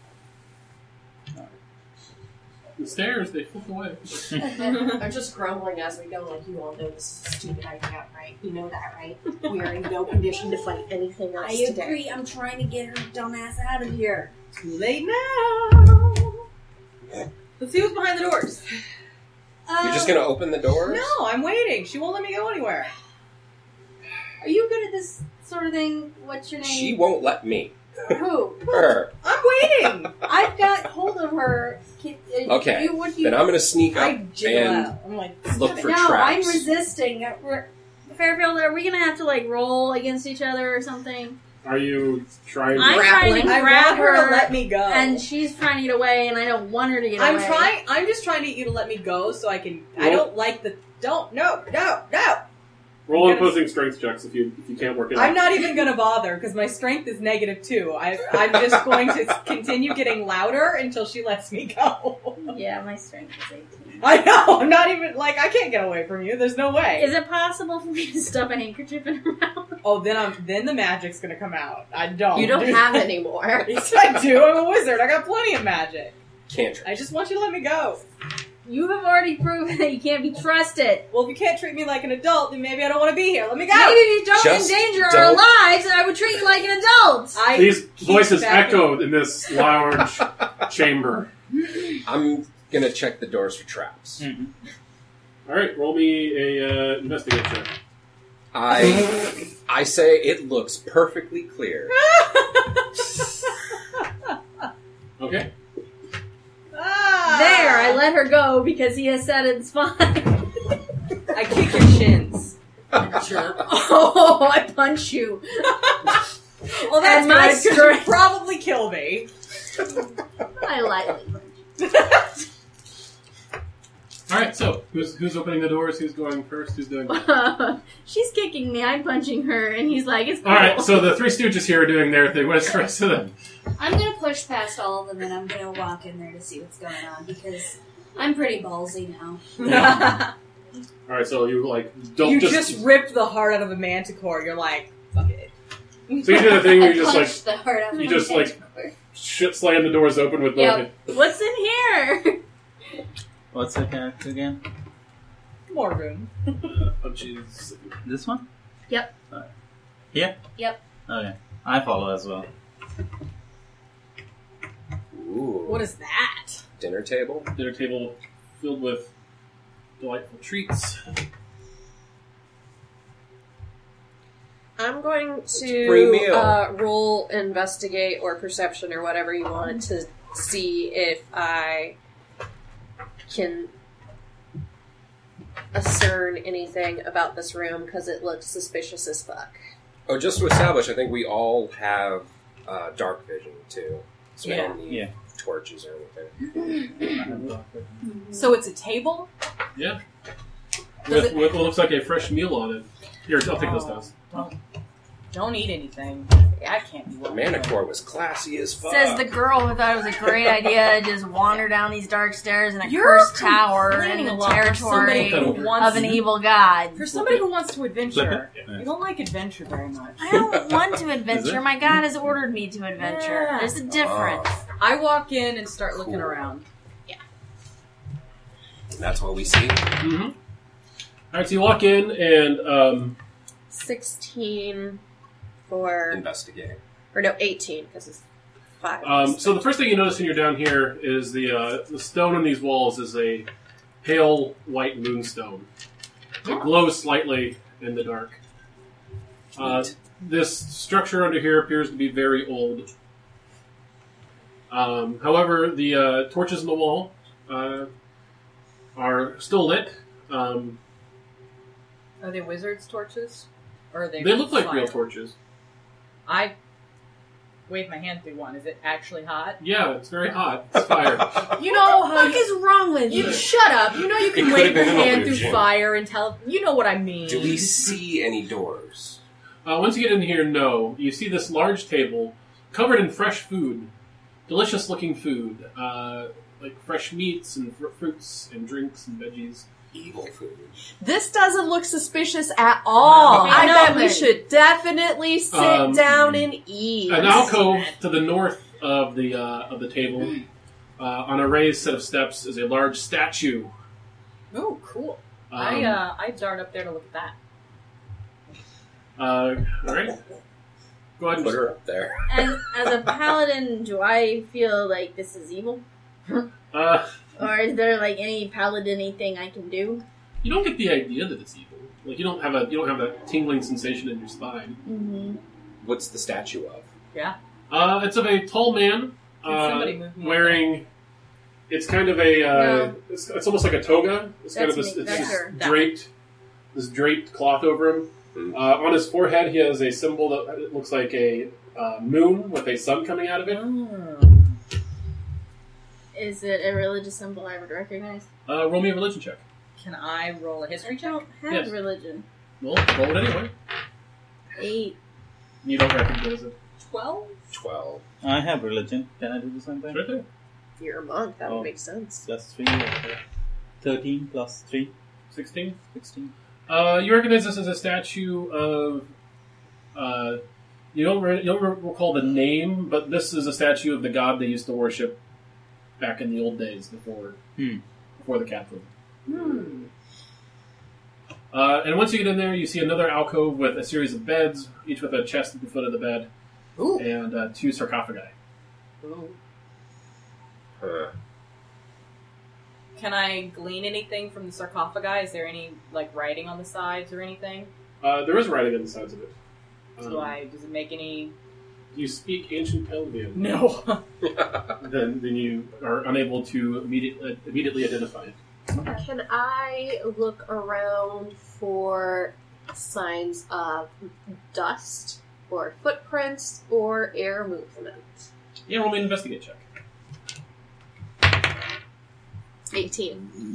The stairs, they flip away. I'm just grumbling as we go, like, you all know this is a stupid idea, right? You know that, right? We are in no condition to fight anything else I today. agree. I'm trying to get her dumbass out of here. Too late now. Let's see who's behind the doors. Uh, You're just going to open the doors? No, I'm waiting. She won't let me go anywhere. Are you good at this sort of thing? What's your name? She won't let me. Who? Her. I'm waiting. I've got hold of her. Can, uh, Okay. You, what do you, Then I'm going to sneak I up jiggle and out. I'm like, look stop for it. no, I'm traps. resisting. Uh, we're- Fairfield, are we gonna have to like roll against each other or something? Are you trying to... I'm trying to I grab want her to her, let me go. and she's trying to get away, and I don't want her to get I'm away. trying. I'm just trying to get you to let me go so I can. I Roll. don't like the. Don't no no no. Roll I'm gonna- opposing strength checks if you if you can't work it I'm out. not even going to bother because my strength is negative two. I, I'm just going to continue getting louder until she lets me go. Yeah, my strength is eighteen. I know. I'm not even like I can't get away from you. There's no way. Is it possible for me to stuff a handkerchief in her mouth? Oh, then I'm then the magic's going to come out. I don't. You don't have any more. Yes, I do. I'm a wizard. I got plenty of magic. Cantrip. I just want you to let me go. You have already proven that you can't be trusted. Well, if you can't treat me like an adult, then maybe I don't want to be here. Let me go. Maybe if you don't Just endanger our don't- lives, I would treat you like an adult. I These keep voices backing- echoed in this large chamber. I'm going to check the doors for traps. Mhm. All right, roll me a uh, investigate check. I I say it looks perfectly clear. Okay. Ah! There, I let her go because he has said it's fine. I kick your shins. Jerk. Oh, I punch you. Well, that's And my good, 'cause strength- you'd probably kill me. I lightly punch you. All right, so who's who's opening the doors? Who's going first? Who's doing what? She's kicking me. I'm punching her, and he's like, "It's cool." All right, so the three stooges here are doing their thing. What's the rest of them? I'm gonna push past all of them and I'm gonna walk in there to see what's going on because I'm pretty ballsy now. All right, so you like don't you just, just ripped the heart out of a manticore. You're like, fuck it. so you do the thing where I you just punched like the heart out of you my just, like, manticore. shit slam the doors open with Yep. no. What's in here? What's the character again? More room. Uh, punches. This one? Yep. Alright. Here? Yep. Okay. I follow as well. Ooh. What is that? Dinner table? Dinner table filled with delightful treats. I'm going free to meal. uh, roll investigate or perception or whatever you want to see if I can discern anything about this room because it looks suspicious as fuck. Oh, just to establish, I think we all have uh, dark vision, too. So we Yeah. don't need Yeah. torches or anything. So it's a table? Yeah. Does With, it- with what looks like a fresh meal on it. Here, I'll take those Oh. down. Don't, don't eat anything. That can't be The what Manicore was classy as fuck. Says the girl who thought it was a great idea to just wander down these dark stairs in a You're cursed tower in complaining the a lot for somebody territory who wants- of an evil god. For somebody who wants to Flip adventure, it. Yeah. you don't like adventure very much. I don't want to Is adventure. it? My god has ordered me to adventure. Yeah. There's a difference. I walk in and start looking Cool. around. And that's what we see. Mm-hmm. All right, so you walk in and um, sixteen for... Investigate. Or no, eighteen because it's five. um, so the first thing you notice when you're down here is the uh, the stone on these walls is a pale white moonstone. It glows slightly in the dark. Uh, this structure under here appears to be very old. Um, however, the uh, torches on the wall uh, are still lit. Um, Are they wizard's torches? Or are they they look like fire? real torches. I wave my hand through one. Is it actually hot? Yeah, it's very hot. It's fire. You know What how the fuck you, is wrong with you? you shut up. You know you can It could wave have your been an hand through illusion. fire and tell. You know what I mean. Do we see any doors? Uh, once you get in here, no. You see this large table covered in fresh food. Delicious looking food. Uh, like fresh meats and fr- fruits and drinks and veggies. Evil food. This doesn't look suspicious at all. No. I No, bet we but- should definitely sit Um, down and eat. An alcove to the north of the uh, of the table, uh, on a raised set of steps, is a large statue. Oh, cool. Um, I uh, I dart up there to look at that. uh, all right. Go ahead and Put her up there. As, as a paladin, do I feel like this is evil? Uh, Or is there like any paladin-y thing I can do? you don't get the idea that it's evil. Like you don't have a you don't have that tingling sensation in your spine. Mm-hmm. What's the statue of? Yeah. Uh, it's of a tall man Can uh, somebody move me wearing. It's kind of a. Uh, No. it's, it's almost like a toga. It's kind That's of this, me. it's That's this her. draped, this draped cloth over him. Hmm. Uh, on his forehead, he has a symbol that it looks like a uh, moon with a sun coming out of it. Oh. Is it a religious symbol I would recognize? Uh, roll me a religion check. Can I roll a history I check? don't have Yes. religion. Well, roll it anyway. Eight. You don't recognize it. Twelve. Twelve. I have religion. Can I do the same thing? It's right there. You're a monk. That Oh. would make sense. Plus three. Okay. Thirteen plus three. Sixteen. Sixteen. Uh, you recognize this as a statue of. Uh, you don't re- you don't re- recall the name, but this is a statue of the god they used to worship back in the old days before Hmm. before the Catholic. Hmm. Uh, and once you get in there, you see another alcove with a series of beds, each with a chest at the foot of the bed, Ooh. and uh, two sarcophagi. Ooh. Huh. Can I glean anything from the sarcophagi? Is there any like writing on the sides or anything? Uh, there is writing on the sides of it. Um, Do I? Does it make any? You speak ancient Pelvian. No. Then, then you are unable to immediately immediately identify it. Can I look around for signs of dust or footprints or air movement? Yeah, roll me an investigate check. eighteen.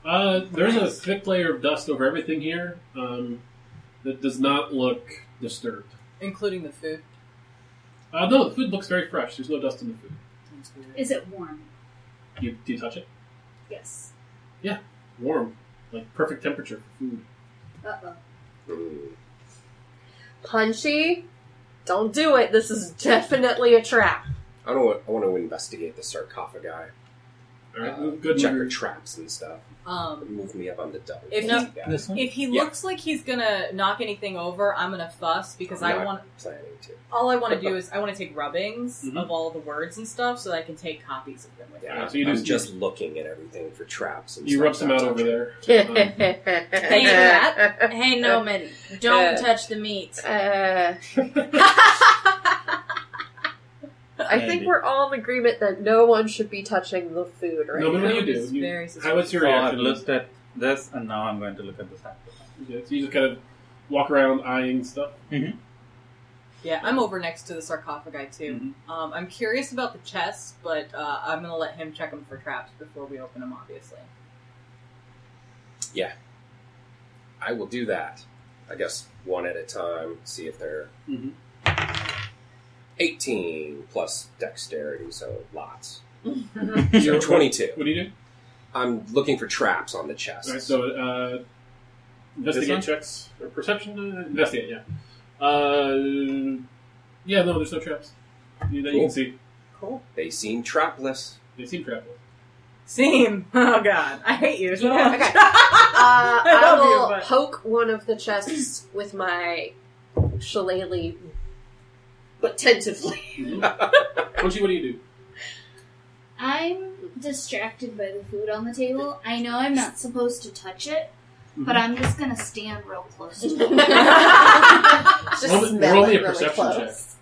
Uh, there's a thick layer of dust over everything here um, that does not look disturbed. Including the food. Uh, no, the food looks very fresh. There's no dust in the food. That's weird. Is it warm? You, do you touch it? Yes. Warm. Like perfect temperature for food. Uh oh. Mm. Punchy, don't do it. This is definitely a trap. I don't want, I want to investigate the sarcophagi. All right, Uh, move- good. check move her your- traps and stuff. Um, Move me up on the double. If guy. he- This one? if he Yeah. looks like he's gonna knock anything over, I'm gonna fuss because I'm I not want. planning to. All I want to do is I want to take rubbings Mhm. of all the words and stuff, so that I can take copies of them with Yeah, me. so you I'm do- just looking at everything for traps. And You stuff, rub some not out over touching. there. Thank you for that. Hey, Noman, don't Uh, touch the meat. Uh, I think Maybe. we're all in agreement that no one should be touching the food right No, but now. what do you do? It's You- very how was your So I've reaction? looked at this, and now I'm going to look at the sacrifice. Okay, so you just kind of walk around eyeing stuff. Yeah, I'm over next to the sarcophagi too. Mhm. Um, I'm curious about the chests, but uh, I'm gonna let him check them for traps before we open them. Obviously. I will do that. I guess one at a time. See if they're Mhm. eighteen plus dexterity, so lots. So So twenty-two. What do you do? I'm looking for traps on the chest. All right, so uh, investigate one? checks or perception. Uh, investigate, yeah. Uh, yeah, no, there's no traps. You, that you Cool. can see. Cool. They seem trapless. They seem trapless. Seam. Oh God, I hate you. So Yeah, much. okay. Uh, I love you, will but- poke one of the chests with my shillelagh, but tentatively. Punchy, what do you do? I'm distracted by the food on the table. I know I'm not supposed to touch it, but Mhm. I'm just gonna stand real close to it. Just Roll me- smell roll it me a really perception close.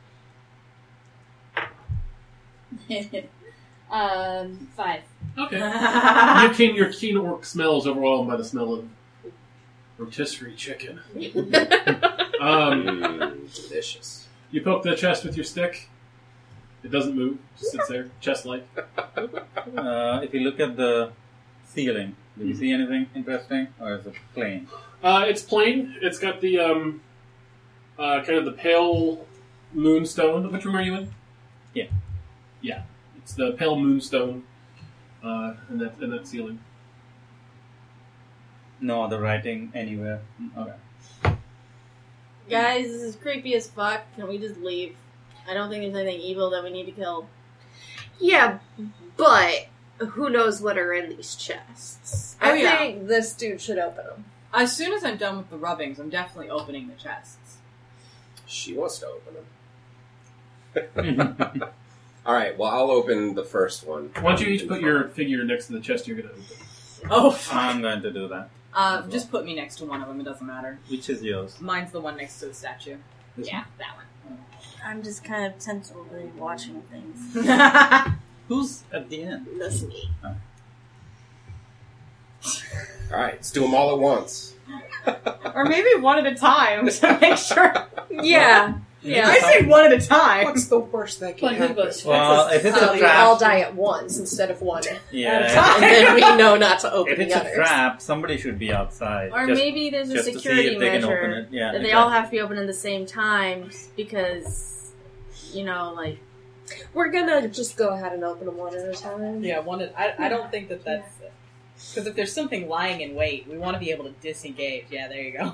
um, five. Okay. your keen, your keen orc smell is overwhelmed by the smell of rotisserie chicken. Um, Mm, delicious. you poke the chest with your stick. It doesn't move. Just sits there, chest-like. Uh, if you look at the ceiling, do you see anything interesting, or is it plain? Uh, it's plain. It's got the um, uh, kind of the pale moonstone. Which room are you in? Yeah. Yeah. It's the pale moonstone uh, in that in that ceiling. No other writing anywhere. Okay. Guys, this is creepy as fuck. Can we just leave? I don't think there's anything evil that we need to kill. Yeah, but who knows what are in these chests? Oh, I yeah. think this dude should open them. As soon as I'm done with the rubbings, I'm definitely opening the chests. She wants to open them. All right. Well, I'll open the first one. Why don't you each put your figure next to the chest you're going to open? Oh, fuck. I'm going to do that. Uh, just put me next to one of them. It doesn't matter. Which is yours? Mine's the one next to the statue. This Yeah, that one. I'm just kind of tentatively watching things. Who's at the end? That's me. All right. Let's do them all at once. Or maybe one at a time to make sure. Yeah, yeah. I say one at a time. What's the worst that can But who happen? goes Well, if it's So a we trap, all die at once instead of one. yeah. And then we know not to open If the it's a others. trap, somebody should be outside. Or just, maybe there's a just to see security if they can measure open it. Yeah, that they exactly. all have to be open at the same time because, you know, like, We're gonna just go ahead and open them one at a time. Yeah, one. At, I I don't think that that's because if there's something lying in wait, we want to be able to disengage. Yeah, there you go.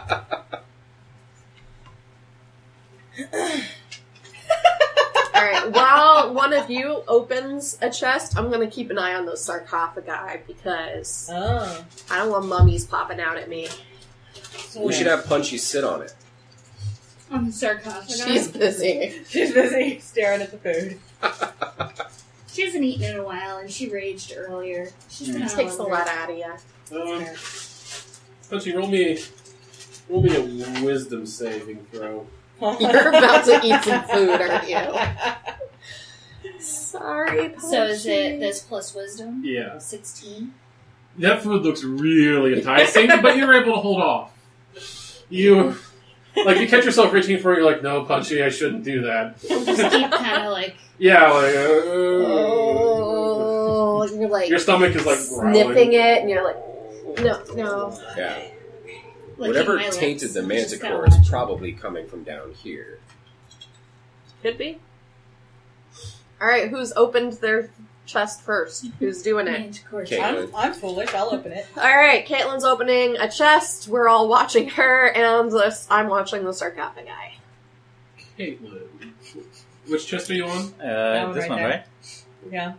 Alright, while one of you opens a chest, I'm gonna keep an eye on those sarcophagi because Oh. I don't want mummies popping out at me. We should have Punchy sit on it. On the sarcophagus. She's busy. She's busy staring at the food. She hasn't eaten in a while, and she raged earlier. She's been It out takes a hungry. lot out of you. Um, Punchy, roll me, roll me a wisdom saving throw. You're about to eat some food, aren't you? Sorry, So is it Punchy. this plus wisdom? Yeah. sixteen? That food looks really enticing, but you're able to hold off. You, like, you catch yourself reaching for it, you're like, no, Punchy, I shouldn't do that. We'll just keep kind of like, Yeah, like, uh, Oh, you're like Your stomach is like sniffing growling. it, and you're like, no, no. Yeah. Licking Whatever my tainted lips. the Just kinda manticore is watching. probably coming from down here. Could be. All right, who's opened their chest first? Who's doing it? Manticore. Caitlin. I'm, I'm foolish. I'll open it. All right, Caitlin's opening a chest. We're all watching her, and this, I'm watching the sarcophagi. Caitlin. Which chest are you on? Uh, one this right one, there. right? Yeah.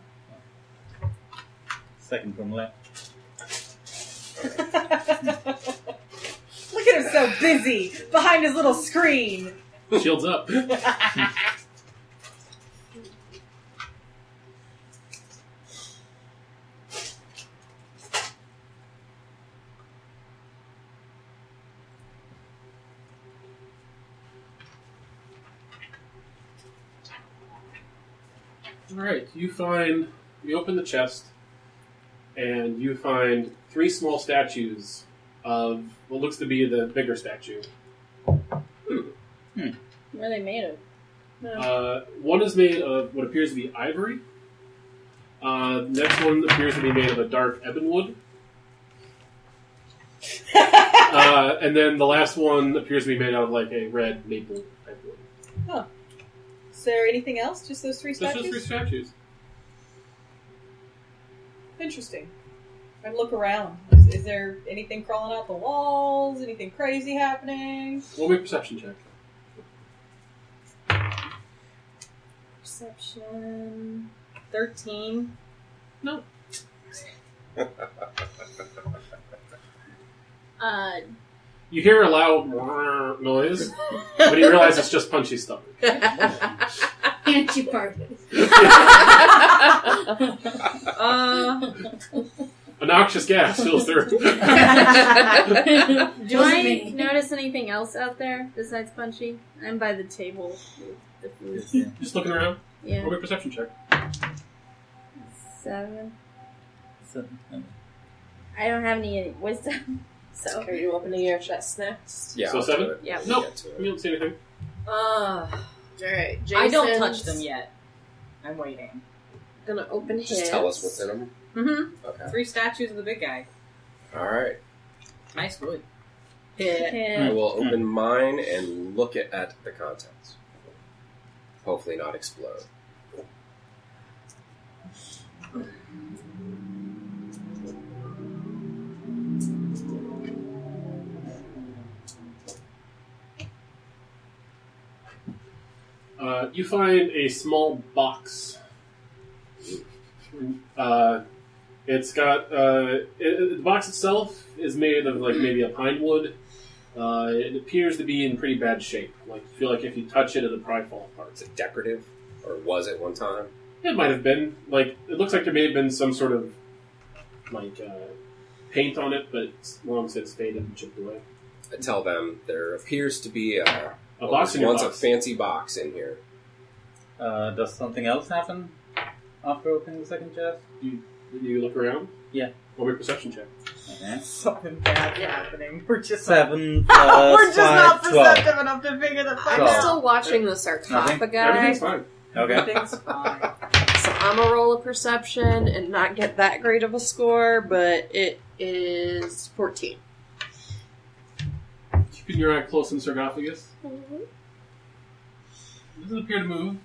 Second from left. Look at him so busy behind his little screen. Shields up. Alright, you find, you open the chest, and you find three small statues of what looks to be the bigger statue. What are they made of? Uh, one is made of what appears to be ivory. Uh, the next one appears to be made of a dark ebonwood. uh, and then the last one appears to be made out of like a red maple type wood. Is there anything else? Just those three So it's statues? just three statues. Interesting. I look around. Is, is there anything crawling out the walls? Anything crazy happening? We'll make a perception check. Perception. Thirteen. Uh, You hear a loud "Wah" noise, but you realize it's just Punchy's stomach. Anti-parvis. Uh, A noxious gas fills the room. do Wasn't I me. notice anything else out there besides Punchy? I'm by the table with the food. Just looking around. Yeah. Roll a perception check. Seven. So, um, I don't have any wisdom, so. Are you opening your chest next? Yeah. So I'll do seven? it. Yeah. We'll Nope. get to it. You don't see anything. Uh, alright, I don't Jason's touch them yet. I'm waiting. Gonna open his. Just tell us what's in them. Mm-hmm. Okay. Three statues of the big guy. All right. Nice wood. I Yeah. will open mine and look at, at the contents. Hopefully not explode. Uh, you find a small box. Uh, it's got uh, it, the box itself is made of like maybe a pine wood. Uh, it appears to be in pretty bad shape. Like you feel like if you touch it, it'll probably fall apart. Is it decorative? Or was it one time? It might have been like it looks like there may have been some sort of like uh, paint on it, but it's long since faded and chipped away. I tell them there appears to be a, A what box was in your once box. a fancy box in here. uh, does something else happen after opening the second chest? You, you look around. Yeah. Roll a perception check. Okay. Something bad's happening. We're just Seven plus We're just five, not twelve. perceptive enough to figure the fuck I'm Twelve. out. still watching the sarcophagi, Everything's fine. Okay. Everything's fine. so I'm gonna roll a perception and not get that great of a score, but it is fourteen. Keeping your eye close on the sarcophagus. It doesn't appear to move.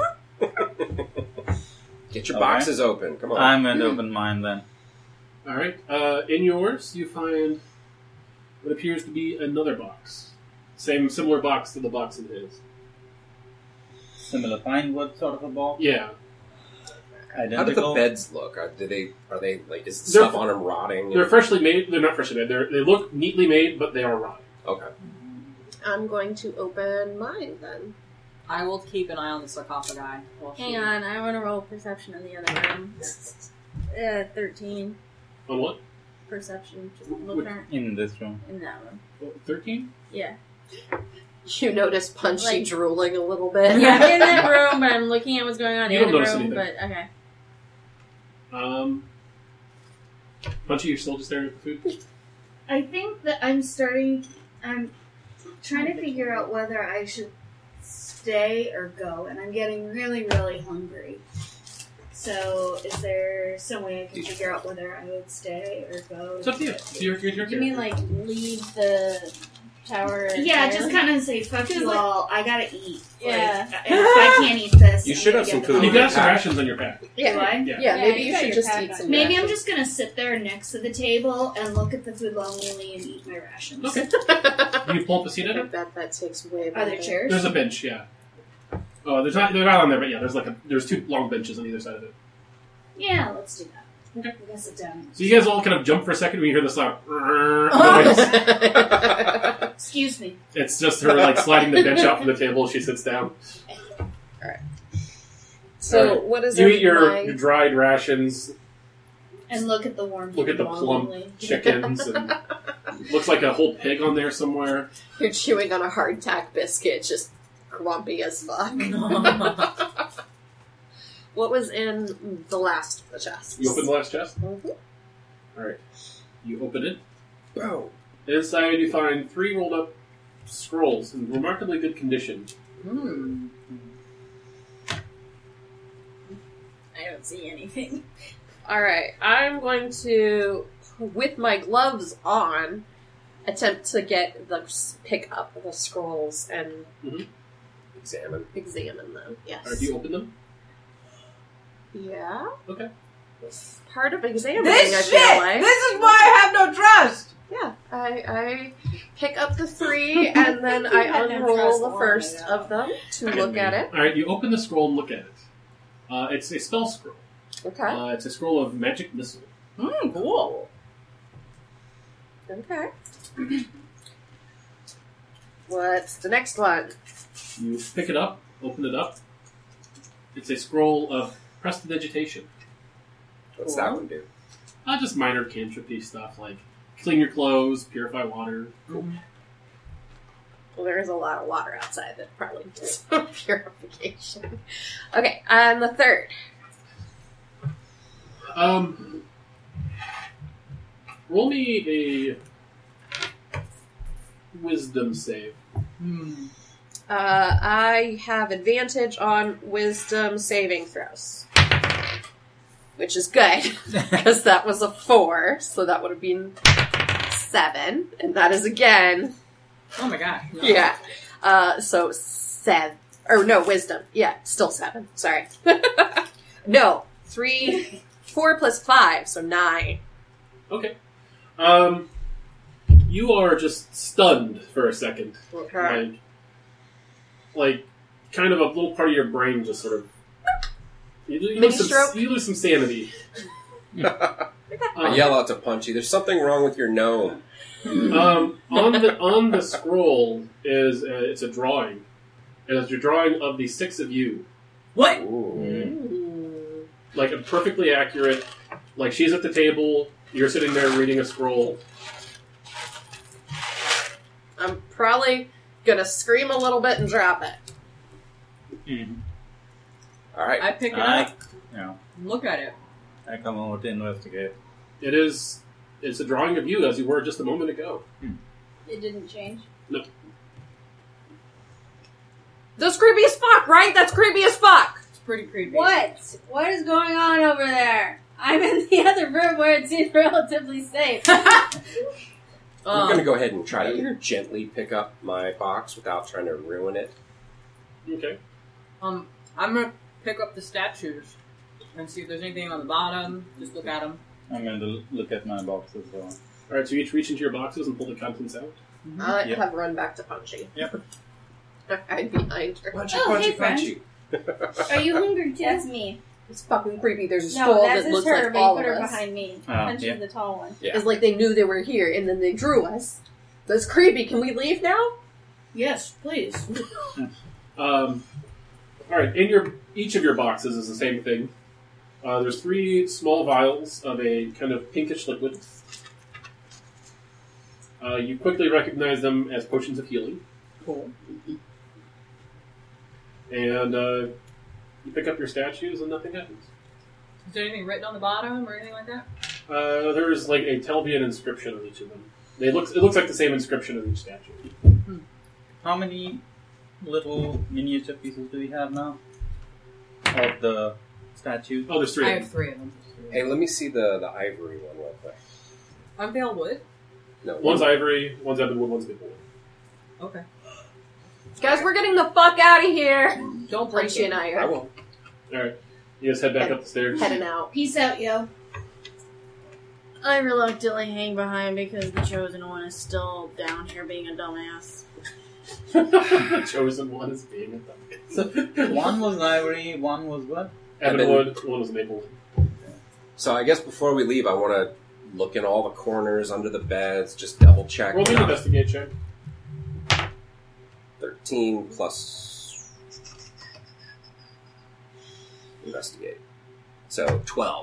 Get your Okay. boxes open. Come on. I'm going to open mine then. All right. Uh, in yours, you find what appears to be another box. Same, similar box to the box in his. Similar pine wood sort of a box. Yeah. How do the Identical. beds look? Are, do they? Are they like? Is the They're- stuff on them rotting? They're freshly made. They're not freshly made. They're, they look neatly made, but they are rotting. Okay. I'm going to open mine then. I will keep an eye on the sarcophagi. while she- Hang on, I want to roll perception in the other room. Uh, thirteen. On what? Perception. Just look around In this room. in that room. Thirteen. Yeah. You notice Punchy Like- drooling a little bit. Yeah, I'm in that room, but I'm looking at what's going on in You the don't other notice room. anything. But okay. Um. Punchy, you're still just staring at the food. I think that I'm starting. I'm trying to figure out whether I should stay or go, and I'm getting really, really hungry. So, is there some way I can figure out whether I would stay or go? It's up to you. It's your, your, your You mean like leave the tower? Yeah, entirely? just kind of say, fuck you like- all, I gotta eat. Yeah. Like, if I can't eat this, You I'm should gonna have some get food. the You've in got your some pack. rations on your pack. Do I? Yeah. Yeah, Yeah, maybe you you got should your just pack eat on. some. Maybe I'm rations. just gonna sit there next to the table and look at the food longingly and eat my rations. Okay. You pull up a seat at I it? bet that takes way. Are there longer. chairs? There's a bench, yeah. Oh, there's not, they're not on there, but yeah, there's like a, there's two long benches on either side of it. Yeah, let's do that. Okay. We're gonna sit down. So you guys all kind of jump for a second when you hear this loud noise. Excuse me. It's just her like sliding the bench out from the table as she sits down. So Alright. what is You it? eat your, my- your dried rations, And look at the warm look at the food plump longingly. chickens, and looks like a whole pig on there somewhere. You're chewing on a hardtack biscuit, just grumpy as fuck. What was in the last of the chests? You open the last chest? Mhm. Alright. You open it. Oh. Inside you find three rolled up scrolls in remarkably good condition. Hmm. I don't see anything. Alright, I'm going to, with my gloves on, attempt to get the pick up the scrolls and Examine. examine them. Yes. Alright, do you open them? Yeah. Okay. Part of examining, This I shit! feel like. This is why I have no trust! Yeah, I, I pick up the three and then I had no unroll trust the long first ago. of them to look at it. Alright, you open the scroll and look at it. Uh, it's a spell scroll. Okay. Uh, it's a scroll of magic missile. Hmm, cool. Okay. What's the next one? You pick it up, open it up. It's a scroll of prestidigitation. What's that one do? Uh, just minor cantripy stuff like clean your clothes, purify water. Well, there is a lot of water outside that probably needs some purification. Okay, and the third. Um, roll me a wisdom save. Hmm. Uh, I have advantage on wisdom saving throws. Which is good, because that was a four, so that would have been seven, and that is again, Oh my gosh. No. yeah. Uh, so seven, or no, wisdom, yeah, still seven, sorry. No, three, four plus five, so nine. Okay. Um, you are just stunned for a second. Okay. Like, like, kind of a little part of your brain just sort of. You, you, Mini lose, some, stroke? you lose some sanity. I Um, yell out to Punchy, there's something wrong with your gnome. um, on the on the scroll is a, it's a drawing. It is your drawing of the six of you, What? Ooh. Mm. like a perfectly accurate. Like she's at the table, you're sitting there reading a scroll. I'm probably gonna scream a little bit and drop it. Mm-hmm. Alright. I pick it I, up, you know, look at it. I come over to investigate. It is. It's a drawing of you as you were just a moment ago. It didn't change. That's creepy as fuck, right? That's creepy as fuck! It's pretty creepy. What? What is going on over there? I'm in the other room where it seems relatively safe. I'm Um, going to go ahead and try to gently pick up my box without trying to ruin it. Okay. um, I'm gonna pick up the statues and see if there's anything on the bottom. Just look at them. I'm going to look at my box as well. All right. So you each reach into your boxes and pull the contents out. I Yep. have run back to Punchy. Yep. I'm behind her. Punchy, Oh, punchy, hey, friend. punchy. Are you hungry too? That's me. It's fucking creepy. There's a No, skull that's that just looks her, like but all you of put her us. behind me. Oh, Punch yeah. is the tall one. Yeah. It's like they knew they were here and then they drew us. That's creepy. Can we leave now? Yes, please. Um, all right. In your each of your boxes is the same thing. Uh, there's three small vials of a kind of pinkish liquid. Uh, you quickly recognize them as potions of healing, Cool. and uh, you pick up your statues, and nothing happens. Is there anything written on the bottom or anything like that? Uh, there's like a Telvian inscription on each of them. They look. It looks like the same inscription on each statue. How many little miniature pieces do we have now? Of the statues? Oh, there's three. I of them. have three of them. Hey, let me see the, the ivory one real quick. I'm pale wood. No, One's ivory, one's ebonwood, one's maplewood. Okay. Guys, we're getting the fuck out of here. Don't break Punchy it. and I I are will. All right, you guys head back up the stairs. heading out. Peace out, yo. I reluctantly hang behind because the chosen one is still down here being a dumbass. The chosen one is being a dumbass. One was ivory, one was what? Ebonwood, one was maplewood. So I guess before we leave, I want to look in all the corners, under the beds, just double check. Roll me an investigate check. thirteen plus investigate. So twelve.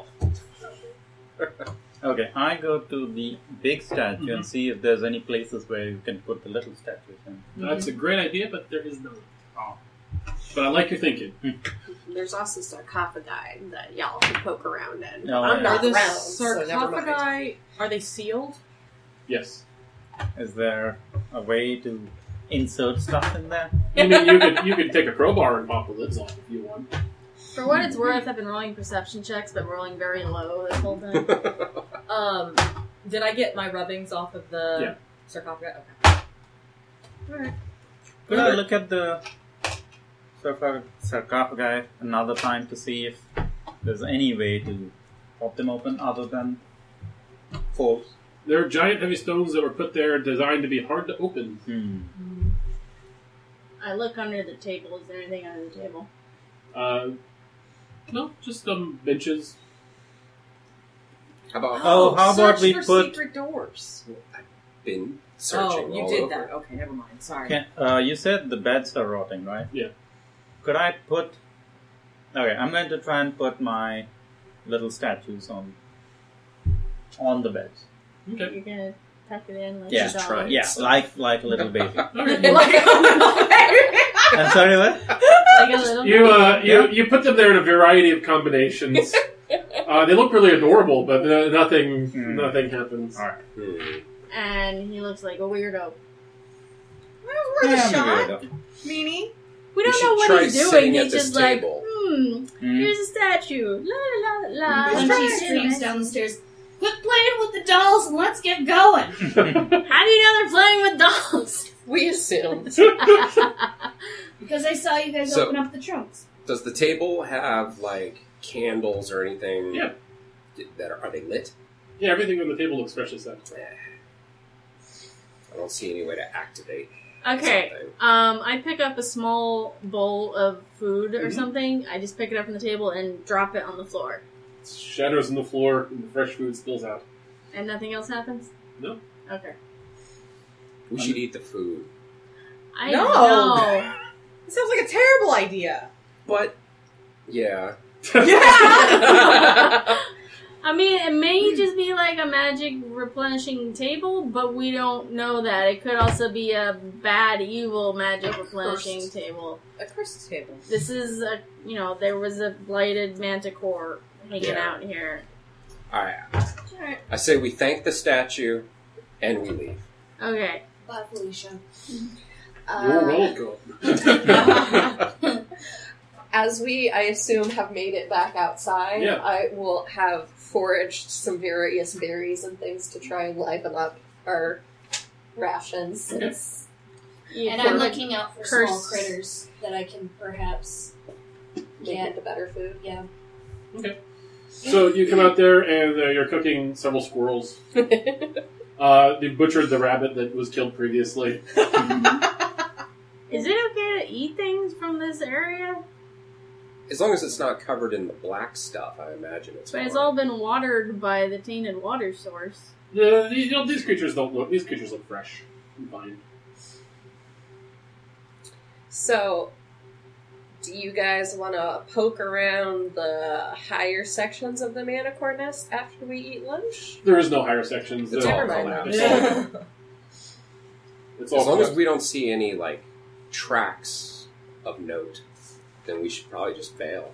Okay, I go to the big statue Mhm. and see if there's any places where you can put the little statues in. That's a great idea, but there is none. Oh. But I like your thinking. There's also sarcophagi that y'all can poke around in. No, I'm yeah. not Are the around, so never mind. sarcophagi, are they sealed? Yes. Is there a way to insert stuff in there? You, mean, you could you could take a crowbar and pop the lids off if you want. For what it's worth, I've been rolling perception checks, but rolling very low this whole time. Um, did I get my rubbings off of the Yeah. sarcophagi? Okay. Alright. Could I look at the sarcoph- sarcophagi another time to see if there's any way to pop them open other than force? There are giant heavy stones that were put there designed to be hard to open. Hmm. I look under the table. Is there anything under the table? Uh, no, just um, benches. How about Oh, how about search we for put- secret doors? been searching Oh, you all did over? that. Okay, never mind. Sorry. Can, uh, you said the beds are rotting, right? Yeah. Could I put... Okay, I'm going to try and put my little statues on on the beds. Okay. You're gonna tuck it in like Yeah, a dog. try it. Yeah, like like a little baby. Okay. Like a little baby. I'm sorry, what? Like a little You uh, you Yeah. you put them there in a variety of combinations. uh, they look really adorable, but uh, nothing Hmm. nothing happens. Alright. Hmm. and he looks like a weirdo. Worth a Yeah, shot, weirdo. meanie. We You don't should know what try he's doing. sitting at He's this just like, table. hmm, Hmm. here's a statue. La la la. Punchy la. screams down the stairs. Quit playing with the dolls and let's get going. How do you know they're playing with dolls? We assumed. Because I saw you guys So- open up the trunks. Does the table have like candles or anything? Yeah. That are, are they lit? Yeah, everything on the table looks freshly set. I don't see any way to activate. Okay. something. Um, I pick up a small bowl of food or Mhm. something. I just pick it up from the table and drop it on the floor. Shadows on the floor, and the fresh food spills out. And nothing else happens? No. Okay. We should eat the food. I No. know. It sounds like a terrible idea. But yeah. Yeah. I mean, it may just be like a magic replenishing table, but we don't know that. It could also be a bad, evil magic replenishing Cursed. table. A cursed table. This is a, you know, there was a blighted manticore hanging Yeah. out here. Alright. Alright. I say we thank the statue and we leave. Okay. Bye, Felicia. You're Uh, welcome. As we, I assume, have made it back outside, Yeah. I will have foraged some various berries and things to try and liven up our rations. Since Yeah, And for I'm the- looking out for curse- small critters that I can perhaps make get. it the better food. Yeah. So you come out there and uh, you're cooking several squirrels. Uh, you butchered the rabbit that was killed previously. Is it okay to eat things from this area? As long as it's not covered in the black stuff, I imagine it's But it's fine. all been watered by the tainted water source. The, you know, these creatures don't look. These creatures look fresh and fine. So, do you guys want to poke around the higher sections of the Manicore nest after we eat lunch? There is no higher sections. It's They're all Never mind. collapsed. It's all, it's all As long as collapsed. we don't see any like tracks of note, then we should probably just bail.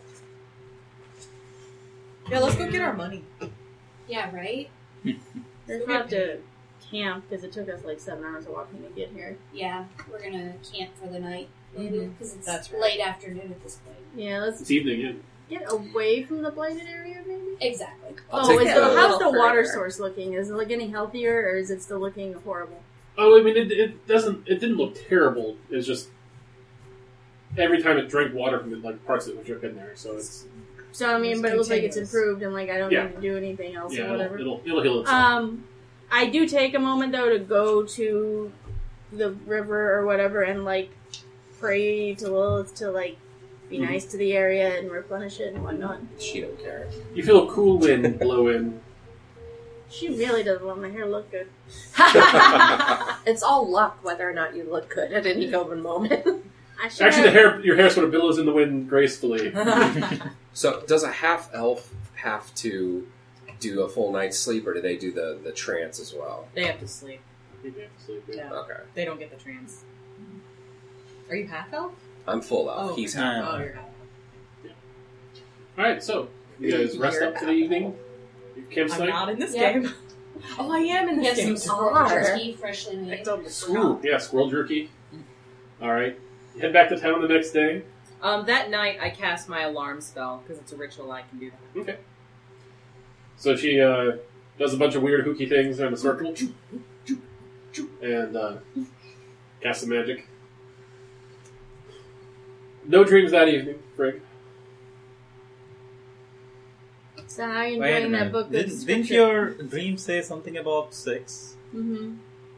Yeah, let's go get our money. Yeah, right? There's not to camp because it took us like seven hours of walking to get here. Yeah, we're gonna camp for the night. Maybe, Mhm. because it's That's right. late afternoon at this point. Yeah, let's It's evening, yeah. Get away from the blighted area, maybe? Exactly. I'll Oh, take is the- the, a how's little the water further. source looking? Is it like getting healthier, or is it still looking horrible? Oh, I mean, it, it doesn't. It didn't look terrible. It's just every time it drank water from it, like parts of it would drip in there. So it's So I mean, It's but it looks like it's continuous. improved, and like I don't Yeah. need to do anything else yeah, or whatever. it'll, it'll it'll heal itself. Um, I do take a moment though to go to the river or whatever and like pray to Lilith to like be Mhm. nice to the area and replenish it and whatnot. She don't care. You feel a cool wind blow in. She really does want my hair look good. It's all luck whether or not you look good at any given moment. I should Actually, the have- hair your hair sort of billows in the wind gracefully. So, does a half elf have to do a full night's sleep, or do they do the, the trance as well? They have to sleep. You have to sleep, yeah. Yeah. Okay. They don't get the trance. Are you half elf? I'm full elf. Oh, He's okay. half half. Oh, elf. you're half elf. All right, so you guys rest You're up for half the elf. evening. Your I'm campsite. not in this Yeah. game. Oh, I am in this Yes, game. some are. squirrel jerky, freshly made. Ooh, yeah, squirrel jerky. All right, head back to town the next day. Um, that night I cast my alarm spell because it's a ritual. I can do that. Okay. So she uh, does a bunch of weird hooky things in a circle, and uh, casts some magic. No dreams that evening, Frigg. So how are you Wait a enjoying that minute. book? Didn't, didn't your dream say something about six? Mm-hmm.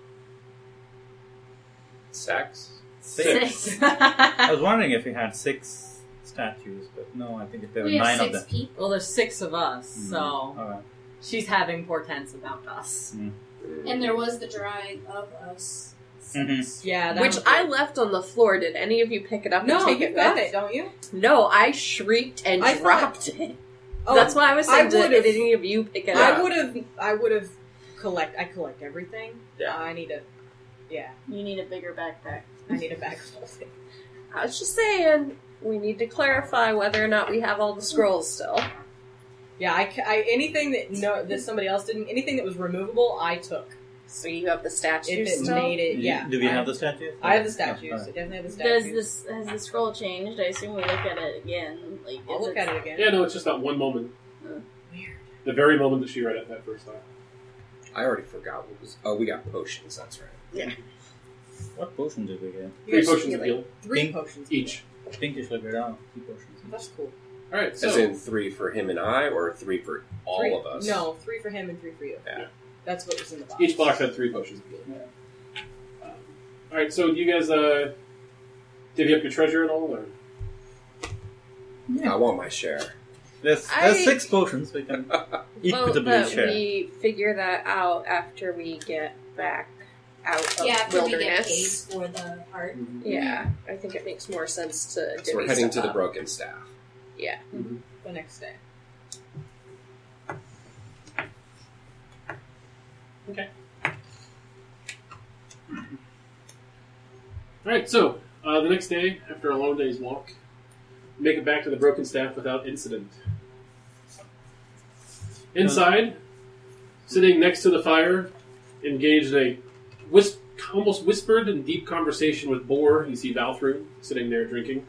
Sex? Six. I was wondering if you had six statues, but no, I think there were We have nine of six them. people. Well, there's six of us, Mhm. so Alright. she's having portents about us. And there was the drawing of us. Mhm. Yeah, that Which was- I left on the floor. Did any of you pick it up no, and take you it got with? it, don't you? No, I shrieked and I thought- dropped it. Oh, That's why I was I saying, did, would've- did any of you pick it I up? would have. I would have collect. I collect everything. Yeah. I need a. Yeah, You need a bigger backpack. I need a bag of everything. I was just saying, we need to clarify whether or not we have all the scrolls still. Yeah, I, ca- I anything that no that somebody else didn't. Anything that was removable, I took. So you have the If statues it still? made it, yeah. Do we I, have the statues? I have the Oh, statues. I alright. definitely have the Does statues. this has the scroll changed? I assume we look at it again. Like, I'll is look at it again. Yeah, no, it's just that one moment. Oh. Weird. The very moment that she read it that first time. I already forgot what was. Oh, we got potions. That's right. What potion did we get? You Three guys potions get, of like, healing Three Pink. potions each. Pinkish like down. Two potions. That's cool. All right, so As in three for him and I, or three for all Three- of us? No, three for him and three for you. Yeah. That's what was in the box. each box had three potions of healing. Um, all right, so do you guys uh, divvy up your treasure at all, or I want my share. There's, I- there's six potions. We can Vote equitably that share. we figure that out after we get back out of Yeah, after we get paid wilderness. for the art. Yeah, I think it makes more sense to So we're divvy heading to stuff the up. Broken Staff. Yeah. The next day. okay. All right, so uh, the next day, after a long day's walk, make it back to the Broken Staff without incident. Inside, sitting next to the fire, engaged in a whis- almost whispered and deep conversation with Boar. You see Valthru sitting there drinking.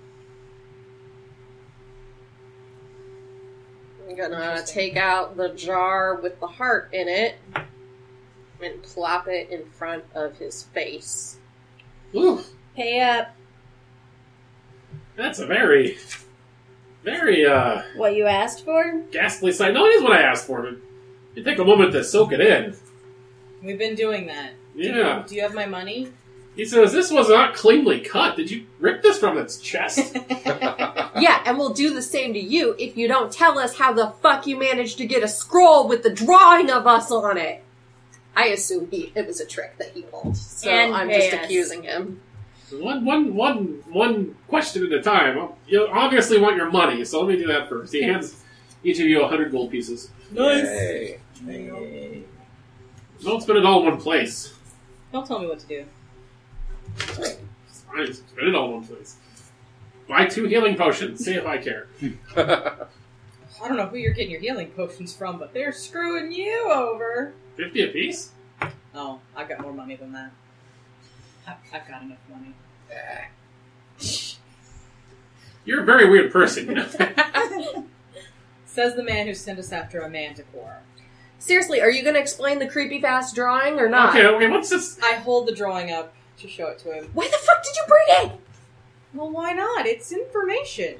I'm gonna take out the jar with the heart in it and plop it in front of his face. Ooh, Pay up. that's a very, very uh, What you asked for? ghastly sight. No, it is what I asked for. But you take a moment to soak it in. We've been doing that. Do you- Yeah. Do you have my money? He says, this was not cleanly cut. Did you rip this from its chest? Yeah, and we'll do the same to you if you don't tell us how the fuck you managed to get a scroll with the drawing of us on it. I assume he it was a trick that he pulled, so And I'm pay just us. accusing him. one, one, one, one question at a time. You obviously want your money, so let me do that first. He hands each of you a hundred gold pieces. Yay. Yay. Don't spend it all in one place. Don't tell me what to do. Fine, spend it all in one place. Buy two healing potions. See if I care. I don't know who you're getting your healing potions from, but they're screwing you over. Fifty apiece? Oh, I've got more money than that. I- I've got enough money. You're a very weird person, you know. Says the man who sent us after a manticore. Seriously, are you going to explain the creepy fast drawing or not? Okay, okay, what's this? I hold the drawing up to show it to him. Why the fuck did you bring it? Well, why not? It's information.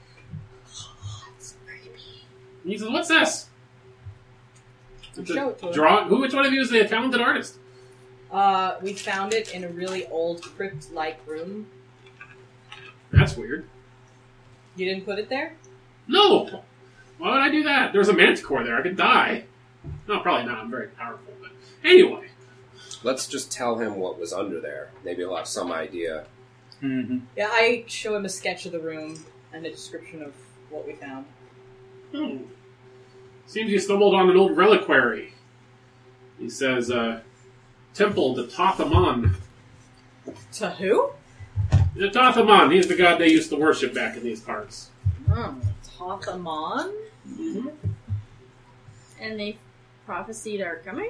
He says, what's this? I'll show it to him. Draw. Who? Which one of you is the talented artist? Uh, we found it in a really old crypt-like room. That's weird. You didn't put it there? No! Why would I do that? There's a manticore there. I could die. No, probably not. I'm very powerful. But anyway. Let's just tell him what was under there. Maybe he'll have some idea. Mm-hmm. Yeah, I show him a sketch of the room and a description of what we found. Hmm. Seems you stumbled on an old reliquary. He says, uh, Temple to Tathamon. To who? The Tathamon. He's the god they used to worship back in these parts. Oh, Tathamon? Mm-hmm. And they prophesied our coming?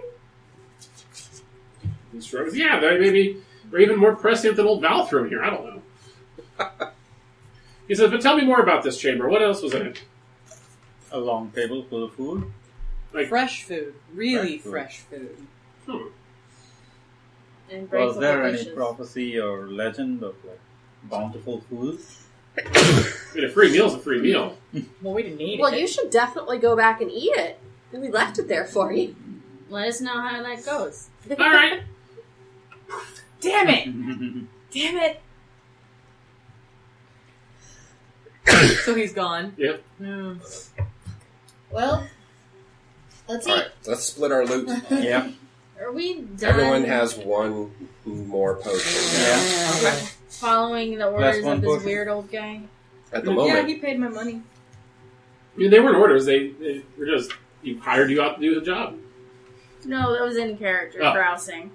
He shrugs. Yeah, they maybe they're even more prescient than old Valthrone here. I don't know. He says, but tell me more about this chamber. What else was in it? A long table full of food. Like, Fresh food. Really Fresh food. fresh food. hmm. And Was there breakable any dishes. prophecy or legend of like bountiful food? I mean, a free meal's a free meal. Well, we didn't need Well, it. you should definitely go back and eat it. We left it there for you. Let us know how that goes. All right. Damn it! Damn it! So he's gone. Yep. Hmm. Well, let's All eat. right, let's split our loot. Yeah. Are we done Everyone has one more potion Yeah. Okay. following the Last orders one of this portion. weird old guy? at the Yeah, moment. he paid my money. I mean, they weren't orders. They, they were just, you hired you out to do the job. No, that was in character, Oh. grousing.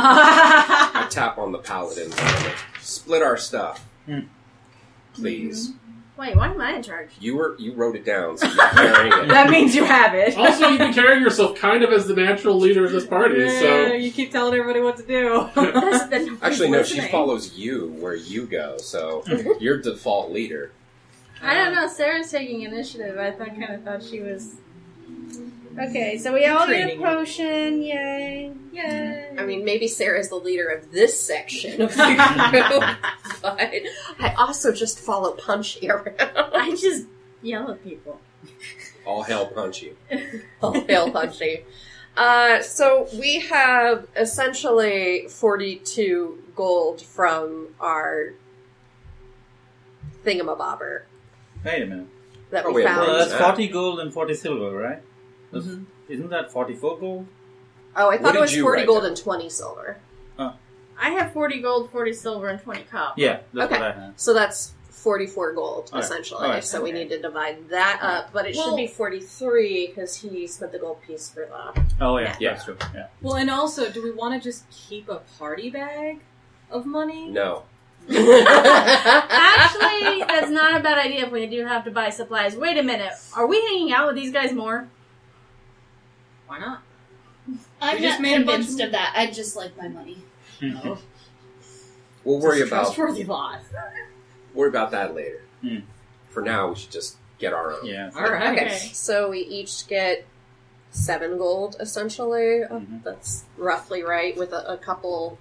I tap on the paladin's armor. Split our stuff, Hmm. please. Wait, why am I in charge? You were you wrote it down, so you're carrying it. That means you have it. Also, you've been carrying yourself kind of as the natural leader of this party, Yeah, so... you keep telling everybody what to do. That's the- Actually, no. She listening. follows you where you go, so you're default leader. I don't know. Sarah's taking initiative. I thought, kind of thought she was. Okay, so we all get a Training. potion. Yay! Yay! I mean, maybe Sarah's the leader of this section of the group, but I also just follow Punchy around. I just yell at people. All hell Punchy. All hail Punchy. Uh, so we have essentially forty-two gold from our thingamabobber Wait a minute. that Oh, we wait, found. Well, that's Yeah. forty gold and forty silver, right? That's, Mhm. Isn't that forty-four gold? Oh, I What thought did it was you forty write gold down? and twenty silver. I have forty gold, forty silver, and twenty copper. Yeah, that's Okay. what I had. So that's forty-four gold, Alright, essentially. alright. So we need to divide that up, but it should Well- be forty-three because he spent the gold piece for the... Oh yeah, Yeah. that's true. Yeah. Well, and also, do we want to just keep a party bag of money? No. Actually, that's not a bad idea if we do have to buy supplies. Wait a minute. Are we hanging out with these guys more? Why not? I'm We just not made a bunch convinced of- of that. I just like my money. We'll worry It's a about trustworthy lot. worry about that later. Hmm. For now, we should just get our own. Yeah. All right. Okay, Okay. so we each get seven gold, essentially. Uh, Mhm. That's roughly right, with a, a couple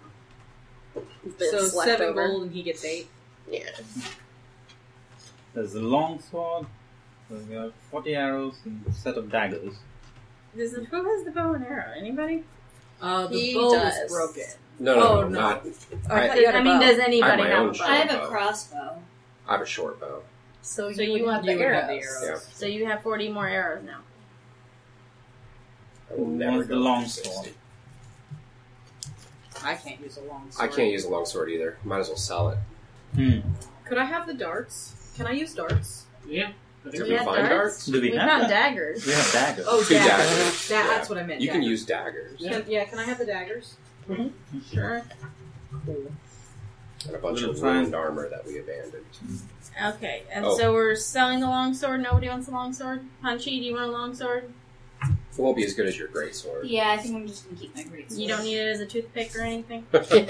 bits So left seven over. gold and he gets eight. Yeah. There's a long sword. There's got forty arrows and a set of daggers. This is, who has the bow and arrow? Anybody? Uh, the He bow does. is broken. No, no, Oh, no, no. not. Oh, I I- thought you had a I mean, bow. does anybody my have own a bow? I have a bow. crossbow. I have a short bow. So, So you, you would have have You the would arrows. have the arrows. So you have forty more arrows now. I will Who never wants go the long for sixty. sword? I can't use a long I sword. can't use a long sword either. Might as well sell it. Hmm. Could I have the darts? Can I use darts? Yeah. I think Did We we have find darts? darts? Do we, We have found that? daggers. We have daggers. Oh, Two daggers. daggers. That, Yeah. That's what I meant. You can daggers. use daggers Can, yeah, can I have the daggers? Sure. and a bunch Little of fine. ruined armor that we abandoned. Okay, and Oh. so we're selling the longsword. Nobody wants a longsword. Punchy, do you want a longsword? It won't be as good as your great sword. Yeah, I think I'm just gonna keep my great sword. You don't need it as a toothpick or anything.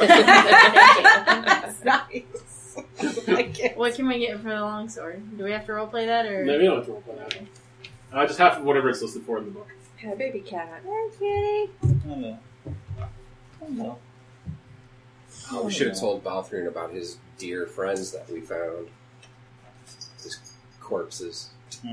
That's nice. I like it. What can we get for the longsword? Do we have to roleplay that, or Maybe I don't have to roll for that. Uh, just half of whatever it's listed for in the book. Hi, baby cat. Hi, kitty. Hello. Hello. Oh, we should have told Valthrin about his dear friends that we found. His corpses.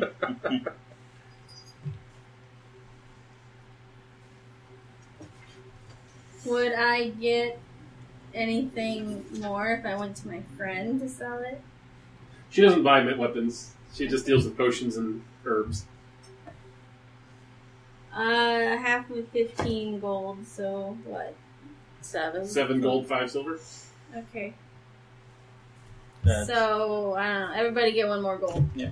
Would I get anything more if I went to my friend to sell it? She doesn't buy weapons. She just deals with potions and herbs. Uh, half of fifteen gold, so what? Seven. Seven gold, five silver. Okay. That's- So, I don't know. Everybody get one more gold. Yeah.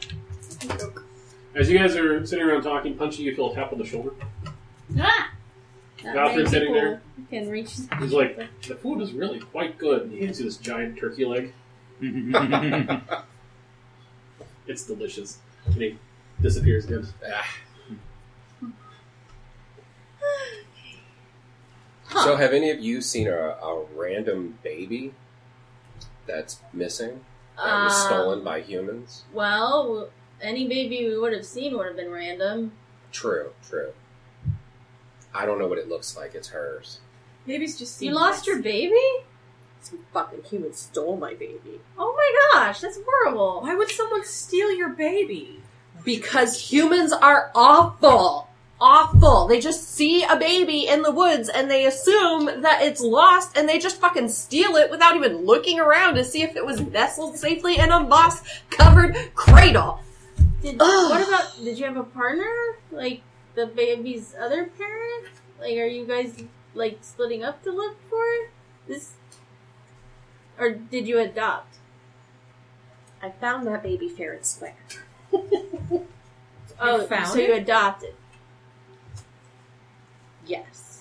As you guys are sitting around talking, Punchy, you feel a tap on the shoulder. Ah! Not Valthrin many sitting people there. Can reach. He's like, the food is really quite good. And he hands you this giant turkey leg. It's delicious. And he disappears again. Ah. So, have any of you seen a, a random baby that's missing? That was Um, stolen by humans? Well, any baby we would have seen would have been random. True, true. I don't know what it looks like. It's hers. Babies just seem You lost nice. your baby? Some fucking human stole my baby. Oh my gosh, that's horrible. Why would someone steal your baby? Because humans are awful. Awful. They just see a baby in the woods and they assume that it's lost and they just fucking steal it without even looking around to see if it was nestled safely in a moss covered cradle. Did, Ugh. what about, did you have a partner? Like, the baby's other parent? Like, are you guys, like, splitting up to look for it? This, or did you adopt? I found that baby fair and square. Oh, found so it? you adopted. Yes.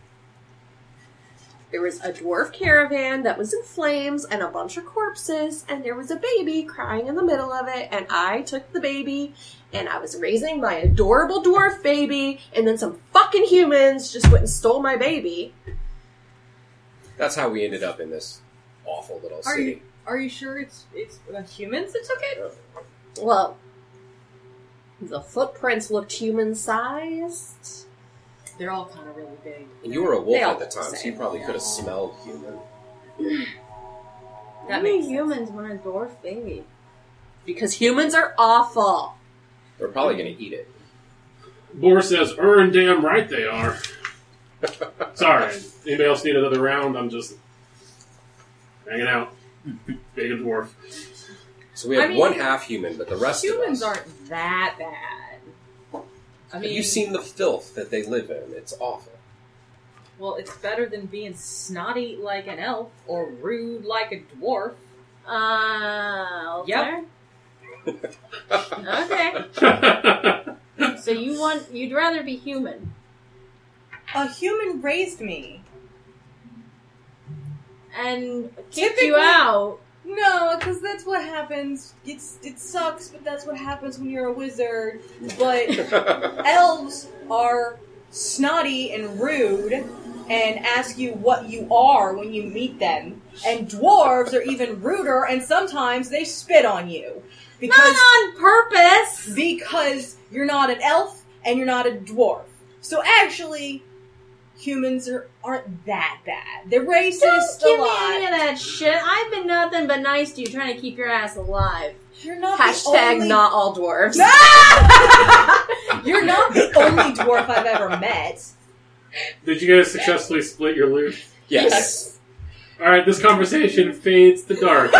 There was a dwarf caravan that was in flames and a bunch of corpses, and there was a baby crying in the middle of it, and I took the baby, and I was raising my adorable dwarf baby, and then some fucking humans just went and stole my baby. That's how we ended up in this awful little Are city. you are you sure it's it's the humans that took it? Well, the footprints looked human-sized. They're all kind of really big. And you were a wolf They all at the look the time, so same. you probably could have smelled human. How That many makes sense. humans want a dwarf baby? Because humans are awful. They're probably going to eat it. Boar says, "Earn damn right they are." Sorry. Anybody else need another round? I'm just hanging out. Being a dwarf. So we have I mean, one half human, but the rest Humans of us. aren't that bad. I Have mean, you seen the filth that they live in? It's awful. well, it's better than being snotty like an elf or rude like a dwarf. Uh, Yep. okay. So you want, you'd rather be human. A human raised me. And kicked you Typically- out. No, because that's what happens. It's it sucks, but that's what happens when you're a wizard. But elves are snotty and rude and ask you what you are when you meet them. And dwarves are even ruder, and sometimes they spit on you. Because, Not on purpose! because you're not an elf and you're not a dwarf. So actually, humans are, aren't that bad. They're racist Don't give a me lot. any of that shit. I've been nothing but nice to you, trying to keep your ass alive. You're not Hashtag the only... not all dwarves. You're not the only dwarf I've ever met. Did you guys successfully split your loot? Yes. All right, this conversation fades to dark.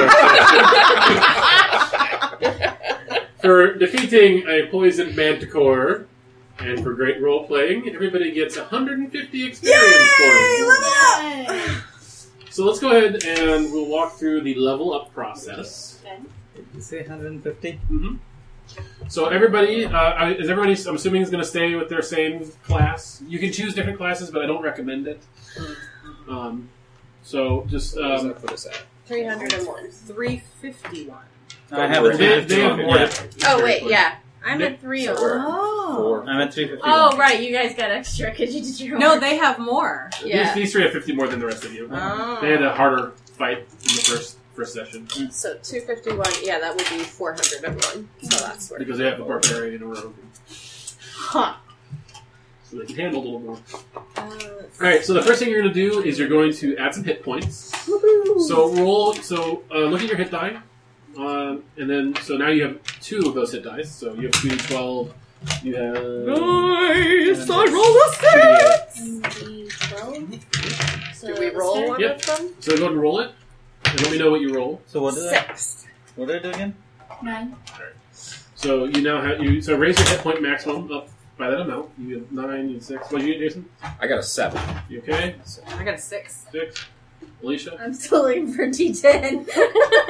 For defeating a poisoned manticore and for great role playing, everybody gets one hundred fifty experience points. So let's go ahead and we'll walk through the level up process. Did you say one hundred fifty? Mm-hmm. So everybody, uh, is everybody? I'm assuming is going to stay with their same class. You can choose different classes, but I don't recommend it. Um, so just What does um, that put us at? three hundred one. three fifty-one. I have a they, three they have fifty. more. Yeah. Oh, wait, yeah. I'm Yeah. at three So oh. we're Oh. four. I'm at three fifty. Oh, right, you guys got extra because you did your homework. No, they have more. Yeah. These, these three have fifty more than the rest of you. Oh. They had a harder fight in the first first session So two fifty-one, yeah, that would be four hundred one. So that's where. because they have a barbarian around, Huh. so they can handle a little more. Uh, All right. So the first thing you're going to do is you're going to add some hit points. So roll. So uh, look at your hit die, um, and then so now you have two of those hit dice. So you have two d twelve. You have nice! I roll a six! And the twelve. So Do we roll this one Yep. of them? So go ahead and roll it, and let me know what you roll. So what did I? Six. What did I do again? guy? Nine. So you now have you. So raise your hit point maximum up by that amount. You have nine. You have six. What did you get, Jason? I got a seven. You okay? I got a six. Six. Alicia. I'm still looking for D ten. Uh,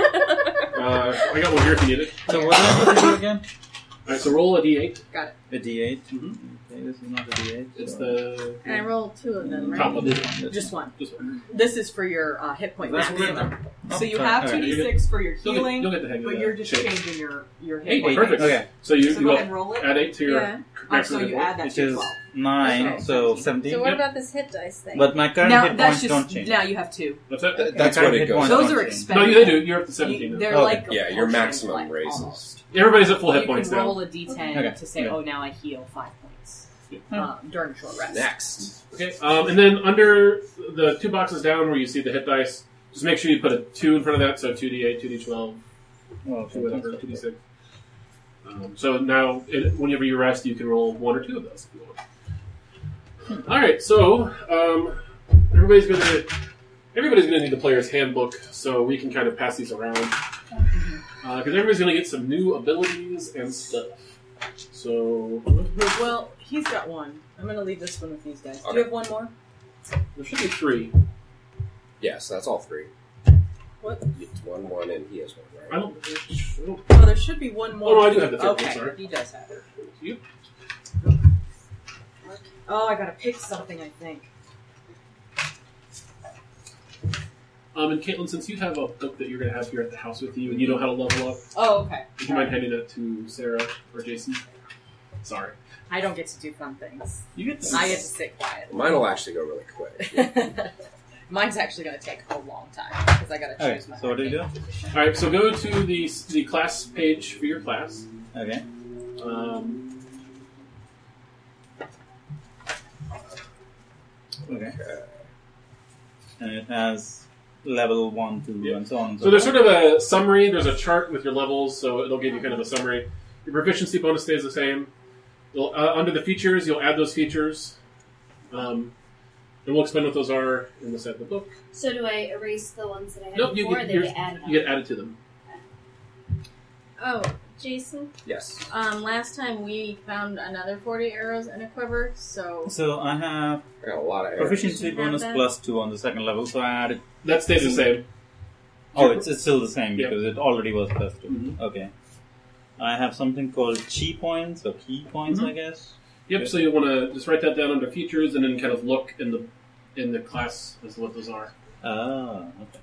I got one here if you need it. So what did I do again? All right. So roll a d eight. A D eight. Mhm. Okay, this is not a D eight. It's so- the And I rolled two of them, top right? of This this. one. This Just one. This one. This is for your uh, hit point That's maximum. good. So you sorry. have All two right. d six for your You'll get, healing, you'll get the hang of but that. you're just Shape. changing your, your hit Eight. point. Perfect. Okay. So you, So you go go ahead and roll it. add eight to your Yeah. Oh, maximum so hit you point. add that Which to your is twelve. nine, Okay. so seventeen. So what Yep. about this hit dice thing? But my current Now hit that's points just don't change. now you have two. What's that? Th- That's My what current it hit goes. points Those don't are change. expensive. No, they do. You're up to You- seventeen now. they're Okay. like Yeah, your potions, maximum like, raises. almost. Everybody's at full You hit points can now. roll a d ten Okay. to say, Okay. "Oh, now I heal five points Yeah. uh, during a short rest." Next. Okay. Um, and then under the two boxes down where you see the hit dice, just make sure you put a two in front of that. So two d eight, two d twelve, Oh, two whatever, two d six. Um, so now, it, whenever you rest, you can roll one or two of those if you want. All right. So um, everybody's going to everybody's going to need the player's handbook, so we can kind of pass these around because everybody's going to get some new abilities and stuff. So Well, he's got one. I'm going to leave this one with these guys. Do Okay. you have one more? there should be three. Yeah, so that's all three. What? It's one, one, and he has one, I right? don't. I don't Oh, there should be one more. Oh, no, I do have the third one, Okay, sorry. he does have it. You? Oh, I gotta pick something, I think. Um, and Caitlin, since you have a book that you're going to have here at the house with you, and you know how to level up, Oh, okay. would you mind handing that to Sarah or Jason? Sorry. I don't get to do fun things. You get I get to sit quiet. Mine will actually go really quick. Mine's actually gonna take a long time because I gotta choose Okay, my. so what do you do? All right, so go to the the class page for your class. Okay. Um, Okay. And it has level one, two, Yeah. and so on. And so there's forth. sort of a summary. There's a chart with your levels, so it'll give you kind of a summary. Your proficiency bonus stays the same. You'll, uh, under the features, you'll add those features. Um, and we'll explain what those are in the set of the book. So do I erase the ones that I had Nope, you before, get, or they yours- get added you get added to them. Oh, Jason. Yes. Um, last time we found another forty arrows in a quiver, so So I have I got a lot of arrows. proficiency Have bonus that? plus two on the second level, so I added. That stays the same. Oh, it's, it's still the same Yeah. because it already was plus two. Mhm. Okay. I have something called chi points or key points, Mhm. I guess. Yep. So you want to just write that down under features, and then kind of look in the in the class as to what those are. Ah, okay.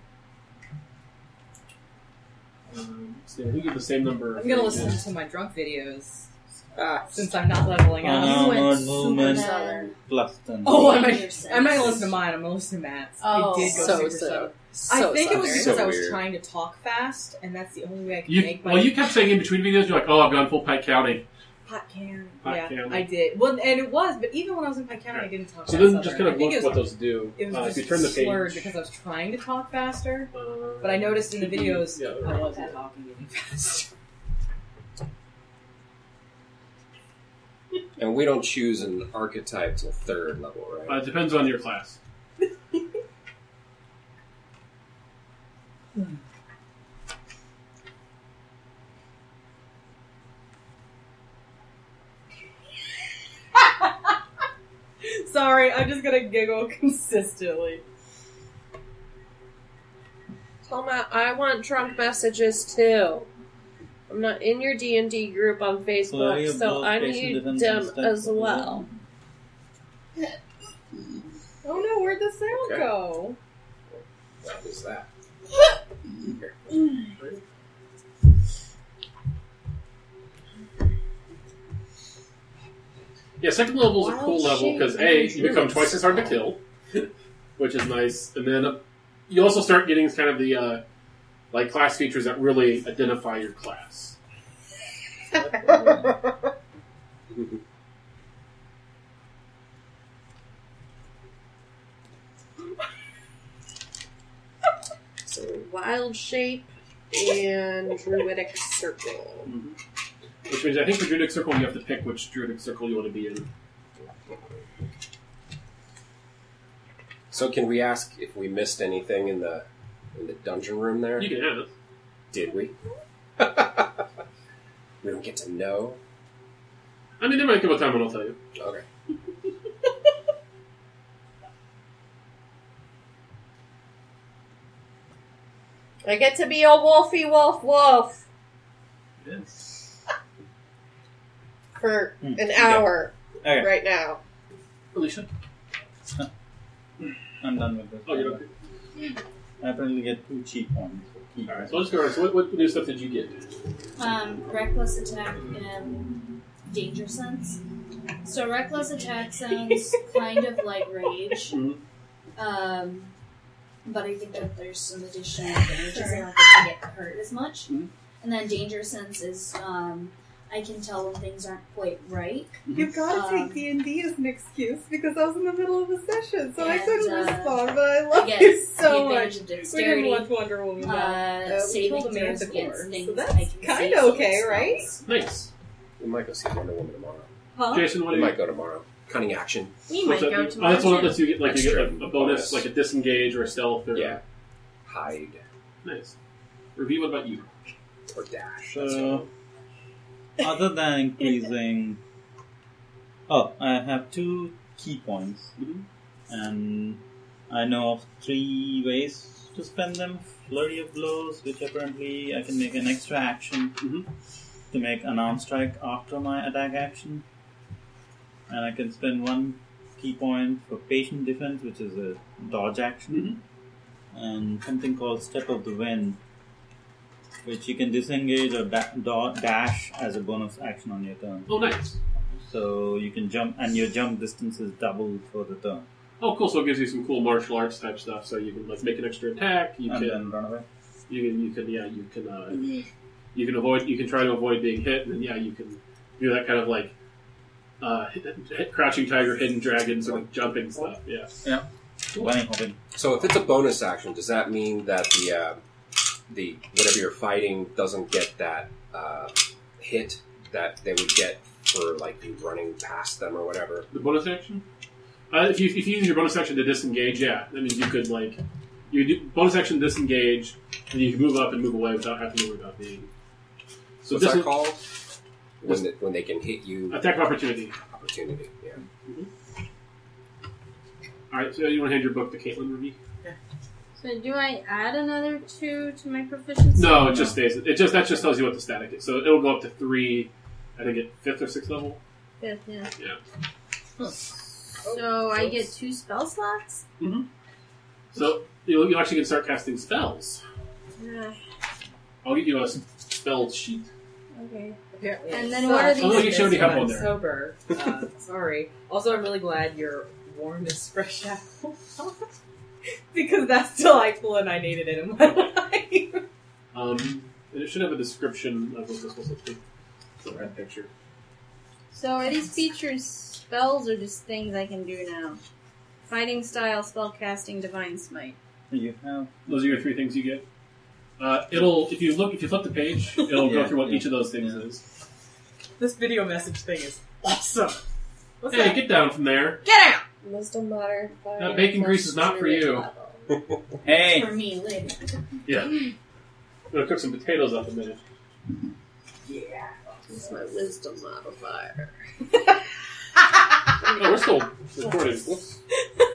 Um, so we give the same number. I'm gonna listen to my drunk videos Ah, since I'm not leveling Oh, up. no. you went more super movement. southern. Plus ten. Oh, I'm Your not, sense. I'm not gonna listen to mine. I'm gonna listen to Matt's. Oh. I did go So, super so. southern. So I think it was sorry. because So I was weird. trying to talk fast, and that's the only way I could You, make my well, you kept saying in between videos, you're like, "Oh, I've gone full Pike County." Pot County. Pot Yeah, County. I did. Well, and it was, but even when I was in Pike County, I didn't talk So that then Southern. just kind I of think look it was, what those do. It was Uh, if just you turn the page, slurred because I was trying to talk faster, uh, but I noticed in the videos Yeah. I wasn't talking any faster. and we don't choose an archetype till third level, right? uh, it depends on your class. Sorry, I'm just gonna giggle consistently. Toma, I want drunk messages too. I'm not in your D and D group on Flurry Facebook, of so blows, I patient need defense them and steps as of the well. Oh no, where'd the sound Okay. go? What is that? Yeah, second level is a Wild cool level shape because A, and you become roots. twice as hard to kill, which is nice, and then uh, you also start getting kind of the uh, like class features that really identify your class. So wild shape and druidic circle. Mm-hmm. Which means I think for Druidic Circle you have to pick which Druidic Circle you want to be in. So can we ask if we missed anything in the in the dungeon room there? You can ask. Did we? We don't get to know? I mean, there might come a time when I'll tell you. Okay. I get to be a wolfy wolf wolf Yes. for Hmm. an hour Okay. right now. Alicia? I'm done with this. Oh, you're okay. I apparently get two cheat points. For key Alright, so let's go around. So what, what new stuff did you get? Um, reckless attack and danger sense. So reckless attack sounds kind of like rage. Mhm. Um, but I think that there's some additional advantages. I don't think I get hurt as much. Mhm. And then danger sense is um, I can tell when things aren't quite right. You gotta Um, take D and D as an excuse because I was in the middle of a session, so I And, couldn't uh, respond. But I I love get you the so much. advantage of We didn't dexterity. watch Wonder Woman. Uh, Uh, we saving killed a throws manticore, against so things that's I can kinda save okay, against right? spells. Nice. We might go see Wonder Woman tomorrow. Huh? Jason, what We do you might go tomorrow. Cunning action. We What's might that? go Oh, tomorrow. that's one that too. lets you get like you get Extra a, a bonus, bonus. like a disengage or a stealth or Yeah. Hide nice. Review. What about you? or dash. So, other than increasing... Oh, I have two key points. Mhm. And I know of three ways to spend them. Flurry of blows, which apparently I can make an extra action Mhm. to make an arm strike after my attack action. And I can spend one key point for patient defense, which is a dodge action. And something called Step of the Wind, which you can disengage or da- da- dash as a bonus action on your turn. Oh, nice. So you can jump, and your jump distance is doubled for the turn. Oh, cool. So it gives you some cool martial arts type stuff. So you can like make an extra attack. You and can, then run away. you can, you can, yeah, you can, uh, you can avoid. You can try to avoid being hit, and then yeah, you can do that kind of like uh, hit, hit, crouching tiger, hidden dragon, sort of jumping stuff. Yeah. Yeah. Bunny hopping. So if it's a bonus action, does that mean that the uh, the whatever you're fighting doesn't get that uh, hit that they would get for like you running past them or whatever? The bonus action. Uh, if you if you use your bonus action to disengage, yeah, that means you could like you do bonus action disengage, and you can move up and move away without having to worry about being. So What's this that is called? When the, when they can hit you? attack of opportunity. Opportunity. Yeah. All right, so you want to hand your book to Caitlin, Ruby? So do I add another two to my proficiency? No, it just stays. It just that just tells you what the static is. So it'll go up to three. I think at fifth or sixth level. Fifth, yeah. Yeah. So I get two spell slots? So you you actually can start casting spells. Yeah. I'll get you a s- spell sheet. Okay. Apparently. And it then sucks. what are these- Oh, you should already have I'm one there. sober. Uh, sorry. Also, I'm really glad your warm is fresh out. Because that's delightful and I needed it in my life. Um, and it should have a description of what this was supposed to be. It's a red picture. So are these features spells or just things I can do now? Fighting style, spellcasting, divine smite. You have Those are your three things you get. Uh, it'll if you look if you flip the page, it'll go Yeah, through what yeah. each of those things Yeah. is. This video message thing is awesome. What's Hey, that? get down from there. Get out! Wisdom modifier. That bacon grease is not for druid you. level. hey. For me later. Yeah. I'm gonna cook some potatoes up in a minute. Yeah. This is my wisdom modifier. Oh, we're still recording. Whoops.